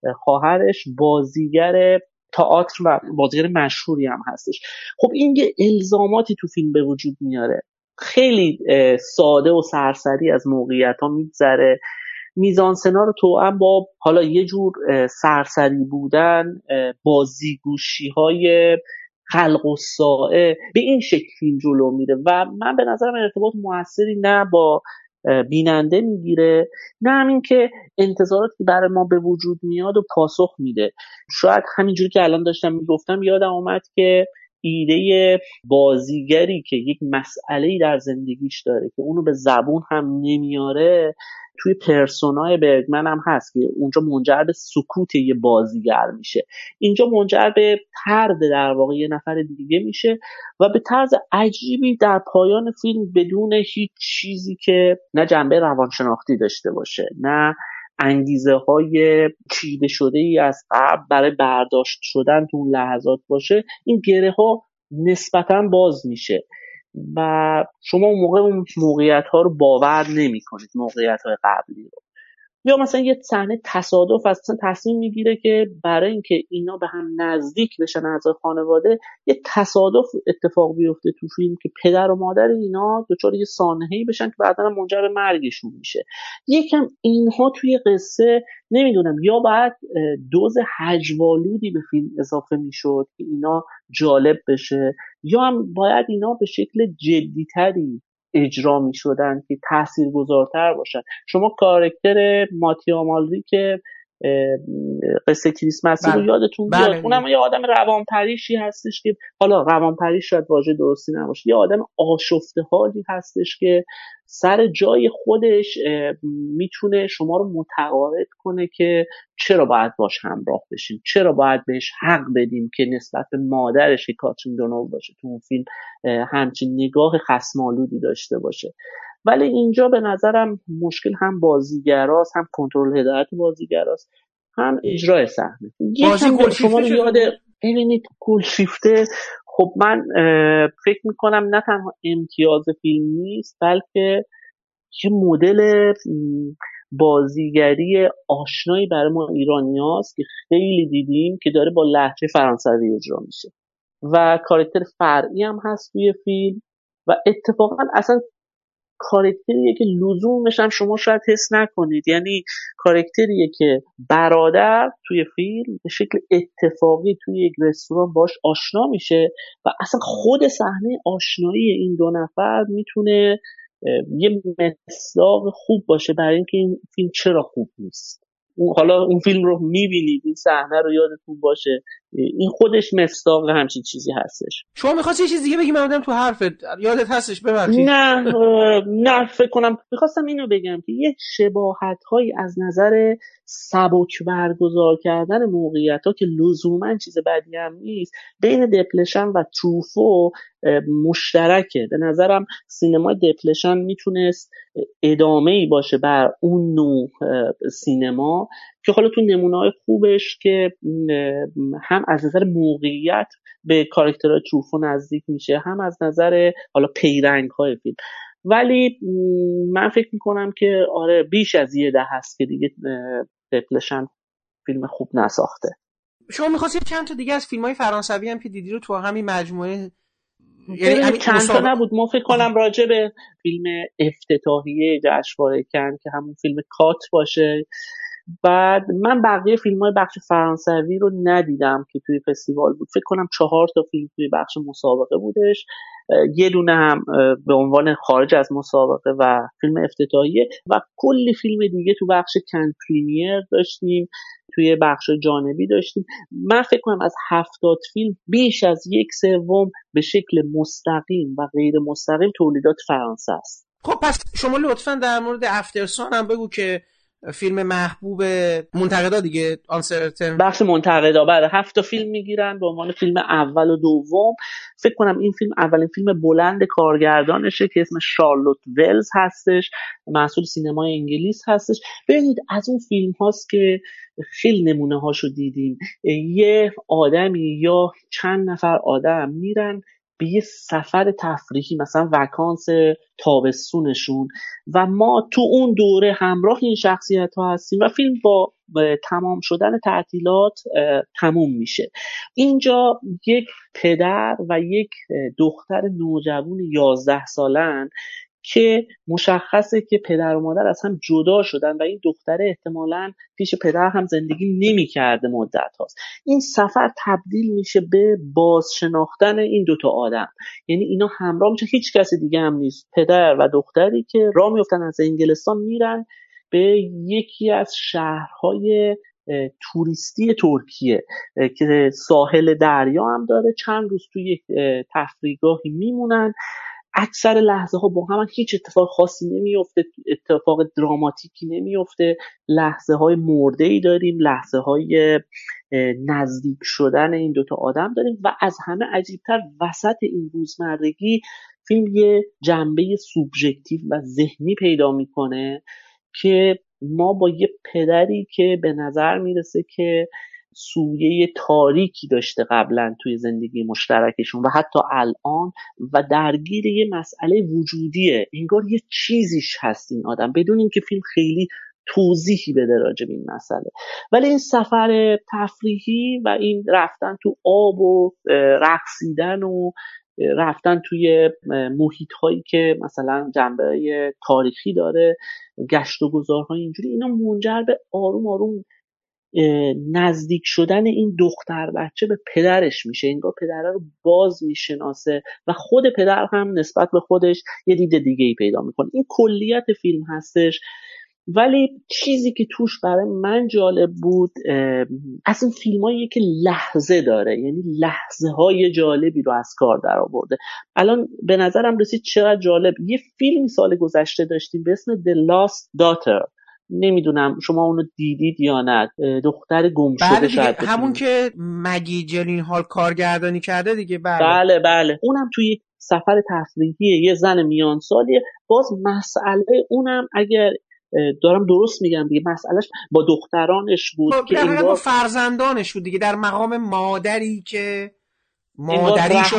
خواهرش بازیگر تئاتر و بازیگر مشهوری هم هستش. خب این یه الزاماتی تو فیلم به وجود میاره، خیلی ساده و سرسری از موقعیت ها میگذره، میزانسنا رو توأم با حالا یه جور سرسری بودن، بازیگوشی های خلق و سائه، به این شکل فیلم جلو میره و من به نظرم ارتباط موثری نه با بیننده میگیره، نه همین که انتظاراتی که برای ما به وجود میاد و پاسخ میده. شاید همینجوری که الان داشتم میگفتم یادم اومد که ایده بازیگری که یک مسئله‌ای در زندگیش داره که اونو به زبون هم نمیاره توی پرسونای برگمن هم هست که اونجا منجر به سکوت یه بازیگر میشه، اینجا منجر به طرد در واقع یه نفر دیگه میشه و به طرز عجیبی در پایان فیلم بدون هیچ چیزی که نه جنبه روانشناختی داشته باشه نه انگیزه های چیده شده ای از قبل برای برداشت شدن تو اون لحظات باشه، این گره ها نسبتا باز میشه و شما اون موقع اون موقعیت ها رو باور نمی کنید، موقعیت های قبلی رو. یا مثلا یه صحنه تصادف اصلا تصمیم میگیره که برای اینکه اینا به هم نزدیک بشن اعضای خانواده، یه تصادف اتفاق بیفته تو فیلم که پدر و مادر اینا دچار یه سانحه‌ای بشن که بعداً منجر به مرگشون میشه. یکم اینها توی قصه نمیدونم، یا باید دوز هجوالودی به فیلم اضافه میشد که اینا جالب بشه، یا هم باید اینا به شکل جدیتری اجرا می شدن که تاثیرگذارتر باشن. شما کاراکتر ماتیا مالری که قصه کریسمسی رو یادتون بیاد، اونم یه آدم روانپریشی هستش که حالا روانپریش شاید واژه درستی نباشه، یه آدم آشفته حالی هستش که سر جای خودش میتونه شما رو متقاعد کنه که چرا باید باش همراه بشیم، چرا باید بهش حق بدیم که نسبت به مادرش که کاترین دونوو باشه تو اون فیلم همچین نگاه خصم‌آلودی داشته باشه. ولی اینجا به نظرم مشکل هم بازیگراست، هم کنترل هدایت بازیگراست، هم اجرای صحنه. یکم شما رو یاد ببینید گلشیفته. خب من فکر میکنم نه تنها امتیاز فیلم نیست بلکه یه مدل بازیگری آشنایی برای ما ایرانیاست که خیلی دیدیم که داره با لهجه فرانسوی اجرا میشه و کاراکتر فرعی هم هست توی فیلم و اتفاقا اصلا کاراکتریه که لزومش هم شما شاید حس نکنید، یعنی کاراکتریه که برادر توی فیلم به شکل اتفاقی توی یک رستوران باش آشنا میشه و اصلا خود صحنه آشنایی این دو نفر میتونه یه مصداق خوب باشه برای اینکه این فیلم چرا خوب نیست. حالا اون فیلم رو میبینید، این صحنه رو یادتون باشه، این خودش مصداق همچین چیزی هستش. شما می‌خواستی یه چیز دیگه بگی، من بودم تو حرفت، یادت هستش ببخشید. نه فکر کنم میخواستم اینو بگم که یه شباهت‌هایی از نظر سبک برگزار کردن موقعیت‌ها که لزوماً چیز بدی هم نیست بین دپلشن و تروفو مشترکه. به نظرم سینما دپلشن میتونست ادامه‌ای باشه بر اون نوع سینما که حالا تو نمونه‌های خوبش که هم از نظر موقعیت به کاراکترهای تروفو نزدیک میشه، هم از نظر حالا پیرنگ‌های فیلم. ولی من فکر میکنم که آره بیش از یه ده هست که دیگه دپلشن فیلم خوب نساخته. شما می‌خواستی چند تا دیگه از فیلم‌های فرانسوی هم که دیدی رو تو همین مجموعه، یعنی چند تا نبود، ما فکر کنم راجع به فیلم افتتاحیه جشنواره کن که همون فیلم کات باشه. بعد من بقیه فیلم‌های بخش فرانسوی رو ندیدم که توی فستیوال بود، فکر کنم 4 تا فیلم توی بخش مسابقه بودش، یه دونه هم به عنوان خارج از مسابقه و فیلم افتتاحیه و کلی فیلم دیگه تو بخش کن پریمیر داشتیم، توی بخش جانبی داشتیم. من فکر کنم از 70 فیلم بیش از 1/3 به شکل مستقیم و غیر مستقیم تولیدات فرانسه است. خب پس شما لطفاً در مورد افترسان هم بگو که فیلم محبوب منتقدا دیگه، آنسرتن بخش منتقدا بعد 7 تا فیلم میگیرن به عنوان فیلم اول و دوم. فکر کنم این فیلم اولین فیلم بلند کارگردانشه که اسمش شارلوت ولز هستش، محصول سینمای انگلیس هستش. ببینید از اون فیلم هاست که خیلی نمونه هاشو دیدیم، یه آدمی یا چند نفر آدم میرن به یه سفر تفریحی، مثلا وکانس تابستونشون، و ما تو اون دوره همراه این شخصیت ها هستیم و فیلم با تمام شدن تعطیلات تموم میشه. اینجا یک پدر و یک دختر نوجوان 11 سالن که مشخصه که پدر و مادر از هم جدا شدن و این دختره احتمالاً پیش پدر هم زندگی نمی کرده مدت هاست. این سفر تبدیل میشه به بازشناختن این دوتا آدم، یعنی اینا همراه میشه، هیچ کسی دیگه هم نیست، پدر و دختری که راه میفتن از انگلستان میرن به یکی از شهرهای توریستی ترکیه که ساحل دریا هم داره. چند روز توی یک تفریحگاهی میمونن. اکثر لحظه ها با هم هیچ اتفاق خاصی نمیفته، اتفاق دراماتیکی نمیفته، لحظه های مرده‌ای داریم، لحظه های نزدیک شدن این دوتا آدم داریم و از همه عجیبتر وسط این روزمرگی فیلم یه جنبه سوبژکتیو و ذهنی پیدا میکنه که ما با یه پدری که به نظر میرسه که سویه تاریکی داشته قبلا توی زندگی مشترکشون و حتی الان و درگیر یه مسئله وجودیه، انگار یه چیزیش هست این آدم بدون اینکه فیلم خیلی توضیحی بده راجع به این مسئله. ولی این سفر تفریحی و این رفتن تو آب و رقصیدن و رفتن توی محیط هایی که مثلا جنبه تاریخی داره، گشت و گذارهای اینجوری، اینا منجر به آروم آروم نزدیک شدن این دختر بچه به پدرش میشه. انگار پدره رو باز میشناسه و خود پدر هم نسبت به خودش یه دید دیگه ای پیدا میکنه. این کلیت فیلم هستش. ولی چیزی که توش برای من جالب بود از این فیلمایی که لحظه داره، یعنی لحظه های جالبی رو از کار در آورده. الان به نظرم رسید چقدر جالب. یه فیلمی سال گذشته داشتیم به اسم The Lost Daughter، نمیدونم شما اونو دیدید یا نه، دختر گم شده. شاید همون که مگی جلینهال کارگردانی کرده دیگه. بله اونم توی سفر تفریحی یه زن میان سالیه. باز مسئله اونم اگر دارم درست میگم دیگه، مسئلهش با دخترانش بود که انگار با فرزندانش بود دیگه، در مقام مادری که مادریشو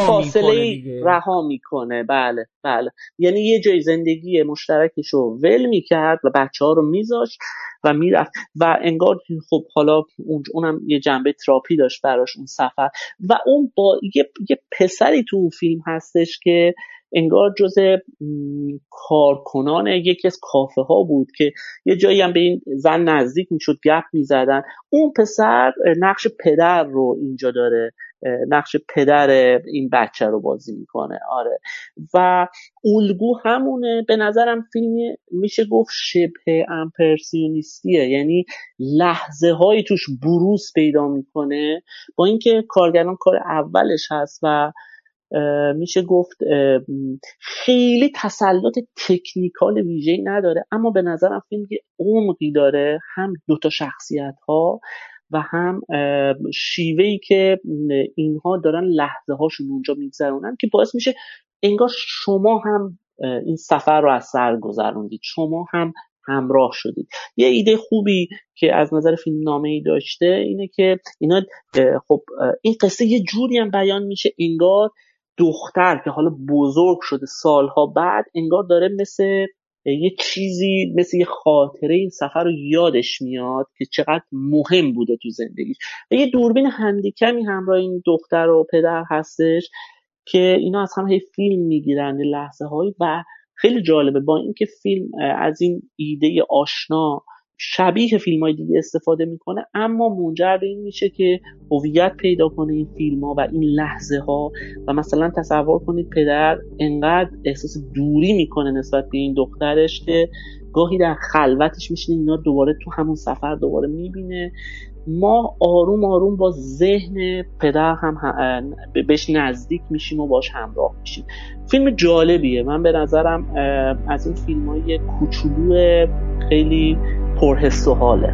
رها میکنه. بله یعنی یه جای زندگی مشترکشو ول میکرد و بچه‌ها رو میذاشت و میرفت و انگار خب حالا اونم یه جنبه تراپی داشت براش اون سفر. و اون با یه پسری تو اون فیلم هستش که انگار جزء کارکنان یکی از کافه ها بود که یه جایی هم به این زن نزدیک میشد، گپ میزدن. اون پسر نقش پدر رو اینجا داره، نقش پدر این بچه رو بازی میکنه. آره و الگو همونه. به نظرم فیلم میشه گفت شبه امپرسیونیستیه، یعنی لحظه هایی توش بروز پیدا میکنه با اینکه کارگردان کار اولش هست و میشه گفت خیلی تسلط تکنیکال ویژه‌ای نداره، اما به نظرم فیلم یه عمقی داره، هم دوتا شخصیت ها و هم شیوهی که اینها دارن لحظه هاشون اونجا میگذرونن که باعث میشه انگار شما هم این سفر رو از سر گذروندید، شما هم همراه شدید. یه ایده خوبی که از نظر فیلم نامه‌ای داشته اینه که اینا خب این قصه یه جوری هم بیان میشه انگار دختر که حالا بزرگ شده سالها بعد انگار داره مثل یه چیزی، مثل یه خاطره این سفر رو یادش میاد که چقدر مهم بوده تو زندگیش. و یه دوربین هندیکمی همراه این دختر و پدر هستش که اینا از هم فیلم میگیرن لحظه هایی و خیلی جالبه. با اینکه فیلم از این ایده آشنا شبیه فیلم های دیگه استفاده میکنه، اما منجر به این میشه که هویت پیدا کنه این فیلم ها و این لحظه ها. و مثلا تصور کنید پدر انقدر احساس دوری میکنه نسبت به این دخترش که گاهی در خلوتش میشینه اینا دوباره تو همون سفر دوباره میبینه. ما آروم آروم با ذهن پدر هم بهش نزدیک میشیم و باش همراه میشیم. فیلم جالبیه. من به نظرم از این فیلم های کوچولو خیلی پرحس و حاله.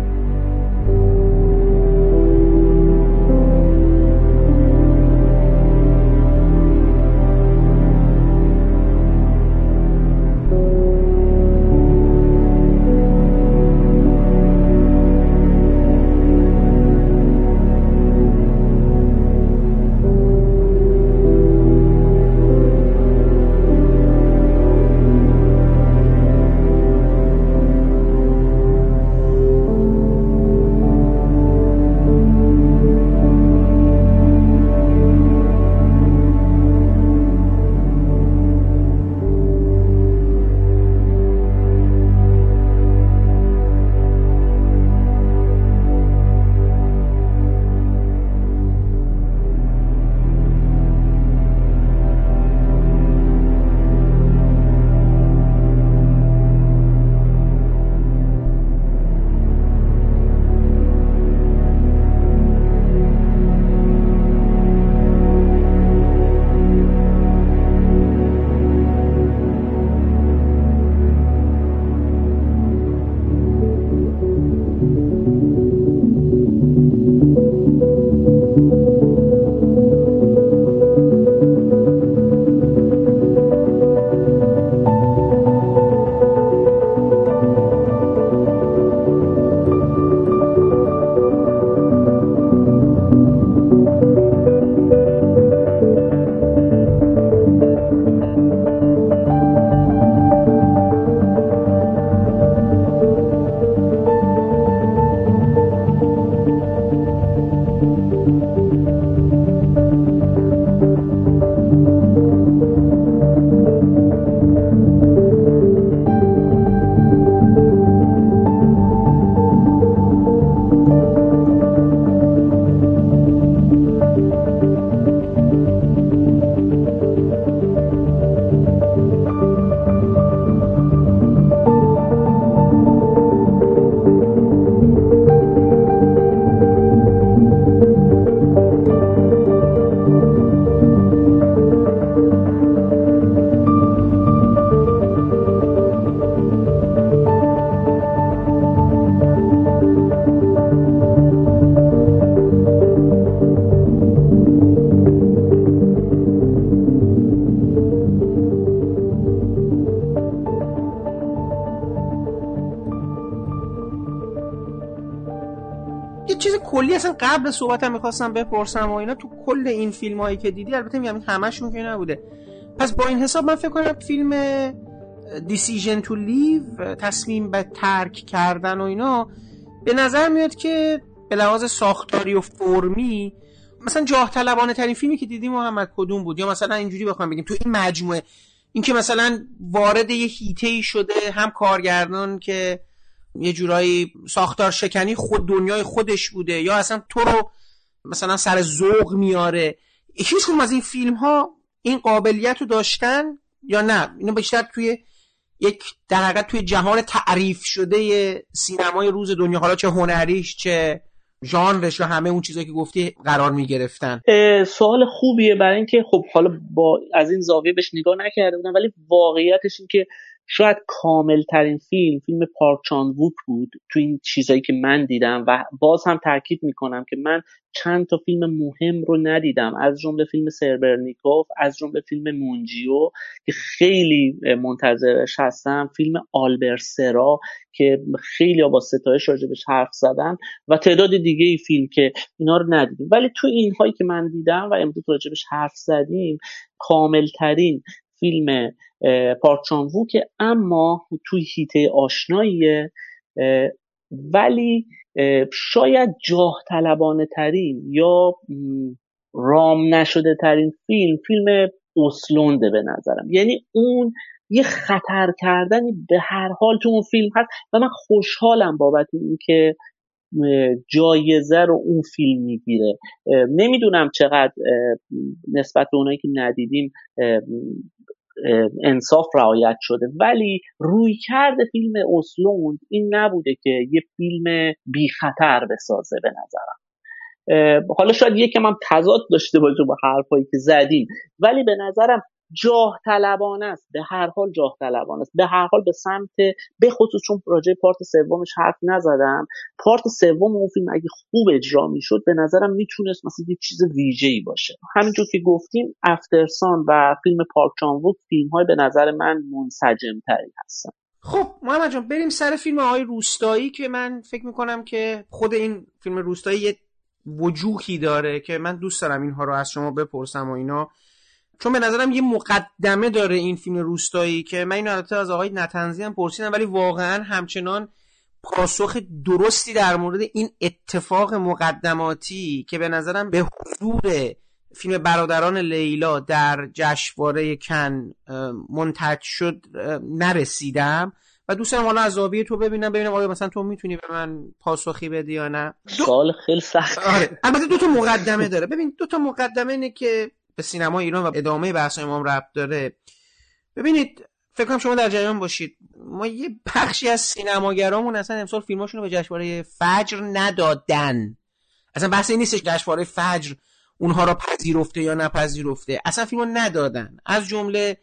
کلی اصلا قبل صحبتم می‌خواستم بپرسم و اینا، تو کل این فیلمایی که دیدی، البته میگم همشون که نبوده، پس با این حساب من فکر کنم فیلم Decision to Leave، تصمیم به ترک کردن و اینا، به نظر میاد که به لحاظ ساختاری و فرمی مثلا جاه طلبانه ترین فیلمی که دیدیم محمد کدوم بود؟ یا مثلا اینجوری بخوام بگیم تو این مجموعه این که مثلا وارد یه هیته‌ای شده، هم کارگردان که یه جورایی ساختار شکنی خود دنیای خودش بوده، یا اصلا تو رو مثلا سر ذوق میاره، هیچ کدوم از این فیلم ها این قابلیت رو داشتن یا نه؟ اینو بیشتر توی یک در حقیقت توی جهان تعریف شده سینمای روز دنیا، حالا چه هنریش چه ژانرش و همه اون چیزایی که گفتی قرار میگرفتن؟ سوال خوبیه، برای اینکه خب حالا با از این زاویه بهش نگاه نکرده بودم، ولی واقعیتش این که شاید کامل ترین فیلم پارک چان ووک بود تو این چیزایی که من دیدم. و باز هم تاکید میکنم که من چند تا فیلم مهم رو ندیدم، از جمله فیلم سربرنیکوف، از جمله فیلم مونجیو که خیلی منتظرش هستم، فیلم آلبرت سرا که خیلی با ستایش راجبش حرف زدن، و تعداد دیگه ای فیلم که اینا رو ندیدیم. ولی تو اینهایی که من دیدم و امروز راجبش حرف زدیم، کامل ترین فیلم پارک چان ووکه، اما توی هیته آشناییه، ولی شاید جاه طلبانه ترین یا رام نشده ترین فیلم اوسلونده به نظرم. یعنی اون یه خطر کردنی به هر حال تو اون فیلم هست و من خوشحالم بابت این که جایزه رو اون فیلم میگیره. نمیدونم چقدر نسبت به اونایی که ندیدیم انصاف رعایت شده، ولی روی کرده فیلم اوسلوند این نبوده که یه فیلم بی خطر بسازه به نظرم. حالا شاید یکم هم تضاد داشته باشه با حرفایی که زدیم، ولی به نظرم جاه طلبانه است، به هر حال جاه طلبانه است، به هر حال به سمت، به خصوص چون پروژه پارت سومش حرف نزدم، پارت سوم اون فیلم اگه خوب اجرا میشد به نظرم میتونست مثلا یه چیز ویژه‌ای باشه. همینجور که گفتیم افترسان و فیلم پارک چان ووک فیلم‌های به نظر من منسجم‌تری هستن. خب محمد جان بریم سر فیلم آقای روستایی که من فکر میکنم که خود این فیلم روستایی یه وجوهی داره که من دوست دارم اینها رو از شما بپرسم و اینا، چون به نظرم یه مقدمه داره این فیلم روستایی که من اینو البته از آقای نطنزی هم پرسیدم، ولی واقعا همچنان پاسخ درستی در مورد این اتفاق مقدماتی که به نظرم به حضور فیلم برادران لیلا در جشنواره کن منتج شد نرسیدم و دوست دارم حالا از زاویه تو ببینم آیا مثلا تو میتونی به من پاسخی بدی یا نه. سوال خیلی سخت. آره البته دو تا مقدمه داره. ببین دو تا مقدمه اینه که به سینما ایران و ادامه بحث‌های ما ربط داره. ببینید فکر کنم شما در جریان باشید، ما یه بخشی از سینماگرامون اصلا امسال فیلماشون رو به جشنواره فجر ندادن. اصلا بحث این نیستش جشنواره فجر اونها رو پذیرفته یا نپذیرفته، اصلا فیلمو ندادن. از جمله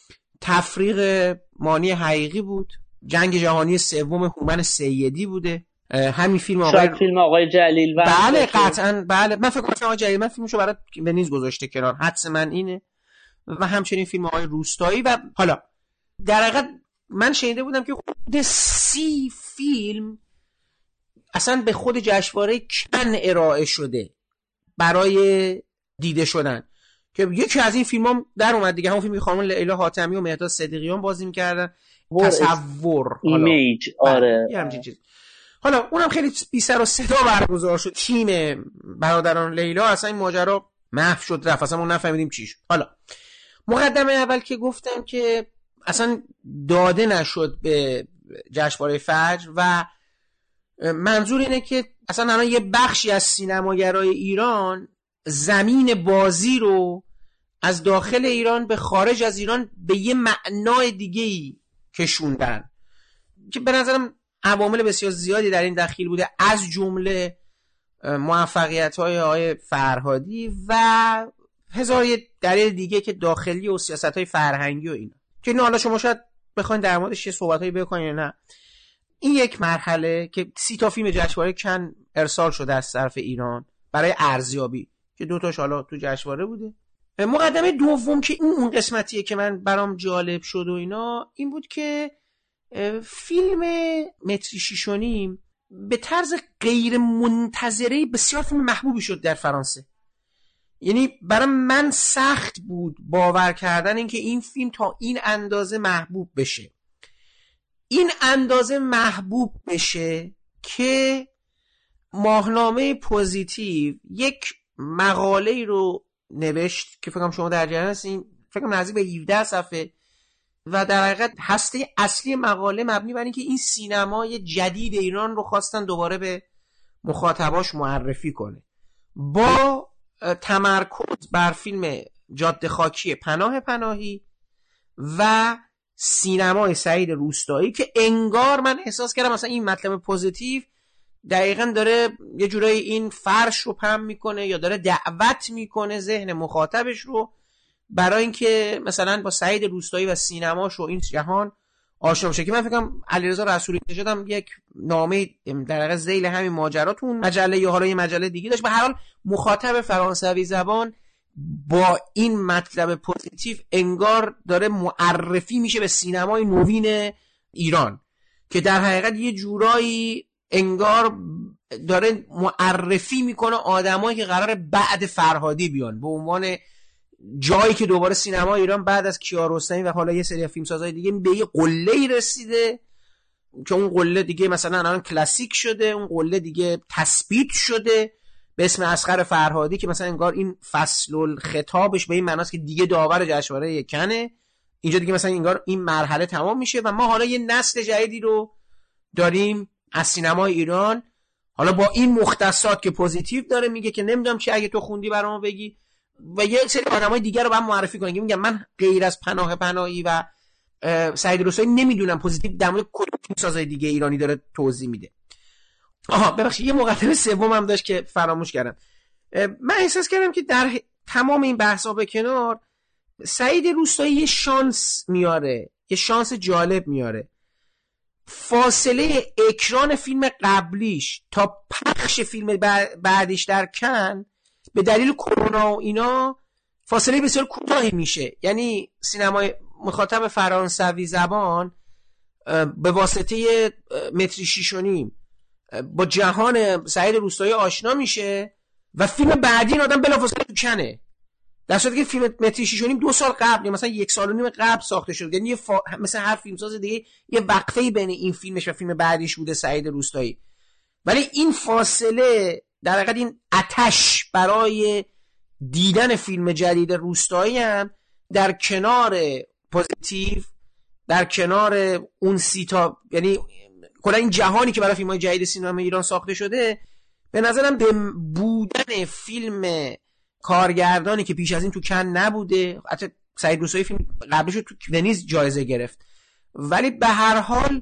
تفریق مانی حقیقی بود، جنگ جهانی سوم هومن سیدی بوده، همین فیلم آقای جلیل و بله قطعا بله، من فکر کنم آقای جلیل من فیلمشو برات به نیز گذاشته کنار، حدس من اینه، و همچنین فیلم آقای روستایی. و حالا در حقیقت من شنیده بودم که خود 30 فیلم اصلا به خود جشنواره کن ارائه شده برای دیده شدن، که یکی از این فیلم هم در اومد دیگه، همون فیلمی خانم لیلا حاتمی و مهرداد صدیقیان بازی می‌کردن، تصور ایمیج. آره یه همچین چیز. حالا اونم خیلی بی سر و صدا برگزار شد، تیم برادران لیلا اصلا این ماجرا محو شد رفت، اصلا ما نفهمیدیم چی شد. حالا مقدمه اول که گفتم که اصلا داده نشد به جشنواره فجر و منظور اینه که اصلا الان یه بخشی از سینماگرای ایران زمین بازی رو از داخل ایران به خارج از ایران به یه معنای دیگه‌ای کشوندن که به نظرم عوامل بسیار زیادی در این دخیل بوده، از جمله موفقیت‌های آقای فرهادی و هزار دلیل دیگه که داخلی و سیاست‌های فرهنگی و اینا، که اینا حالا شما شاید بخواید در موردش یه صحبتایی بکنید یا نه. این یک مرحله که 30 تا فیلم جشنواره کن ارسال شده از طرف ایران برای ارزیابی که 2 تاش حالا تو جشنواره بوده. مقدمه دوم که اون قسمتیه که من برام جالب شد و اینا، این بود که فیلم متری 6.5 به طرز غیر منتظره بسیار فیلم محبوبی شد در فرانسه. یعنی برای من سخت بود باور کردن اینکه این فیلم تا این اندازه محبوب بشه. این اندازه محبوب بشه که ماهنامه پوزیتیو یک مقاله رو نوشت که فکرم شما در جریان هستین، فکرم نزدیک به 17 صفحه، و در حقیقت هسته اصلی مقاله مبنی بر اینکه این سینمای جدید ایران رو خواستن دوباره به مخاطباش معرفی کنه، با تمرکز بر فیلم جاده خاکی پناه پناهی و سینمای سعید روستایی که انگار من احساس کردم مثلا این مطلب پوزیتیو دقیقاً داره یه جورایی این فرش رو پهن میکنه یا داره دعوت میکنه ذهن مخاطبش رو برای اینکه مثلا با سعید روستایی و سینماش و این جهان آشنا بشه. که من فکرم علیرضا رسولی نژادم یک نامه در واقع ذیل همین ماجرا تو مجله یا حالا یه مجله دیگه داشت. به هر حال مخاطب فرانسوی زبان با این مطلب پوزیتیو انگار داره معرفی میشه به سینمای نوین ایران که در حقیقت یه جورایی انگار داره معرفی میکنه آدمایی که قراره بعد فرهادی بیان به عنوان جایی که دوباره سینما ایران بعد از کیارستمی و حالا یه سری فیلمسازهای دیگه به یه قله‌ای رسیده که اون قله دیگه مثلا الان کلاسیک شده، اون قله دیگه تثبیت شده به اسم اصغر فرهادی که مثلا انگار این فصل الخطابش به این معناست که دیگه داور جشنواره کنه، اینجا دیگه مثلا انگار این مرحله تمام میشه و ما حالا یه نسل جدیدی رو داریم از سینمای ایران، حالا با این مختصات که پوزیتیو داره میگه که نمیدونم چی اگه تو خوندی برامو بگی، و یه سری آدمای دیگه رو بعد معرفی کنه که میگم من غیر از پناه پناهی و سعید روستایی نمیدونم پوزیتیو در مورد کدوم فیلمسازای دیگه ایرانی داره توضیح میده. ببخشید یه مقدمه سومم داشت که فراموش کردم. من احساس کردم که در تمام این بحثا به کنار سعید روستایی یه شانس میاره، یه شانس جالب میاره. فاصله اکران فیلم قبلیش تا پخش فیلم بعدیش در کن به دلیل کرونا و اینا فاصله بسیار کوتاهی میشه. یعنی سینمای مخاطب فرانسوی زبان به واسطه متری 6.5 با جهان سعید روستایی آشنا میشه و فیلم بعدی این آدم بلافاصله تو کنه، در صورتی که فیلم متری 6.5 2 سال قبل یا مثلا 1.5 سال قبل ساخته شد. یعنی مثلا هر فیلمساز دیگه یه وقفه‌ای بین این فیلمش و فیلم بعدیش بوده سعید روستایی، ولی این فاصله در حقیقت این آتش برای دیدن فیلم جدید روستایی هم در کنار پوزیتیو، در کنار اون سیتا، یعنی کلا این جهانی که برای فیلم‌های جدید سینما ایران ساخته شده، به نظرم به بودن فیلم کارگردانی که پیش از این تو کن نبوده، حتی سعید روستایی فیلم قبلش تو ونیز جایزه گرفت، ولی به هر حال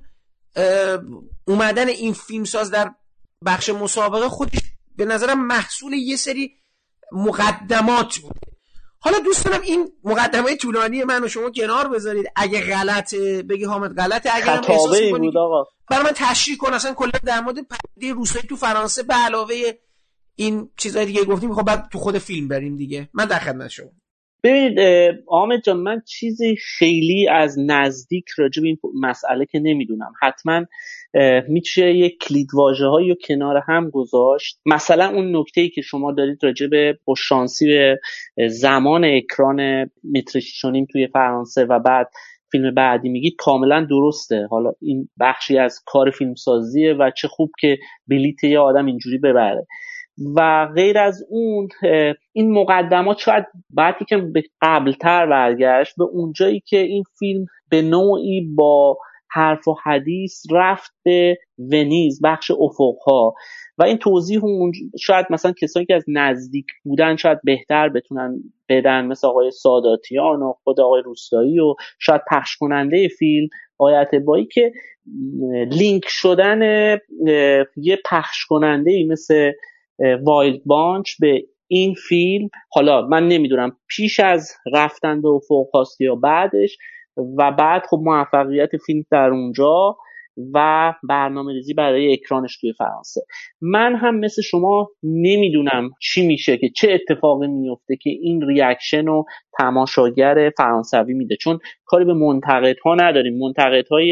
اومدن این فیلمساز در بخش مسابقه خودش به نظرم محصول یه سری مقدمات بوده. حالا دوست دارم این مقدمه طولانی من و شما کنار بذارید، اگه غلطه بگی حامد غلطه، اگه هم احساس می‌کنید برای من تشریح کن اصلا کلا در مورد پدیده روستایی تو فرانسه به علاوه این چیزای دیگه گفتیم، خب بعد تو خود فیلم بریم دیگه. من در خدمت شما. ببینید حامد جان، من چیزی خیلی از نزدیک راجع به این مسئله که نمیدونم. حتما میشه یک کلیدواژه‌هایی رو کنار هم گذاشت. مثلا اون نکته‌ای که شما دارید راجع به خوششانسی به زمان اکران متر 6.5 توی فرانسه و بعد فیلم بعدی میگید کاملا درسته. حالا این بخشی از کار فیلمسازیه و چه خوب که بلیت یه آدم اینجوری ببره. و غیر از اون این مقدمات شاید بعدی که به قبلتر برگشت به اونجایی که این فیلم به نوعی با حرف و حدیث رفت به ونیز، بخش افقها، و این توضیح شاید مثلا کسایی که از نزدیک بودن شاید بهتر بتونن بدن، مثل آقای ساداتیان و خود آقای روستایی و شاید پخش کننده فیلم آقای عتبایی، که لینک شدن یه پخش کننده‌ای مثل وایلد بانچ به این فیلم، حالا من نمیدونم پیش از رفتن به افق هاست یا بعدش، و بعد خب موفقیت فیلم در اونجا و برنامه ریزی برای اکرانش توی فرانسه. من هم مثل شما نمیدونم چی میشه، که چه اتفاقی میفته که این ریاکشن رو تماشاگر فرانسوی میده، چون کاری به منتقدها نداریم. منتقدهای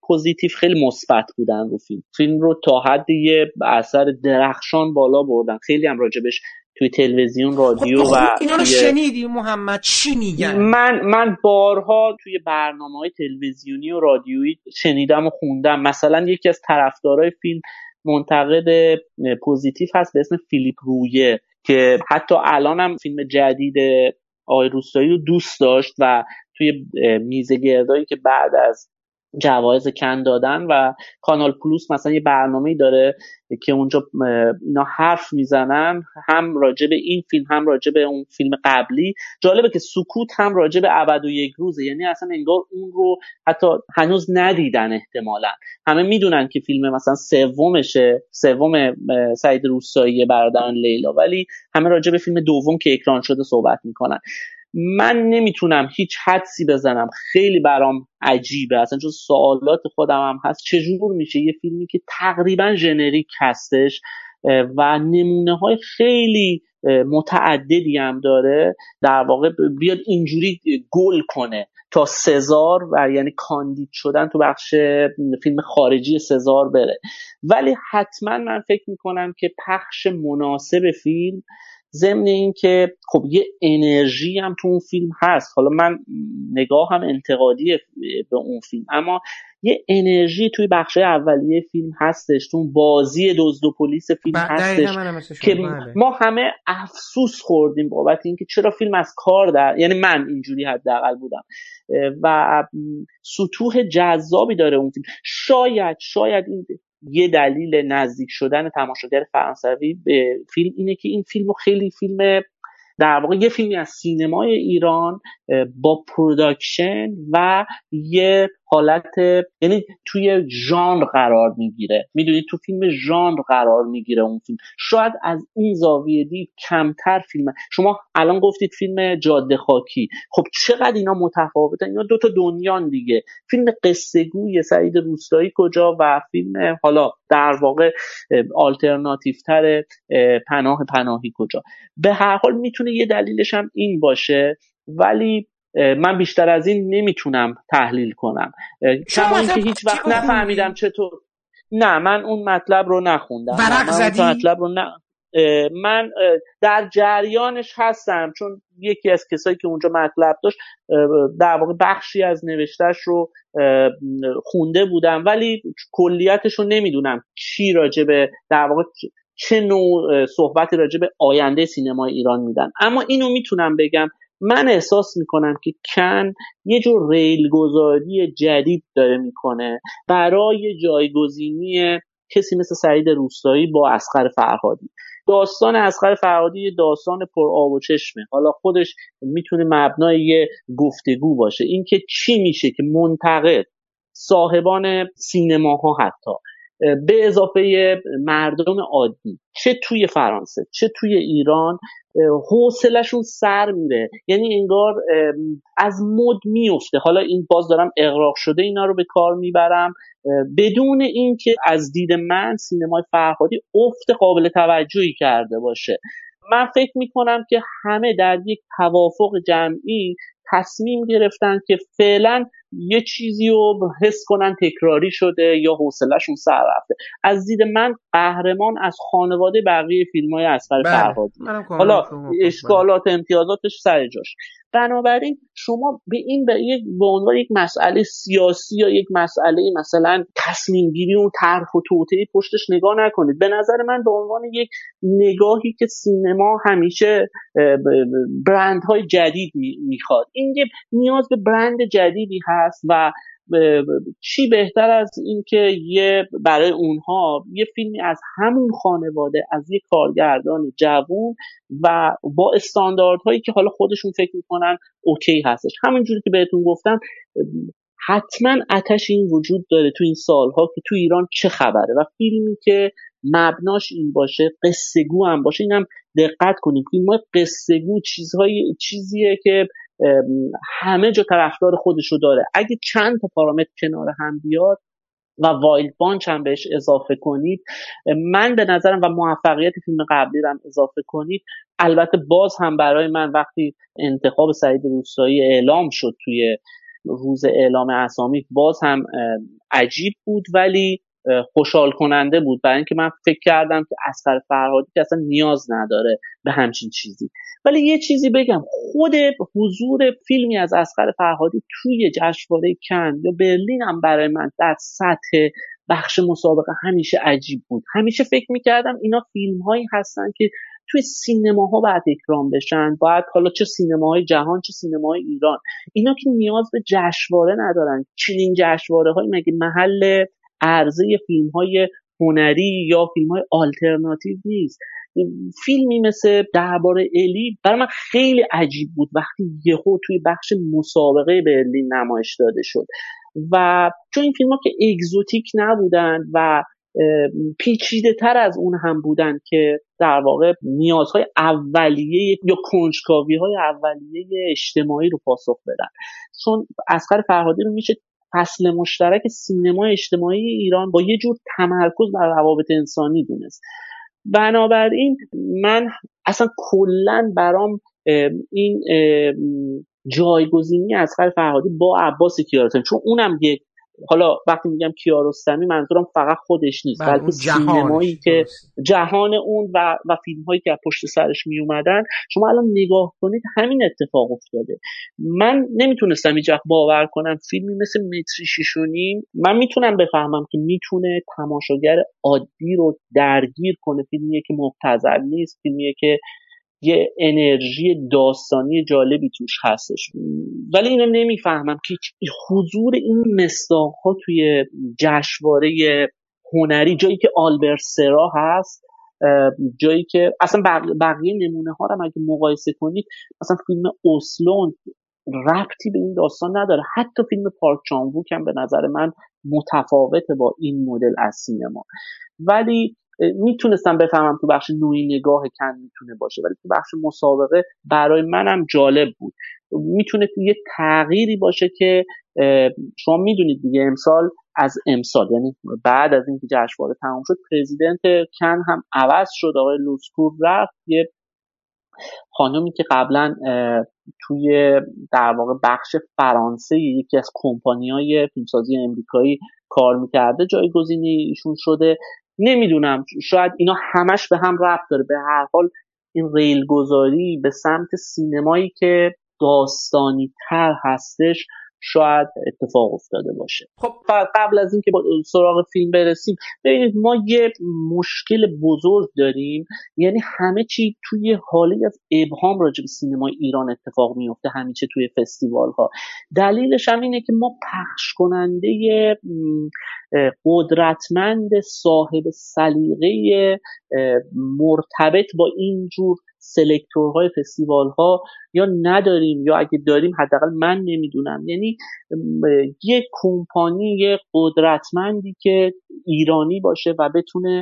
پوزیتیو خیلی مثبت بودن رو فیلم رو تا حد یه اثر درخشان بالا بردن. خیلی هم راجبش توی تلویزیون، رادیو و اینا رو شنیدی محمد چی میگن؟ من بارها توی برنامه‌های تلویزیونی و رادیویی شنیدم و خوندم. مثلا یکی از طرفدارای فیلم منتقد پوزیتیو هست به اسم فیلیپ رویه که حتی الان هم فیلم جدید آقای روستایی رو دوست داشت و توی میزه گردایی که بعد از جوایز کن دادن و کانال پلوس مثلا یه برنامه‌ای داره که اونجا اینا حرف میزنن، هم راجع به این فیلم هم راجع به اون فیلم قبلی. جالبه که سکوت هم راجع به ابد و یک روزه، یعنی اصلا انگار اون رو حتی هنوز ندیدن. احتمالاً همه میدونن که فیلم مثلا سوم سعید روستایی برادران لیلا، ولی همه راجع به فیلم دوم که اکران شده صحبت میکنن. من نمیتونم هیچ حدسی بزنم، خیلی برام عجیبه، اصلا چون سوالات خودم هم هست چجور میشه یه فیلمی که تقریبا ژنریک هستش و نمونه های خیلی متعددی هم داره در واقع بیاد اینجوری گل کنه تا سزار و یعنی کاندید شدن تو بخش فیلم خارجی سزار بره. ولی حتما من فکر میکنم که پخش مناسب فیلم، ضمن این که خب یه انرژی هم تو اون فیلم هست، حالا من نگاه هم انتقادی به اون فیلم، اما یه انرژی توی بخش اولیه فیلم هستش، تو بازی دزد و پلیس فیلم هستش که ما همه افسوس خوردیم بابت اینکه چرا فیلم از کار یعنی من اینجوری حداقل بودم و سطوح جذابی داره اون فیلم. شاید این یه دلیل نزدیک شدن تماشاگر فرانسوی به فیلم اینه که این فیلمو خیلی فیلم در واقع یه فیلمی از سینمای ایران با پروداکشن و یه حالت یعنی توی ژانر قرار میگیره، میدونید تو فیلم ژانر قرار میگیره اون فیلم. شاید از این زاویه دید کمتر فیلم. شما الان گفتید فیلم جاده خاکی، خب چقدر اینا متفاوتن، اینا دوتا دنیان دیگه. فیلم قصه گوی سعید روستایی کجا و فیلم حالا در واقع آلترناتیو تر پناهی کجا. به هر حال میتونه یه دلیلش هم این باشه، ولی من بیشتر از این نمیتونم تحلیل کنم. کما اینکه هیچ وقت نفهمیدم چطور. نه من اون مطلب رو نخوندم. من در جریانش هستم، چون یکی از کسایی که اونجا مطلب داشت در واقع بخشی از نوشتهش رو خونده بودم، ولی کلیتش رو نمیدونم چی راجبه در واقع چه نوع صحبتی راجع به آینده سینمای ایران میدن. اما اینو میتونم بگم، من احساس میکنم که کن یه جور ریلگذاری جدید داره میکنه برای جایگزینی کسی مثل سعید روستایی با اصغر فرهادی. داستان اصغر فرهادی داستان پر آب و چشمه، حالا خودش میتونه مبنای یه گفتگو باشه، اینکه چی میشه که منتقد، صاحبان سینماها حتی به اضافه مردم عادی چه توی فرانسه چه توی ایران حوصله‌شون سر میره، یعنی انگار از مد میفته. حالا این باز دارم اغراق شده اینا رو به کار میبرم بدون اینکه از دید من سینمای فرهادی افت قابل توجهی کرده باشه. من فکر میکنم که همه در یک توافق جمعی تصمیم گرفتن که فعلا یه چیزی رو حس کنن تکراری شده یا حوصله‌شون سر رفته. از دید من قهرمان از خانواده بقیه فیلم‌های اصغر فرهادی، حالا اشکالات امتیازاتش سر جاش. بنابراین شما به این به عنوان یک مسئله سیاسی یا یک مسئله مثلا تصمیم گیری و طرح و توطئه پشتش نگاه نکنید. به نظر من به عنوان یک نگاهی که سینما همیشه برندهای جدید میخواد، این یه نیاز به برند جدیدی هست و چی بهتر از این که برای اونها یه فیلمی از همون خانواده، از یک کارگردان جوان و با استانداردهایی که حالا خودشون فکر میکنن اوکی هستش. همونجوری که بهتون گفتم حتما آتش این وجود داره تو این سالها که تو ایران چه خبره و فیلمی که مبناش این باشه، قصه گو هم باشه. اینم دقت کنیم فیلم‌های قصه گو چیزیه که همه جا طرفدار خودشو داره. اگه چند تا پارامتر کنار هم بیاد و وایلد بانچ هم بهش اضافه کنید، من به نظرم، و موفقیت فیلم قبلی رو هم اضافه کنید، البته باز هم برای من وقتی انتخاب سعید روستایی اعلام شد توی روز اعلام اسامی باز هم عجیب بود ولی خوشحال کننده بود، برای اینکه من فکر کردم که اصغر فرهادی که اصلا نیاز نداره به همچین چیزی. ولی یه چیزی بگم، خود حضور فیلمی از اصغر فرهادی توی جشنواره کن یا برلین هم برای من در سطح بخش مسابقه همیشه عجیب بود. همیشه فکر میکردم اینا فیلم هایی هستن که توی سینماها باید اکرام بشن، باید حالا چه سینماهای جهان چه سینماهای ایران، اینا که نیاز به جشنواره ندارن. چنین جشنواره های مگه محل عرضه فیلم های هنری یا فیلم های آلترناتیو نیست؟ فیلمی مثل درباره الی برای من خیلی عجیب بود وقتی یهو توی بخش مسابقه برلین نمایش داده شد و چون این فیلم ها که اگزوتیک نبودن و پیچیده تر از اون هم بودن که در واقع نیازهای اولیه یا کنجکاوی های اولیه اجتماعی رو پاسخ بدن، چون اصغر فرهادی رو میشه فصل مشترک سینما اجتماعی ایران با یه جور تمرکز بر روابط انسانی دونست. بنابراین من اصلا کلن برام این جایگزینی اصغر فرهادی با عباس کیارستمی، چون اونم یک، حالا وقتی میگم کیارستمی منظورم فقط خودش نیست بلکه سینمایی که جهان اون و فیلم هایی که پشت سرش می اومدن. شما الان نگاه کنید همین اتفاق افتاده. من نمیتونستم هیچ وقت باور کنم فیلمی مثل متری 6.5 من میتونم بفهمم که میتونه تماشاگر عادی رو درگیر کنه، فیلمیه که مبتذل نیست، فیلمیه که یه انرژی داستانی جالبی توش هستش، ولی اینو نمیفهمم که حضور این مصداق‌ها توی جشنواره هنری، جایی که آلبرت سرا هست، جایی که اصلا بقیه نمونه ها رو اگه مقایسه کنید، مثلا فیلم اسلون ربطی به این داستان نداره، حتی فیلم پارک چان ووک هم به نظر من متفاوته با این مدل از سینما، ولی میتونستم بفهمم تو بخش نوعی نگاه کن میتونه باشه، ولی تو بخش مسابقه برای منم جالب بود. میتونه یه تغییری باشه که شما میدونید دیگه امسال یعنی بعد از اینکه جشنواره تموم شد پرزیدنت کن هم عوض شد، آقای لوسکور رفت، یه خانومی که قبلا توی در واقع بخش فرانسه یکی از کمپانی‌های فیلمسازی امریکایی کار میکرده جایگزین ایشون شده. نمیدونم شاید اینا همش به هم ربط داره. به هر حال این ریل گذاری به سمت سینمایی که داستانی تر هستش شاید اتفاق افتاده باشه. خب قبل از اینکه سراغ فیلم برسیم، ببینید ما یه مشکل بزرگ داریم، یعنی همه چی توی حالی از ابهام راجع به سینمای ایران اتفاق میفته، همه چی توی فستیوال ها. دلیلش هم اینه که ما پخش کننده قدرتمند صاحب سلیقه مرتبط با این جور سلکتورهای فستیوال ها یا نداریم، یا اگه داریم حداقل من نمیدونم. یعنی یک کمپانی قدرتمندی که ایرانی باشه و بتونه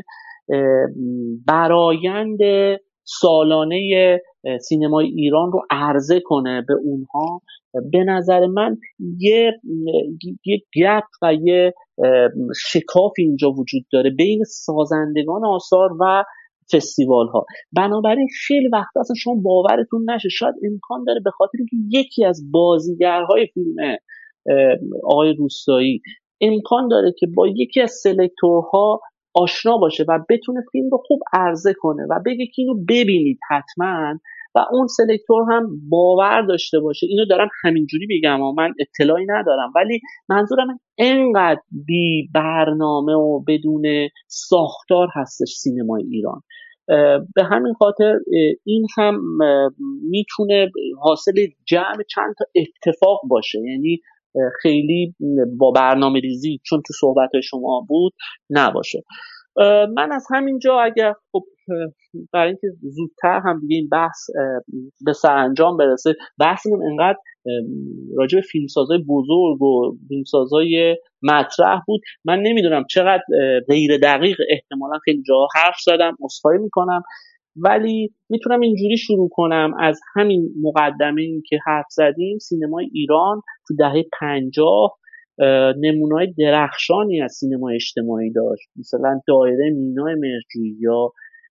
برآیند سالانه سینمای ایران رو عرضه کنه به اونها، به نظر من یه گپ و یه شکاف اینجا وجود داره بین سازندگان آثار و فستیوال ها. بنابراین خیلی وقتا اصلا شما باورتون نشه، شاید امکان داره به خاطر که یکی از بازیگرهای فیلم آقای روستایی امکان داره که با یکی از سلکتورها آشنا باشه و بتونه فیلم رو خوب عرضه کنه و بگه که اینو ببینید حتما، و اون سلکتور هم باور داشته باشه. اینو دارم همینجوری بگم، من اطلاعی ندارم، ولی منظورم انقدر بی برنامه و بدون ساختار هستش سینمای ایران. به همین خاطر این هم میتونه حاصل جمع چند تا اتفاق باشه، یعنی خیلی با برنامه ریزی چون تو صحبت شما بود نباشه. من از همینجا اگر خب برای اینکه زودتر هم دیگه این بحث به سرانجام برسه، بحثمون انقدر راجع به فیلمسازای بزرگ و فیلمسازای مطرح بود، من نمیدونم چقدر غیر دقیق احتمالا خیلی جاها حرف زدم، عذرخواهی میکنم، ولی میتونم اینجوری شروع کنم از همین مقدمه این که حرف زدیم. سینمای ایران تو دهه 50 نمونه‌های درخشانی از سینما اجتماعی داشت، مثلا دایره مینای مهرجویی یا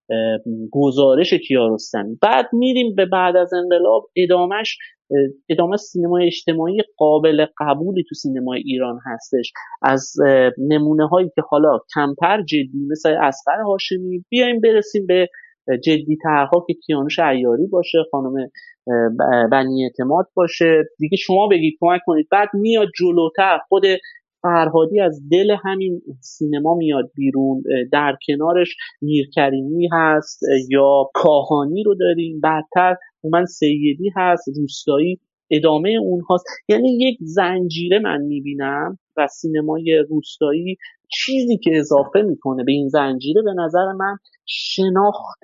گزارش کیارستمی. بعد میریم به بعد از انقلاب، ادامه سینمای اجتماعی قابل قبولی تو سینمای ایران هستش. از نمونه هایی که حالا کمتر جدی مثل اصغر هاشمی بیایم برسیم به جدی ترها که کیانوش عیاری باشه، خانم بنی اعتماد باشه، دیگه شما بگید کمک کنید. بعد میاد جلوتر خود فرهادی از دل همین سینما میاد بیرون، در کنارش میرکریمی هست یا کاهانی رو داریم، بعدتر من سیدی هست، روستایی ادامه اونهاست. یعنی یک زنجیره من میبینم و سینمای روستایی چیزی که اضافه میکنه به این زنجیره به نظر من شناخت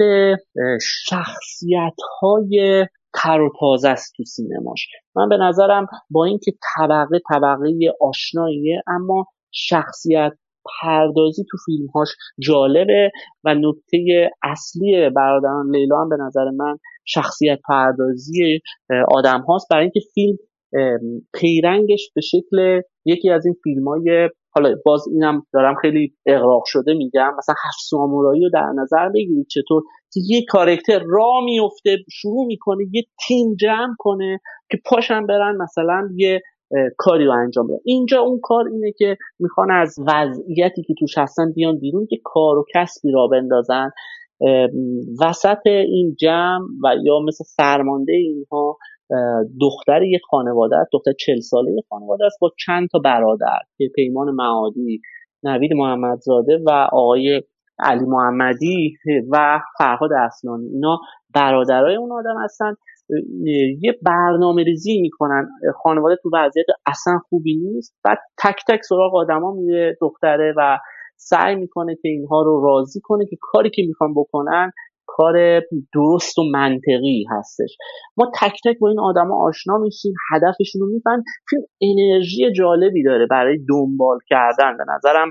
شخصیت‌های تر و تازه است تو سینماش. من به نظرم با اینکه طبقه آشناییه، اما شخصیت پردازی تو فیلمهاش جالبه و نکته اصلی برادران لیلا هم به نظر من شخصیت پردازی آدم هاست، برای اینکه فیلم پیرنگش به شکل یکی از این فیلم‌های، حالا باز اینم دارم خیلی اغراق شده میگم، مثلا 7 سامورایی رو در نظر بگیرید چطور که یه کاراکتر راه میفته شروع میکنه یه تیم جمع کنه که پاشن برن مثلا یه کاری رو انجام بدن. اینجا اون کار اینه که میخوان از وضعیتی که توش هستن بیان بیرون، که کار و کسبی را بندازن وسط این جمع، و یا مثل فرمانده اینها دختر یک خانواده است، دختر 40 ساله یک خانواده است با چند تا برادر که پیمان معادی، نوید محمدزاده و آقای علی محمدی و فرهاد اصلانی، اینا برادرای اون آدم هستن. یه برنامه ریزی میکنن، خانواده تو وضعیت اصلا خوبی نیست، بعد تک تک سراغ آدما میره دختره و سعی میکنه که اینها رو راضی کنه که کاری که میخوان بکنن کار درست و منطقی هستش. ما تک تک با این آدما آشنا میشیم، هدفشون رو میفهمیم. فیلم انرژی جالبی داره برای دنبال کردن. به نظرم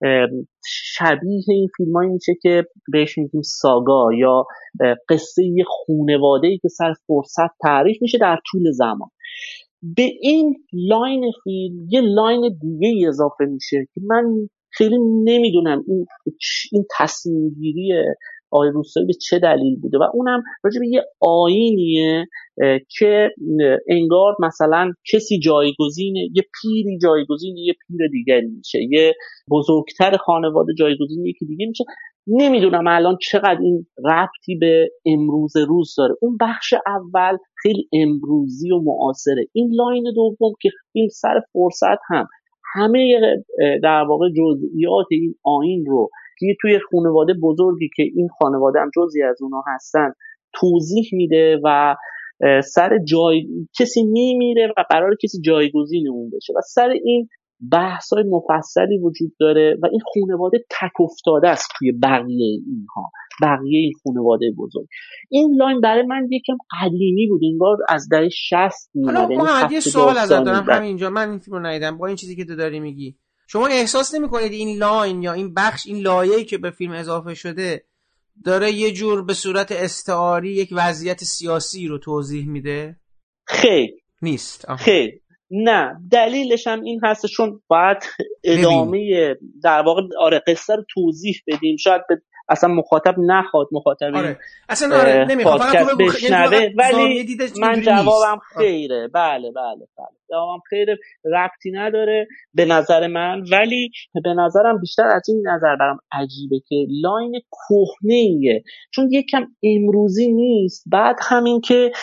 شبیه این فیلمایی میشه که بهش میگیم ساگا یا قصه یه خانواده‌ای که سر فرصت تعریف میشه در طول زمان. به این لاین فیلم یه لاین دیگه اضافه میشه که من خیلی نمیدونم این تصمیم گیری آقای روستایی به چه دلیل بوده، و اونم راجع به یه آیینیه که انگار مثلا کسی جایگزینه، یه پیری جایگزین یه پیر دیگری میشه، یه بزرگتر خانواده جایگزین یکی دیگه میشه. نمیدونم الان چقدر این ربطی به امروز روز داره. اون بخش اول خیلی امروزی و معاصره. این لاین دوم که این سر فرصت هم همه در واقع جزئیات این آیین رو که توی خانواده بزرگی که این خانواده هم جزئی از اونها هستن توضیح میده و سر جای کسی میمیره و قرار کسی جایگزین اون بشه و سر این بحث‌های مفصلی وجود داره و این خانواده تک افتاده است توی بقیه این خانواده بزرگ. این لاین برای من یکم قدیمی بود، انگار از دهه 60 میاد. حالا یه سوال ازت دارم همینجا، من این فیلمو ندیدم، با این چیزی که تو داری میگی شما احساس نمی‌کنید این لاین یا این بخش، این لایه‌ای که به فیلم اضافه شده داره یه جور به صورت استعاری یک وضعیت سیاسی رو توضیح میده؟ خیر نیست. خیر نه، دلیلش هم این هست چون باید ادامه در واقع قصه رو توضیح بدیم. شاید اصلا مخاطب نخواد، مخاطب اصلا نمیخواد فقط بشنوه، ولی من جوابم خیره. بله جوابم خیره، ربطی نداره به نظر من. ولی به نظرم بیشتر از این نظر برام عجیبه که لاین کهنه‌ایه، چون یکم امروزی نیست. بعد همین که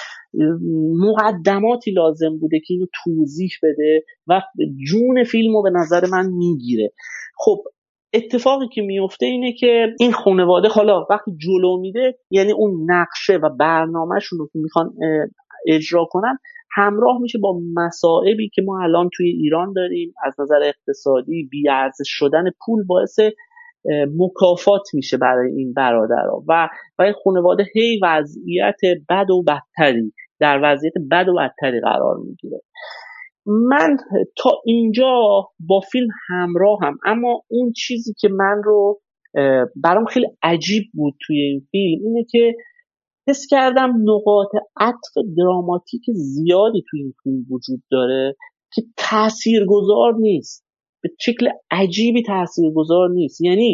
مقدماتی لازم بوده که اینو توضیح بده و جون فیلمو به نظر من میگیره. خب اتفاقی که میفته اینه که این خانواده حالا وقتی جلو میده، یعنی اون نقشه و برنامه‌شون رو که میخوان اجرا کنن همراه میشه با مصائبی که ما الان توی ایران داریم. از نظر اقتصادی بی‌ارزش شدن پول باعث مکافات میشه برای این برادرها و این خانواده هی وضعیت بد و بدتری در وضعیت بد و بدتری قرار میگیره. من تا اینجا با فیلم همراه هم، اما اون چیزی که من رو برام خیلی عجیب بود توی این فیلم اینه که حس کردم نقاط عطف دراماتیک زیادی توی این فیلم وجود داره که تاثیرگذار نیست، به شکل عجیبی تاثیرگذار نیست. یعنی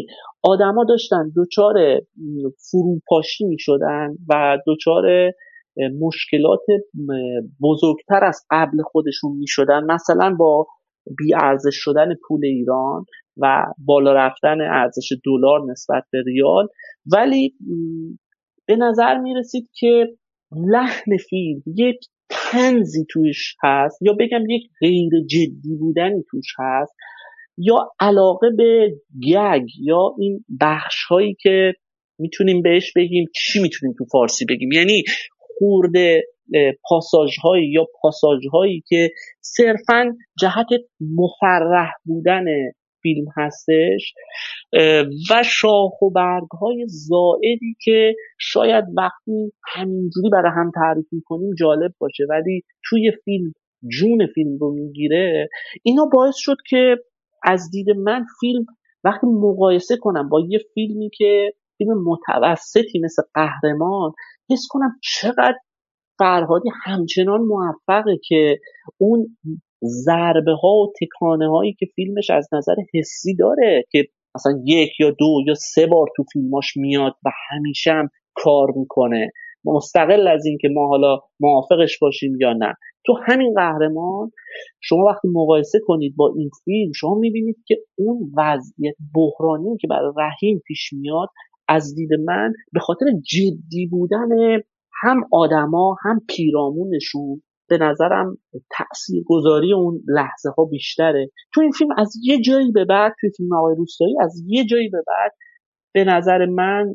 آدما داشتن دچار فروپاشی میشدن و دچار مشکلات بزرگتر از قبل خودشون میشدن، مثلا با بی‌ارزش شدن پول ایران و بالا رفتن ارزش دلار نسبت به ریال. ولی به نظر میرسید که لحن فیلم یک طنزی توش هست، یا بگم یک غیر جدی بودنی توش هست، یا علاقه به گگ، یا این بخش هایی که میتونیم بهش بگیم، چی میتونیم تو فارسی بگیم، یعنی خورده پاساژ هایی یا پاساژ هایی که صرفاً جهت مفرح بودن فیلم هستش و شاخ و برگ های زائدی که شاید وقتی همینجوری برای هم تعریف میکنیم جالب باشه ولی توی فیلم جون فیلم رو میگیره. اینا باعث شد که از دید من فیلم وقتی مقایسه کنم با یه فیلمی که فیلم متوسطی مثل قهرمان، حس کنم چقدر فرهادی همچنان موفقه که اون ضربه ها و تکانه هایی که فیلمش از نظر حسی داره که مثلا 1 یا 2 یا 3 بار تو فیلماش میاد و همیشه هم کار میکنه، مستقل از این که ما حالا موافقش باشیم یا نه. تو همین قهرمان شما وقتی مقایسه کنید با این فیلم، شما میبینید که اون وضعیت بحرانی که برای رحیم پیش میاد از دید من به خاطر جدی بودن هم آدما هم پیرامونشون به نظرم تاثیرگذاری اون لحظه ها بیشتره. تو این فیلم از یه جایی به بعد، توی فیلم آقای روستایی از یه جایی به بعد به نظر من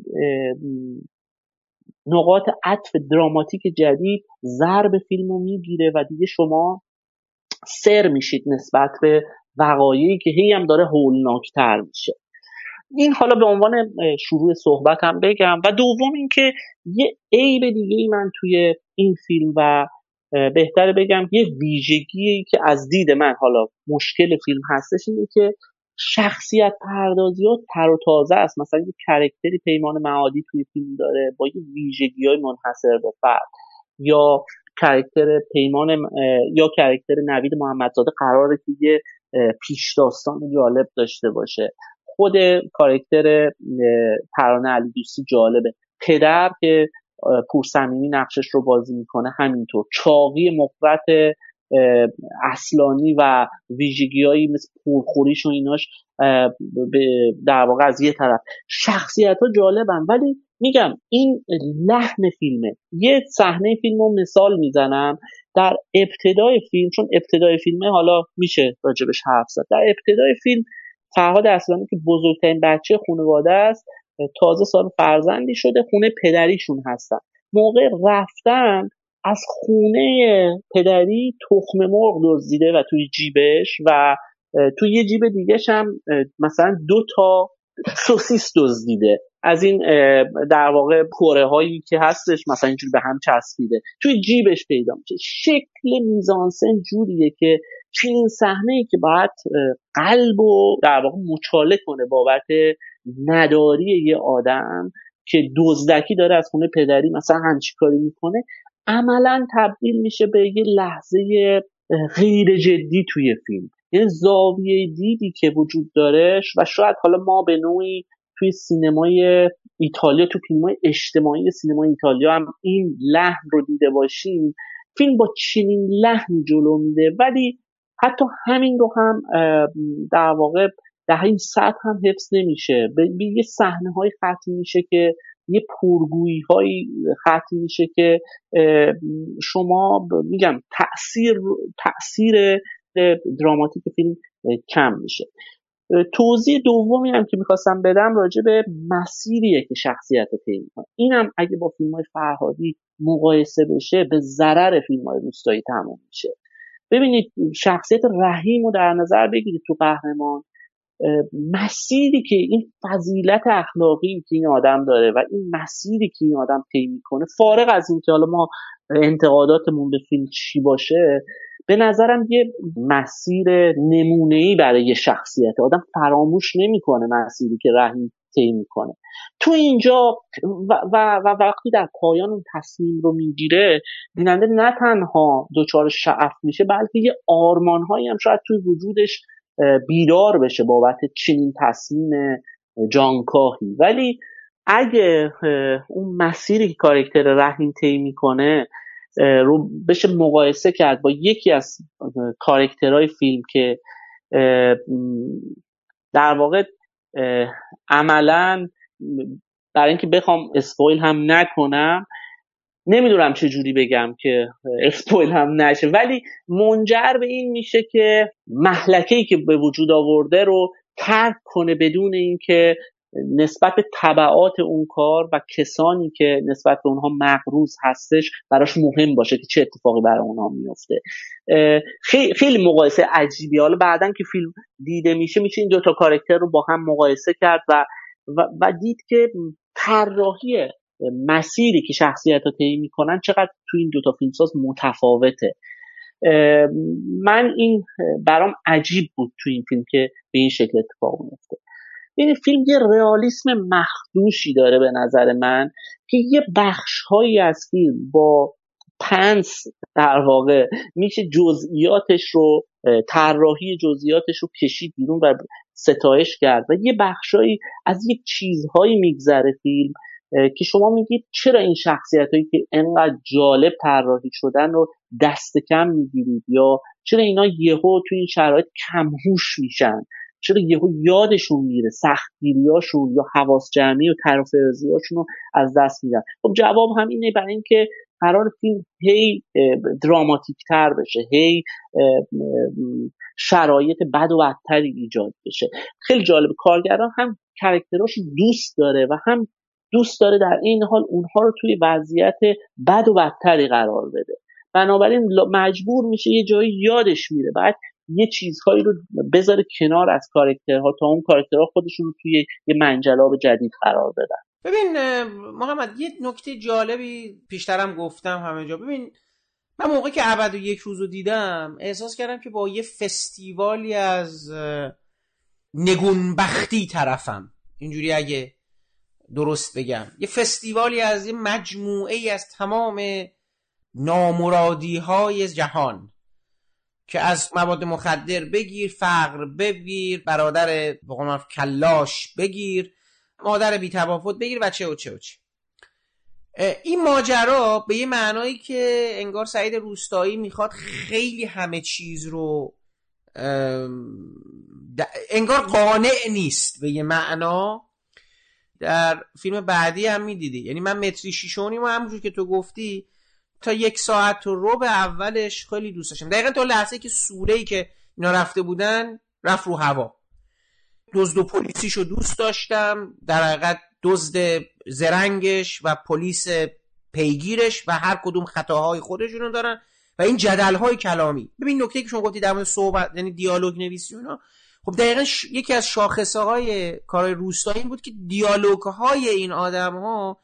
نقاط عطف دراماتیک جدید ضرب فیلمو میگیره و دیگه شما سر میشید نسبت به وقایعی که هی هم داره هولناکتر میشه. این حالا به عنوان شروع صحبتم بگم. و دوم اینکه یه عیب دیگه ای من توی این فیلم و بهتره بگم یه ویژگی که از دید من حالا مشکل فیلم هستش اینه که شخصیت پردازی ها تر و تازه است. مثلا یه کرکتری پیمان معادی توی فیلم داره با یه ویژگی های منحصر به فرد، یا کرکتر پیمان یا کرکتر نوید محمدزاده قراره که یه پیش داستان جالب داشته باشه. خود کاراکتر ترانه علی دوستی جالبه، پدر که پورصمیمی نقشش رو بازی میکنه همینطور، چاقی مفرط اصلانی و ویژگی‌هایی مثل پرخوریش و ایناش در واقع از یه طرف شخصیت‌ها جالبن. ولی میگم این لحن فیلمه. یه صحنه فیلمو مثال میزنم. در ابتدای فیلم، چون ابتدای فیلمه حالا میشه راجبش حرف زد، در ابتدای فیلم فرهاد اصلانی که بزرگترین بچه خانواده است، تازه صاحب فرزندی شده، خونه پدریشون هستن. موقع رفتن از خونه پدری تخم مرغ دزدیده و توی جیبش و توی یه جیب دیگه‌ش هم مثلا 2 تا سوسیس دزدیده، از این در واقع کره هایی که هستش مثلا اینجوری به هم چسبیده توی جیبش پیدا میشه. شکل میزانسن جوریه که چنین صحنه‌ای که باید قلب و در واقع مچاله کنه بابت نداری یه آدم که دزدکی داره از خونه پدری مثلا همچین کاری میکنه، عملا تبدیل میشه به یه لحظه غیر جدی توی فیلم. یه زاویه دیدی که وجود داره و شاید حالا ما به نوعی توی سینمای ایتالیا، تو فیلمای اجتماعی سینمای ایتالیا هم این لحن رو دیده باشیم. فیلم با چنین لحنی جلو میده ولی حتی همین رو هم در واقع در این سطح هم حفظ نمیشه. به یه صحنه های ختم میشه که یه پرگویی های ختم میشه که شما میگم تأثیر دراماتیک فیلم کم میشه. توضیح دومی هم که میخواستم بدم راجع به مسیریه که شخصیت رو طی میکنه. اینم اگه با فیلم‌های فرهادی مقایسه بشه به ضرر فیلم‌های روستایی تموم میشه. ببینید شخصیت رحیم رو در نظر بگیرید تو قهرمان، مسیری که این فضیلت اخلاقی که این آدم داره و این مسیری که این آدم طی میکنه، فارغ از این که حالا ما انتقاداتمون به فیلم چی باشه، به نظرم یه مسیر نمونه‌ای برای یه شخصیت آدم فراموش نمیکنه مسیری که رحیم طی میکنه تو اینجا و وقتی در پایان اون تصمیم رو میگیره، بیننده نه تنها دچار شعف میشه بلکه یه آرمان‌هایی هم شاید توی وجودش بیدار بشه بابت چنین تصمیم جانکاهی. ولی اگه اون مسیری که کاراکتر رحیم طی میکنه رو بشه مقایسه کرد با یکی از کاراکترهای فیلم که در واقع عملاً برای اینکه بخوام اسپویل هم نکنم، نمیدونم چه جوری بگم که اسپویل هم نشه، ولی منجر به این میشه که مهلکه‌ای که به وجود آورده رو ترک کنه بدون اینکه نسبت به تبعات اون کار و کسانی که نسبت به اونها مغروض هستش براش مهم باشه که چه اتفاقی برای اونها میفته. خیلی مقایسه عجیبی. حالا بعدن که فیلم دیده میشه این دوتا کاراکتر رو با هم مقایسه کرد و دید که طراحی مسیری که شخصیت‌ها طی میکنن چقدر تو این دوتا فیلمساز متفاوته. من این برام عجیب بود تو این فیلم که به این شکل اتفاق میفته. این فیلم یه رئالیسم مخدوشی داره به نظر من که یه بخش‌هایی از فیلم با پنس در واقع میشه جزئیاتش رو، طراحی جزئیاتش رو کشید بیرون و ستایش کرد و یه بخشایی از یک چیزهایی میگذره فیلم که شما میگید چرا این شخصیتایی که انقدر جالب طراحی شدن رو دست کم میگیرید، یا چرا اینا یهو تو این شرایط کمهوش میشن، چرا یهو یادشون میره، سختگیریاشون یا حواس جمعی و طرف‌ارزیاشون رو از دست میدن. خب جواب هم اینه، برای اینکه قرار فیلم هی دراماتیک تر بشه، هی شرایط بد و بدتری ایجاد بشه. خیلی جالب، کارگردان هم کاراکتراش دوست داره و هم دوست داره در این حال اونها رو توی وضعیت بد و بدتری قرار بده، بنابراین مجبور میشه یه جایی یادش میره، بعد یه چیزهایی رو بذاره کنار از کاراکترها تا اون کاراکترها خودشون رو توی یه منجلاب جدید قرار بدن. ببین محمد، یه نکته جالبی پیشترم گفتم همه جا. ببین من موقعی که ابد و یک روز رو دیدم احساس کردم که با یه فستیوالی از نگونبختی طرفم، اینجوری اگه درست بگم، یه فستیوالی از یه مجموعه ای از تمام نامرادی های جهان که از مواد مخدر بگیر، فقر بگیر، برادر بقول کلاش بگیر، مادر بی تفاوت بگیر و چه و چه و چه. این ماجرا به یه معنایی که انگار سعید روستایی میخواد خیلی همه چیز رو انگار قانع نیست به یه معنا. در فیلم بعدی هم میدیدی، یعنی من متری شیشونیم و همونجور که تو گفتی تا 1 ساعت و ربع اولش خیلی دوست داشتم، دقیقا تا لحظه‌ای که سوره‌ای که اینا رفته بودن رفت رو هوا. دزد و پلیسیشو دوست داشتم، در حقیقت دزد زرنگش و پلیس پیگیرش و هر کدوم خطاهای خودشونو دارن و این جدل‌های کلامی. ببین نکته که شما گفتی در مورد صحبت، یعنی دیالوگ نویسی اینا، خب دقیقاً یکی از شاخصه‌های کارهای روستایی این بود که دیالوگ‌های این آدم‌ها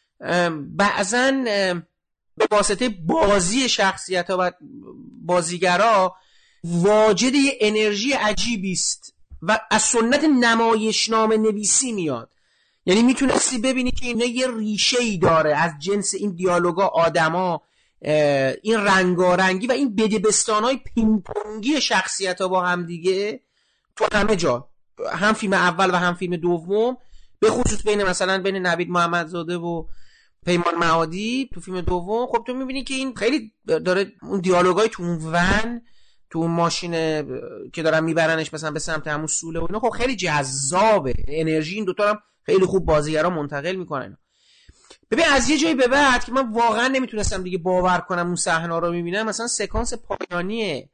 بعضاً به واسطه بازی شخصیت‌ها و بازیگرا واجد یه انرژی عجیبی است و از سنت نمایشنامه نویسی میاد. یعنی میتونستی ببینی که اینا یه ریشه‌ای داره از جنس این دیالوگا، آدما، این رنگارنگی و این بدبستان‌های پینگ‌پونگی شخصیت‌ها با هم دیگه تو همه جا، هم فیلم اول و هم فیلم دوم، به خصوص مثلا بین نوید محمدزاده و پیمان معادی تو فیلم دوم. خب تو میبینی که این خیلی داره اون دیالوگای تو اون ون، تو اون ماشین که دارن میبرنش مثلا به سمت همون سوله و اینا، خب خیلی جذابه، انرژی این دوتا هم خیلی خوب بازیگرا منتقل میکنن. ببین از یه جایی به بعد که من واقعا نمیتونستم دیگه باور کنم اون صحنه رو میبینم، مثلا سکانس پایانی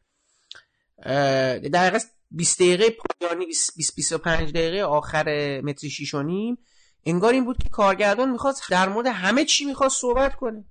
دقیقاً 20 دقیقه پایانی، 20-25 دقیقه آخر متری 6.5، انگار این بود که کارگردان میخواست در مورد همه چی میخواست صحبت کنه.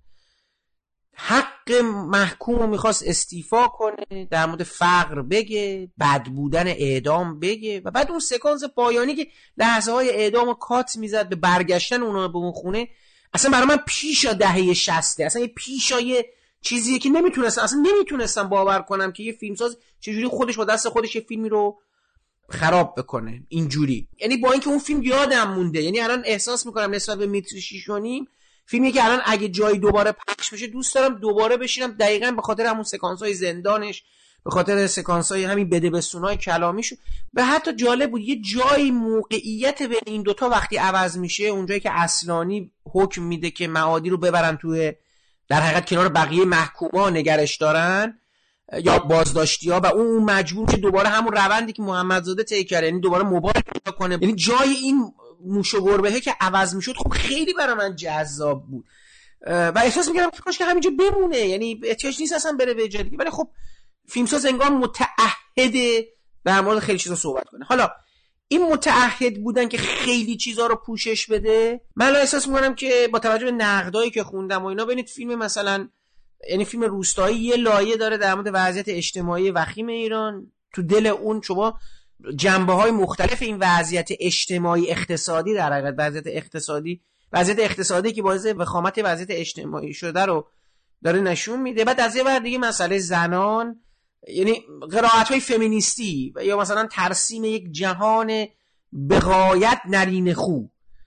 حق محکوم رو میخواست استیفا کنه، در مورد فقر بگه، بد بودن اعدام بگه، و بعد اون سکانس پایانی که لحظه های اعدام رو کات میزد به برگشتن اونا به اون خونه، اصلا برای من پیشا دهه 60، اصلا یه پیشا یه چیزیه که نمیتونستم باور کنم که یه فیلمساز چجوری خودش با دست خودش یه فیلمی رو خراب بکنه اینجوری. یعنی با اینکه اون فیلم یادم مونده، یعنی الان احساس میکنم نسبت به متری 6.5 فیلمی که الان اگه جایی دوباره پخش بشه دوست دارم دوباره بشینم، دقیقاً به خاطر همون سکانس‌های زندانش، به خاطر سکانس‌های همین بدبستونای کلامیشون. به حتی جالب بود یه جایی موقعیت بین این دوتا وقتی عوض میشه، اونجایی که اصلانی حکم میده که معادی رو ببرن توی در حقیقت کنار بقیه محکوما نگرش دارن یا بازداشتی ها، و اون مجبور که دوباره همون روندی که محمدزاده طی کرد، یعنی دوباره موبایل پیدا کنه، یعنی جای این موش و گربهه که عوض میشد، خب خیلی برای من جذاب بود و احساس میکردم که همینجا بمونه، یعنی احتیاج نیست اصلا بره به جای دیگه. ولی خب فیلمساز انگار متعهده در مورد خیلی چیزا صحبت کنه. حالا این متعهد بودن که خیلی چیزا رو پوشش بده، من احساس میکنم که با توجه به نقدایی که خوندم و اینا، ببینید فیلم مثلا یعنی فیلم روستایی یه لایه داره در مورد وضعیت اجتماعی وخیم ایران، تو دل اون شما جنبه‌های مختلف این وضعیت اجتماعی اقتصادی، در حقیقت وضعیت اقتصادی که باعث وخامت وضعیت اجتماعی شده رو داره نشون میده. بعد از یه ور دیگه مسئله زنان، یعنی قرائت‌های فمینیستی یا مثلا ترسیم یک جهان بغایت نرینه خو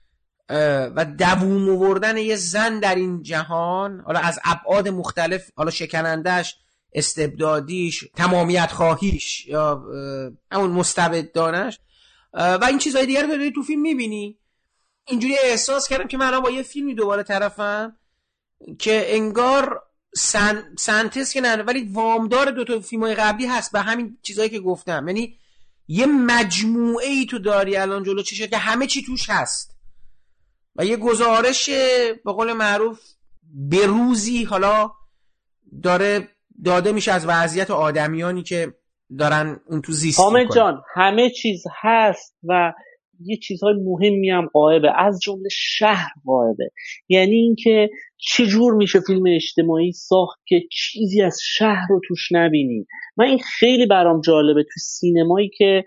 و دووم آوردن یه زن در این جهان، حالا از ابعاد مختلف، حالا شکنندش، استبدادیش، تمامیت خواهیش یا همون مستبدانش و این چیزهای دیگر رو تو فیلم میبینی. اینجوری احساس کردم که من الان با یه فیلمی دوباره طرفم که انگار سنتز که نه ولی وامدار دوتا فیلمای قبلی هست به همین چیزهایی که گفتم، یعنی یه مجموعه ای تو داری الان جلو چشه که همه چی توش هست و یه گزارش به قول معروف به روزی حالا داره داده میشه از وضعیت آدمیانی که دارن اون تو زیست میکنن. حامد جان همه چیز هست و یه چیزهای مهمی هم غایبه، از جمله شهر غایبه. یعنی اینکه چجور میشه فیلم اجتماعی ساخت که چیزی از شهر رو توش نبینی. من این خیلی برام جالبه. تو سینمایی که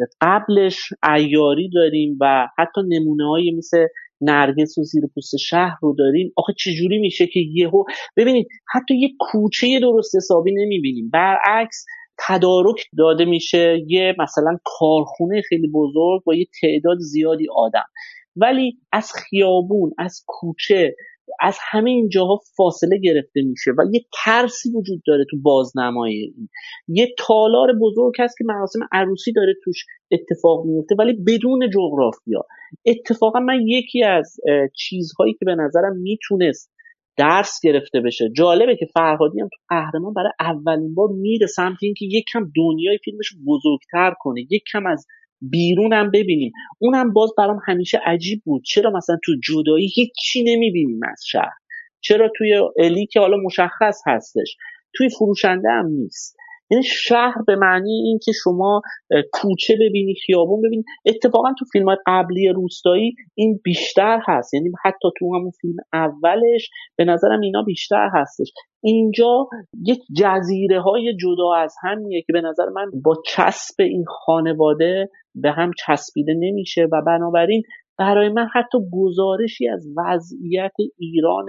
قبلش عیاری داریم و حتی نمونه‌هایی مثل نرگس و زیر پوست شهر رو داریم، آخه چجوری میشه که یهو ببینید حتی یه کوچه درست حسابی نمیبینیم، برعکس تدارک داده میشه یه مثلا کارخونه خیلی بزرگ با یه تعداد زیادی آدم، ولی از خیابون، از کوچه، از همه این جاها فاصله گرفته میشه و یه ترسی وجود داره تو بازنمایی این. یه تالار بزرگ هست که مراسم عروسی داره توش اتفاق میفته ولی بدون جغرافیا. اتفاقا من یکی از چیزهایی که به نظرم میتونست درس گرفته بشه، جالبه که فرهادی هم تو قهرمان برای اولین بار میره سمت این که یک کم دنیای فیلمش بزرگتر کنه، یک کم از بیرون هم ببینیم. اونم باز برام همیشه عجیب بود، چرا مثلا تو جدایی هیچی نمیبینیم از شهر، چرا توی الی که حالا مشخص هستش، توی فروشنده هم نیست. یعنی شهر به معنی این که شما کوچه ببینی، خیابون ببینی. اتفاقا تو فیلم‌های قبلی روستایی این بیشتر هست، یعنی حتی تو همون فیلم اولش به نظرم اینا بیشتر هستش. اینجا یک جزیره‌های جدا از همیه که به نظر من با چسب این خانواده به هم چسبیده نمیشه و بنابراین برای من حتی گزارشی از وضعیت ایران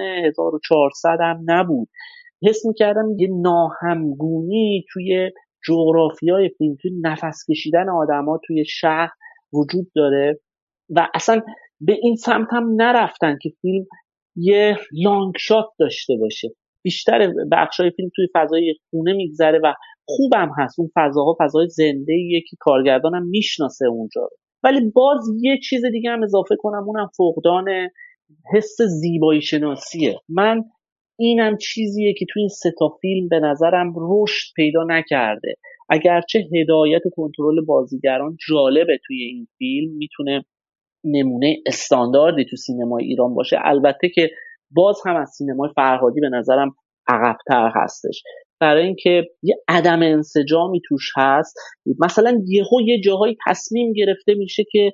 1400 هم نبود. حس می‌کردم یه ناهمگونی توی جغرافیای فیلم، توی نفس کشیدن آدم‌ها توی شهر وجود داره و اصلا به این سمت هم نرفتن که فیلم یه لانگ شات داشته باشه. بیشتر بخشای فیلم توی فضای خونه میگذره و خوبم هست، اون فضاها فضای زنده‌ایه که کارگردانم میشناسه اونجا رو. ولی باز یه چیز دیگه هم اضافه کنم، اونم فقدان حس زیبایی شناسیه. من اینم چیزیه که توی این سه تا فیلم به نظرم رشد پیدا نکرده. اگرچه هدایت و کنترل بازیگران جالبه توی این فیلم، میتونه نمونه استانداردی تو سینمای ایران باشه، البته که باز هم از سینمای فرهادی به نظرم عقب‌تر هستش، برای اینکه یه عدم انسجامی توش هست. مثلا یه جاهایی تصمیم گرفته میشه که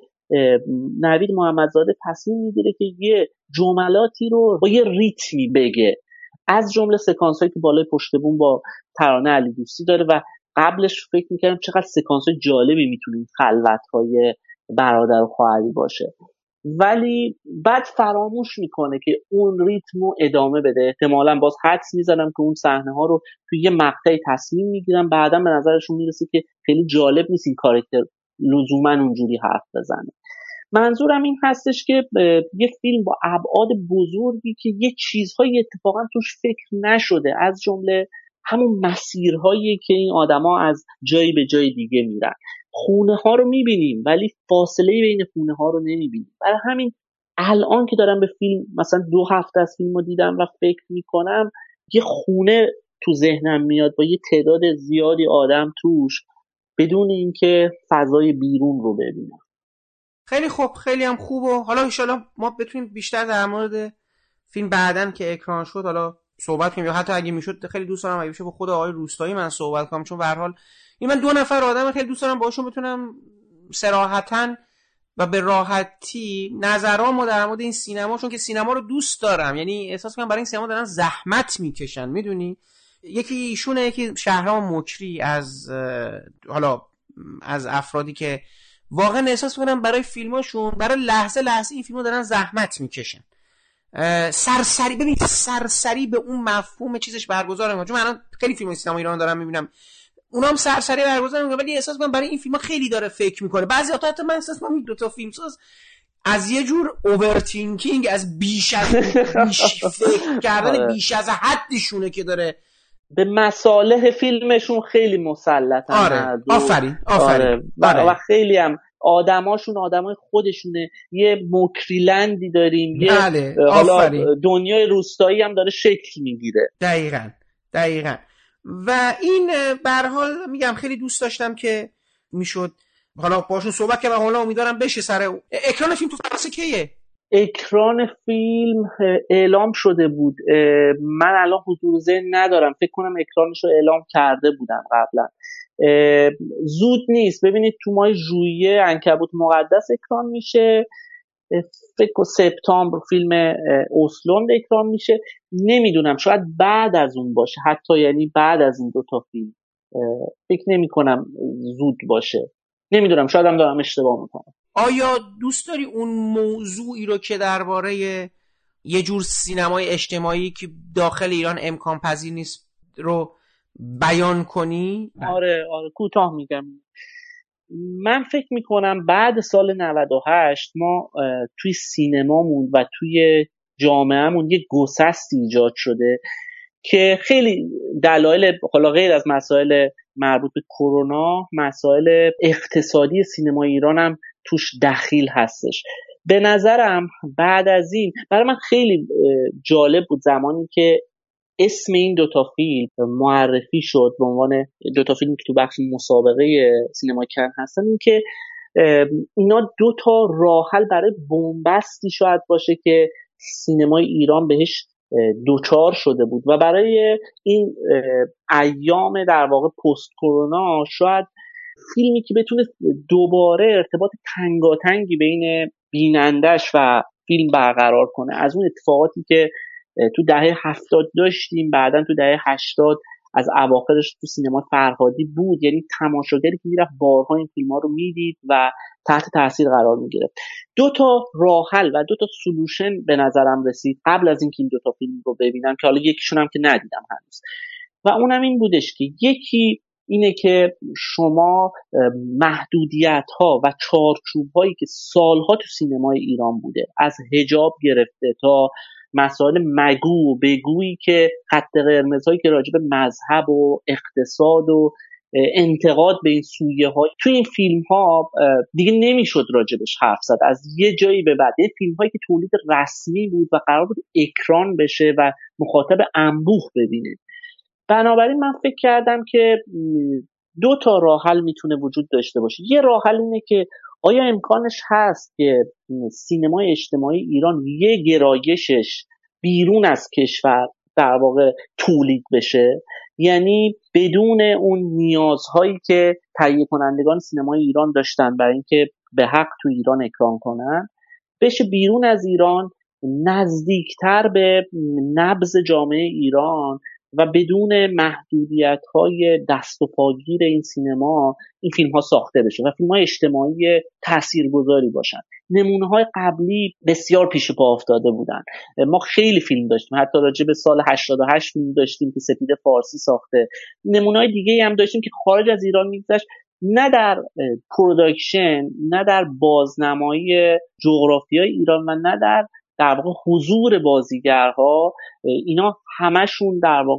نوید محمدزاده تصمیم میگیره که یه جملاتی رو با یه ریتمی بگه، از جمله سکانس‌هایی که بالای پشت بوم با ترانه علی دوستی داره و قبلش فکر می‌کردم چقدر سکانس‌های جالبی میتونه این خلوت‌های برادر و خواهری باشه، ولی بعد فراموش میکنه که اون ریتمو ادامه بده. احتمالاً باز حدس میزنم که اون صحنه‌ها رو توی یه مقطعی تصمیم میگیرن، بعداً به نظرشون میرسه که خیلی جالب نیست این کاراکتر لزوماً اونجوری حرف بزنه. منظورم این هستش که یه فیلم با ابعاد بزرگی که یه چیزهای اتفاقا توش فکر نشده، از جمله همون مسیرهایی که این آدما از جایی به جای دیگه میرن. خونه ها رو میبینیم ولی فاصله بین خونه ها رو نمیبینیم. برای همین الان که دارم به فیلم مثلا 2 هفته از فیلم رو دیدم و فکر میکنم، یه خونه تو ذهنم میاد با یه تعداد زیادی آدم توش، بدون اینکه فضای بیرون رو ببینم. خیلی خوب، خیلی هم خوب. و حالا انشالله ما بتونیم بیشتر در مورد فیلم بعدن که اکران شد حالا صحبت کنیم، یا حتی اگه میشد خیلی دوست دارم اگه بشه با خود آقای روستایی من صحبت کنم، چون به هر حال این من 2 نفر آدم خیلی دوست دارم باهاشون بتونم صراحتاً و به راحتی نظرامو در مورد این سینما، چون که سینما رو دوست دارم، یعنی احساس کنم برای این سینما دارن زحمت میکشن، میدونی. یکی ایشونه، یکی شهرام مکری از حالا از افرادی که واقعا احساس میکنم برای فیلماشون برای لحظه این فیلمو دارن زحمت میکشن. سرسری، ببین سرسری به اون مفهوم چیزش برگزار میکنن، چون من الان خیلی فیلم سینما ایران دارم میبینم، اونا هم سرسری برگزار میکنن، ولی احساس میکنم برای این فیلم‌ها خیلی داره فکر میکنه. بعضی وقتا حتی من احساس میکنم این 2 تا فیلمساز از یه جور اوورتینکینگ، از بیش فکر کردن بیش از حدشونه که داره به مصالح فیلمشون خیلی مسلطن. آره آفرین. آره. و خیلی هم آدماشون آدمای خودشونه. یه مکریلندی داریم، بله. حالا دنیای روستایی هم داره شکل میگیره. دقیقاً. و این به هر حال میگم خیلی دوست داشتم که میشد حالا باشون صحبت کنم. حالا امیدوارم بشه سر اکران فیلم. تو فرانسه کیه اکران فیلم؟ اعلام شده بود، من الان حضور ذهن ندارم، فکر کنم اکرانش رو اعلام کرده بودن قبلا. زود نیست، ببینید تو ماه ژوئیه عنکبوت مقدس اکران میشه، فکر کنم سپتامبر فیلم اوسلوند اکران میشه. نمیدونم، شاید بعد از اون باشه، حتی یعنی بعد از این 2 تا فیلم. فکر نمی کنم زود باشه، نمیدونم، شاید هم دارم اشتباه میکنم. آیا دوست داری اون موضوعی رو که درباره یه جور سینمای اجتماعی که داخل ایران امکان پذیر نیست رو بیان کنی؟ آره کوتاه میگم. من فکر میکنم بعد سال 98 ما توی سینمامون و توی جامعهمون یه گسستی ایجاد شده که خیلی دلایل، حالا غیر از مسائل مربوط به کرونا، مسائل اقتصادی سینما ایران هم توش دخیل هستش. به نظرم بعد از این برای من خیلی جالب بود زمانی که اسم این 2 تا فیلم معرفی شد به عنوان 2 تا فیلم که تو بخش مسابقه سینما کن هستن، این که اینا 2 تا راه حل برای بنبستی شاید باشه که سینمای ایران بهش دوچار شده بود و برای این ایام در واقع پست کرونا شاید فیلمی که بتونه دوباره ارتباط تنگاتنگی بین بینندش و فیلم برقرار کنه. از اون اتفاقاتی که تو دهه 70 داشتیم، بعدن تو دهه 80 از اواخرش تو سینما فرهادی بود، یعنی تماشاگری که میرفت بارها این فیلم‌ها رو میدید و تحت تاثیر قرار میگرفت. 2 تا راه حل و 2 تا سولوشن به نظرم رسید قبل از اینکه این 2 تا فیلم رو ببینم، که حالا یکیشون هم که ندیدم هنوز، و اونم این بودش که یکی اینه که شما محدودیت‌ها و چارچوب‌هایی که سالها تو سینمای ایران بوده، از حجاب گرفته تا مسائل مگو و بگویی که خط قرمزهایی که راجع به مذهب و اقتصاد و انتقاد به این سویه ها توی این فیلم ها دیگه نمیشد راجبش حرف زد. از یه جایی به بعد فیلم هایی که تولید رسمی بود و قرار بود اکران بشه و مخاطب انبوه ببینه. بنابراین من فکر کردم که 2 تا راه حل میتونه وجود داشته باشه. یه راه حل اینه که آیا امکانش هست که سینمای اجتماعی ایران یه گرایشش بیرون از کشور در واقع تولید بشه، یعنی بدون اون نیازهایی که تهیه کنندگان سینمای ایران داشتن برای اینکه به حق تو ایران اکران کنن، بشه بیرون از ایران نزدیکتر به نبض جامعه ایران و بدون محدودیت‌های دست و پاگیر این سینما این فیلم‌ها ساخته بشه و فیلم‌های اجتماعی تاثیرگذاری باشن. نمونه‌های قبلی بسیار پیش پا افتاده بودن. ما خیلی فیلم داشتیم، حتی راجع به سال 88 فیلم داشتیم که سپید فارسی ساخته. نمونه‌های دیگه‌ای هم داشتیم که خارج از ایران می‌گذشت، نه در پروداکشن، نه در بازنمایی جغرافیای ایران و نه در واقع حضور بازیگرها. اینا همشون در واقع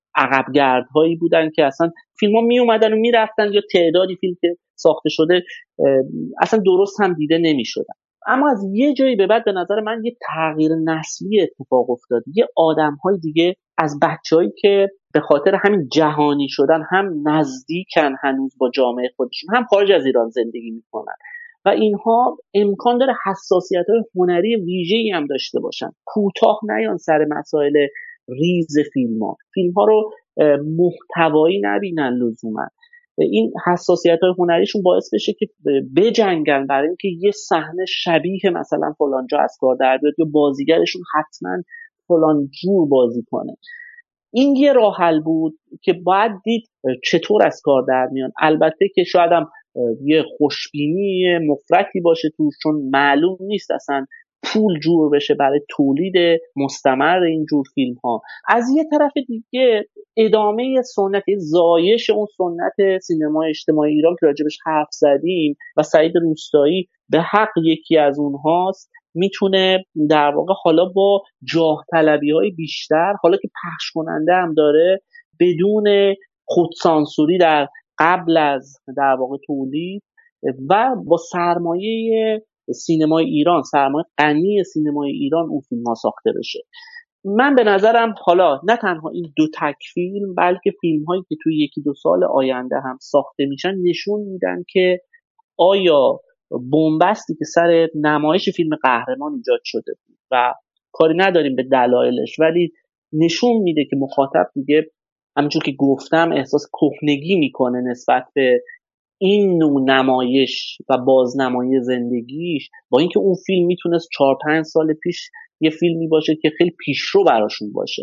عقبگردهایی بودن که اصلا فیلم ها می اومدن و می رفتن، یا تعدادی فیلم که ساخته شده اصلا درست هم دیده نمی شدن. اما از یه جایی به بعد به نظر من یه تغییر نسلی اتفاق افتاد. یه آدم‌های دیگه از بچه‌هایی که به خاطر همین جهانی شدن هم نزدیکن هنوز با جامعه خودشون، هم خارج از ایران زندگی میکنن و اینها امکان داره حساسیت‌های هنری ویژه‌ای هم داشته باشن، کوتاه نیان سر مسائل ریز فیلم‌ها رو محتوایی نبینن لزوما. این حساسیت‌های هنریشون باعث بشه که بجنگن برای اینکه یه صحنه شبیه مثلا فلان جا از کار در بیاد یا بازیگرشون حتما فلان جور بازی کنه. این یه راه حل بود که باید دید چطور از کار در میان. البته که شاید هم یه خوشبینی مفرطی باشه توش، چون معلوم نیست اصلا پول جور بشه برای تولید مستمر این جور فیلم ها. از یه طرف دیگه ادامه سنت، زایش اون سنت سینمای اجتماعی ایران که راجبش حرف زدیم و سعید روستایی به حق یکی از اونهاست، میتونه در واقع حالا با جاه طلبی های بیشتر، حالا که پخش کننده هم داره، بدون خودسانسوری در قبل از در واقع تولید و با سرمایه سینمای ایران، سرمایه غنی سینمای ایران، اون فیلم ها ساخته بشه. من به نظرم حالا نه تنها این دو تک فیلم، بلکه فیلم هایی که توی 1-2 سال آینده هم ساخته میشن نشون میدن که آیا بنبستی که سر نمایش فیلم قهرمان ایجاد شده بود و کاری نداریم به دلایلش، ولی نشون میده که مخاطب دیگه همونجور که گفتم احساس کهنگی میکنه نسبت به این نوع نمایش و بازنمایی زندگیش، با اینکه اون فیلم میتونست 4-5 سال پیش یه فیلمی باشه که خیلی پیشرو براشون باشه.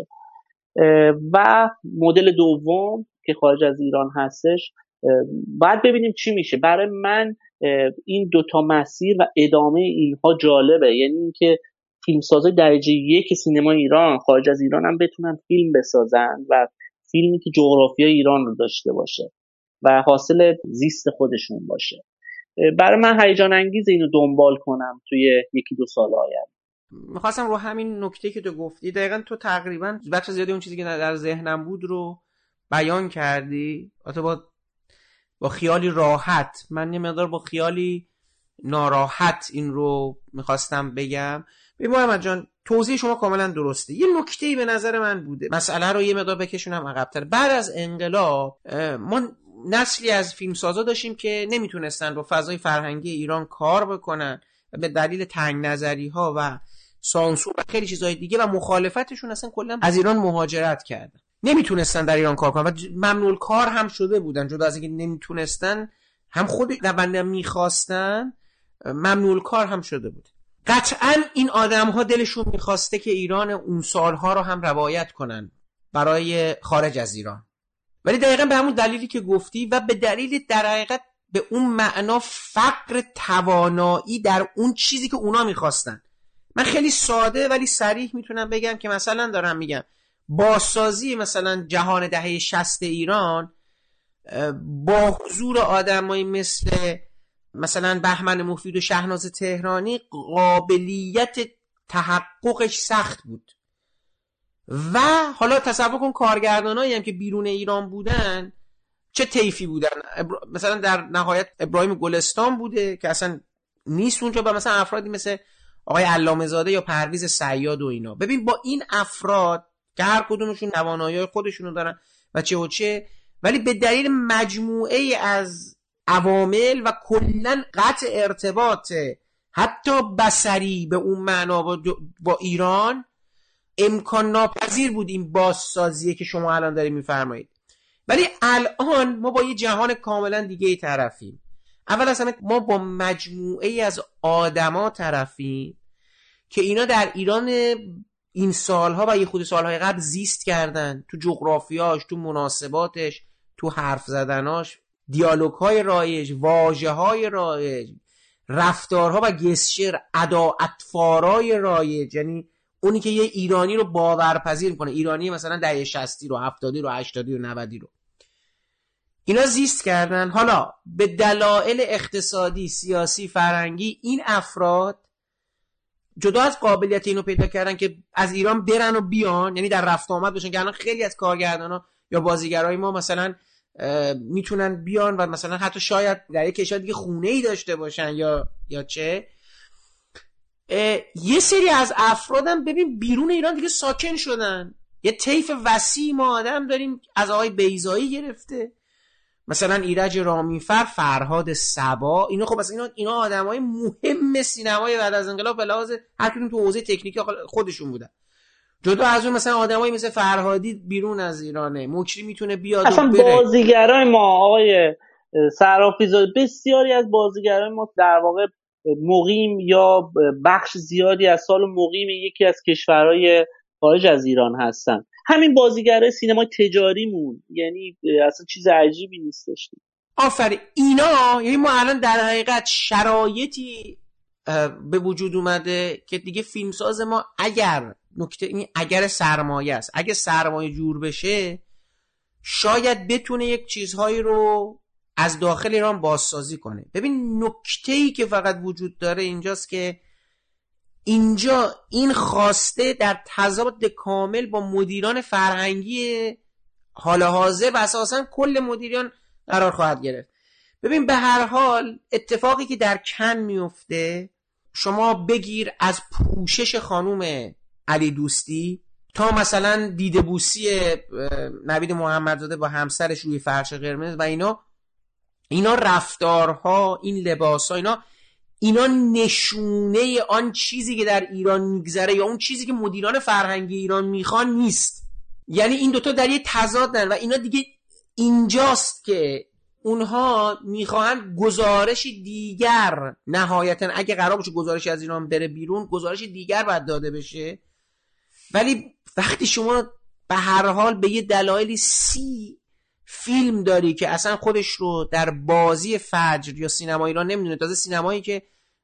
و مدل دوم که خارج از ایران هستش، باید ببینیم چی میشه. برای من این دوتا مسیر و ادامه اینها جالبه، یعنی اینکه فیلمسازای درجه 1 سینمای ایران خارج از ایران هم بتونن فیلم بسازن و فیلمی که جغرافیای ایران رو داشته باشه و حاصل زیست خودشون باشه. برای من هیجان انگیز اینو دنبال کنم توی 1-2 سال آینده. میخواستم رو همین نکته که تو گفتی، دقیقا تو تقریبا بخش زیادی اون چیزی که در ذهنم بود رو بیان کردی، البته با خیالی راحت. من یه مقدار با خیالی ناراحت این رو میخواستم بگم. ببین محمد جان، توضیح شما کاملا درسته. یه نکته‌ای به نظر من بوده، مسئله رو یه مقدار بکشونم عقب‌تر. بعد از انقلاب ما نسلی از فیلمسازا داشتیم که نمیتونستن با فضای فرهنگی ایران کار بکنن به دلیل تنگ نظری ها و سانسور و خیلی چیزهای دیگه و مخالفتشون اصلا کلا از ایران مهاجرت کردن. نمیتونستن در ایران کار کنن و ممنوع کار هم شده بودن. جدا از اینکه نمیتونستن، هم خود بنده میخواستن، ممنوع کار هم شده بود. قطعا این آدم ها دلشون میخواسته که ایران اون سالها رو هم روایت کنن برای خارج از ایران، ولی دقیقا به همون دلیلی که گفتی و به دلیل در حقیقت به اون معنا فقر توانایی در اون چیزی که اونا میخواستن. من خیلی ساده ولی صریح میتونم بگم که مثلا دارم میگم بازسازی مثلا جهان دهه 60 ایران با حضور آدمایی مثلا بهمن مفید و شهناز تهرانی قابلیت تحققش سخت بود. و حالا تصور کن کارگردانایی هم که بیرون ایران بودن چه طیفی بودن. مثلا در نهایت ابراهیم گلستان بوده که اصلا نیست اونجا، و مثلا افرادی مثل آقای علامه زاده یا پرویز صیاد و اینا. ببین با این افراد که هر کدومشون توانایی خودشونو دارن و چه، ولی به دلیل مجموعه از عوامل و کلن قطع ارتباط حتی بصری به اون معنا با ایران، امکان ناپذیر بود این بازسازیه که شما الان دارید میفرمایید. ولی الان ما با یه جهان کاملا دیگه ای طرفیم. اول اصلا ما با مجموعه از آدما طرفیم که اینا در ایران این سالها و یه خود سالهای قبل زیست کردن، تو جغرافیاش، تو مناسباتش، تو حرف زدناش، دیالوگ‌های رایج، واژه‌های رایج، رفتارها و گسچر، ادا اطفارای رایج، یعنی اونی که یه ایرانی رو باورپذیر کنه، ایرانی مثلا دهه 60 رو، 70 رو، 80 رو، 90 رو، اینا زیست کردن. حالا به دلایل اقتصادی، سیاسی، فرهنگی این افراد جدا از قابلیت اینو پیدا کردن که از ایران برن و بیان، یعنی در رفت آمد بشن، که الان خیلی از کارگردانا یا بازیگرای ما مثلا میتونن بیان و مثلا حتی شاید در یک کشور دیگه خونه‌ای داشته باشن یا چه. یه سری از افرادم ببین بیرون ایران دیگه ساکن شدن. یه طیف وسیع ما آدم داریم، از آقای بیضایی گرفته مثلا ایرج رامیفر، فرهاد صبا، اینا خب مثلا اینا آدمای مهم سینمای بعد از انقلاب به لحاظ هر کدوم تو حوزه تکنیکی خودشون بودن. جدا از اون مثلا آدمایی مثل فرهادی بیرون از ایرانه، مکری میتونه بیاد اصلا و بره. بازیگرای ما آقای صرافی‌زاده، بسیاری از بازیگرای ما در واقع مقیم یا بخش زیادی از سال مقیم یکی از کشورهای خارج از ایران هستن. همین بازیگرای سینمای تجاریمون، یعنی اصلا چیز عجیبی نیستش. آفرین. اینا یعنی ما الان در حقیقت شرایطی به وجود اومده که دیگه فیلمساز ما اگر نکته این اگر سرمایه است، اگه سرمایه جور بشه شاید بتونه یک چیزهایی رو از داخل ایران بازسازی کنه. ببین نکته‌ای که فقط وجود داره اینجاست که اینجا این خواسته در تضاد کامل با مدیران فرهنگی حال حاضر و اساساً کل مدیران قرار خواهد گرفت. ببین به هر حال اتفاقی که در کن میفته، شما بگیر از پوشش خانوم علی دوستی تا مثلا دیده بوسی نوید محمدزاده با همسرش روی فرش قرمز و اینا رفتارها، این لباسها، اینا نشونه آن چیزی که در ایران میگذره یا اون چیزی که مدیران فرهنگی ایران میخوان نیست. یعنی این دوتا در یه تضادن و اینا دیگه اینجاست که اونها میخواهند گزارشی دیگر، نهایتا اگه قرار باشه گزارشی از ایران بره بیرون گزارشی دیگر باید داده بشه. ولی وقتی شما به هر حال به یه دلایلی 30 فیلم داری که اصلا خودش رو در بازی فجر یا سینما ایران نمیدونه، تازه سینمایی که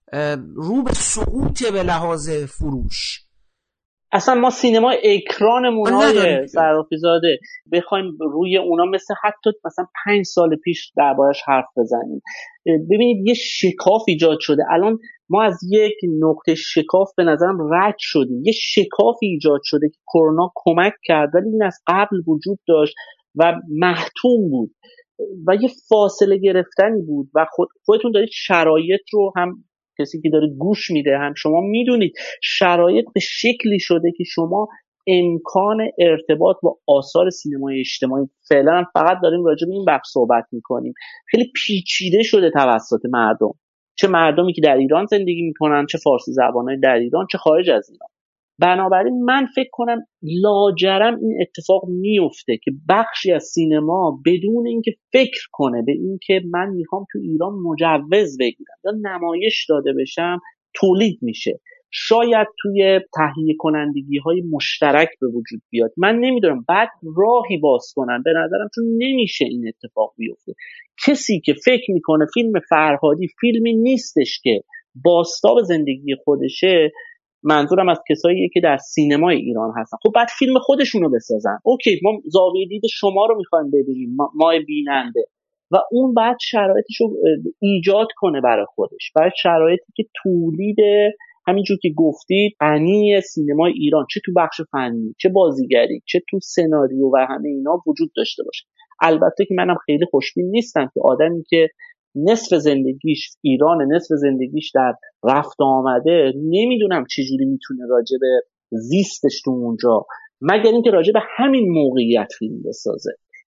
رو به سقوط به لحاظ فروش، اصلا ما سینما اکرانمون های صرافی‌زاده بخوایم روی اونا مثل حتی مثلا 5 سال پیش دربارش حرف بزنیم، ببینید یه شکاف ایجاد شده. الان ما از یک نقطه شکاف به نظرم رد شدیم. یه شکافی ایجاد شده که کرونا کمک کرد ولی این از قبل وجود داشت و محتوم بود و یه فاصله گرفتنی بود و خودتون دارید شرایط رو، هم کسی که داره گوش میده هم شما میدونید شرایط به شکلی شده که شما امکان ارتباط با آثار سینمای اجتماعی، فعلا فقط داریم راجع به این بخش صحبت میکنیم، خیلی پیچیده شده توسط مردم، چه مردمی که در ایران زندگی میکنن، چه فارسی زبانای در ایران، چه خارج از ایران. بنابراین من فکر کنم لاجرم این اتفاق میفته که بخشی از سینما بدون اینکه فکر کنه به اینکه من میخوام تو ایران مجوز بگیرم یا نمایش داده بشم تولید میشه. شاید توی تهیه کنندگی های مشترک به وجود بیاد، من نمیدونم، بعد راهی باز کنن. به نظرم چون نمیشه این اتفاق بیفته. کسی که فکر میکنه فیلم فرهادی فیلمی نیستش که بازتاب زندگی خودشه، منظورم از کساییه که در سینمای ایران هستن، خب بعد فیلم خودشونو بسازن. اوکی، ما زاویه دید شما رو میخوایم ببینیم، ما بیننده، و اون بعد شرایطشو ایجاد کنه برای خودش، بعد شرایطی که تولید همینجور که گفتی غنی سینمای ایران، چه تو بخش فنی، چه بازیگری، چه تو سناریو و همه اینا وجود داشته باشه. البته که منم خیلی خوشبین نیستم که آدمی که نصف زندگیش ایرانه، نصف زندگیش در رفت آمده، نمیدونم چجوری میتونه راجع به زیستش تو اونجا، مگر اینکه راجع به همین موقعیت فیلم بسازه.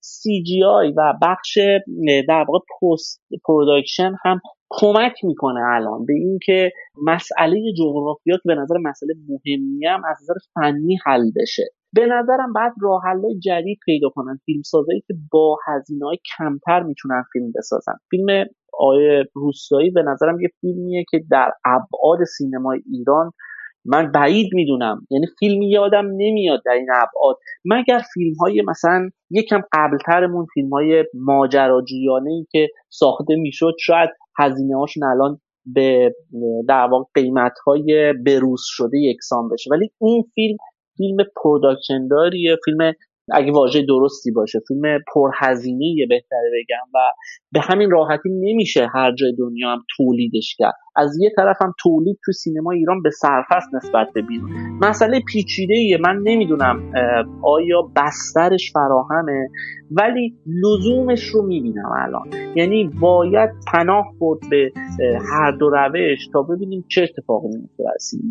CGI و بخش در واقع پست پروداکشن هم کمک میکنه الان به این که مسئله جغرافیا که به نظر مسئله مهمی هم از نظر فنی حل بشه. به نظرم بعد راه حل‌های جدید پیدا کنن فیلمسازایی که با هزینه‌های کمتر میتونن فیلم بسازن. فیلم آقای روستایی به نظرم یه فیلمیه که در ابعاد سینمای ایران من بعید میدونم، یعنی فیلمی یادم نمیاد در این ابعاد، مگر فیلم‌های مثلا یکم قبل‌ترمون، فیلم‌های ماجراجویانه‌ای که ساخته میشد، شاید هزینه‌هاشون الان به در واقع قیمت‌های بروز شده یکسان بشه، ولی این فیلم پروداکشن داریه، فیلم اگه واژه درستی باشه، فیلم پرهزینه بهتره بگم، و به همین راحتی نمیشه هر جای دنیا هم تولیدش کرد. از یه طرف هم تولید تو سینما ایران به سرفست نسبت به بیرون. مسئله پیچیده‌ایه، من نمیدونم آیا بسترش فراهمه، ولی لزومش رو میبینم الان. یعنی باید پناه برد به هر دو روش تا ببینیم چه اتفاقی میفته در سینما.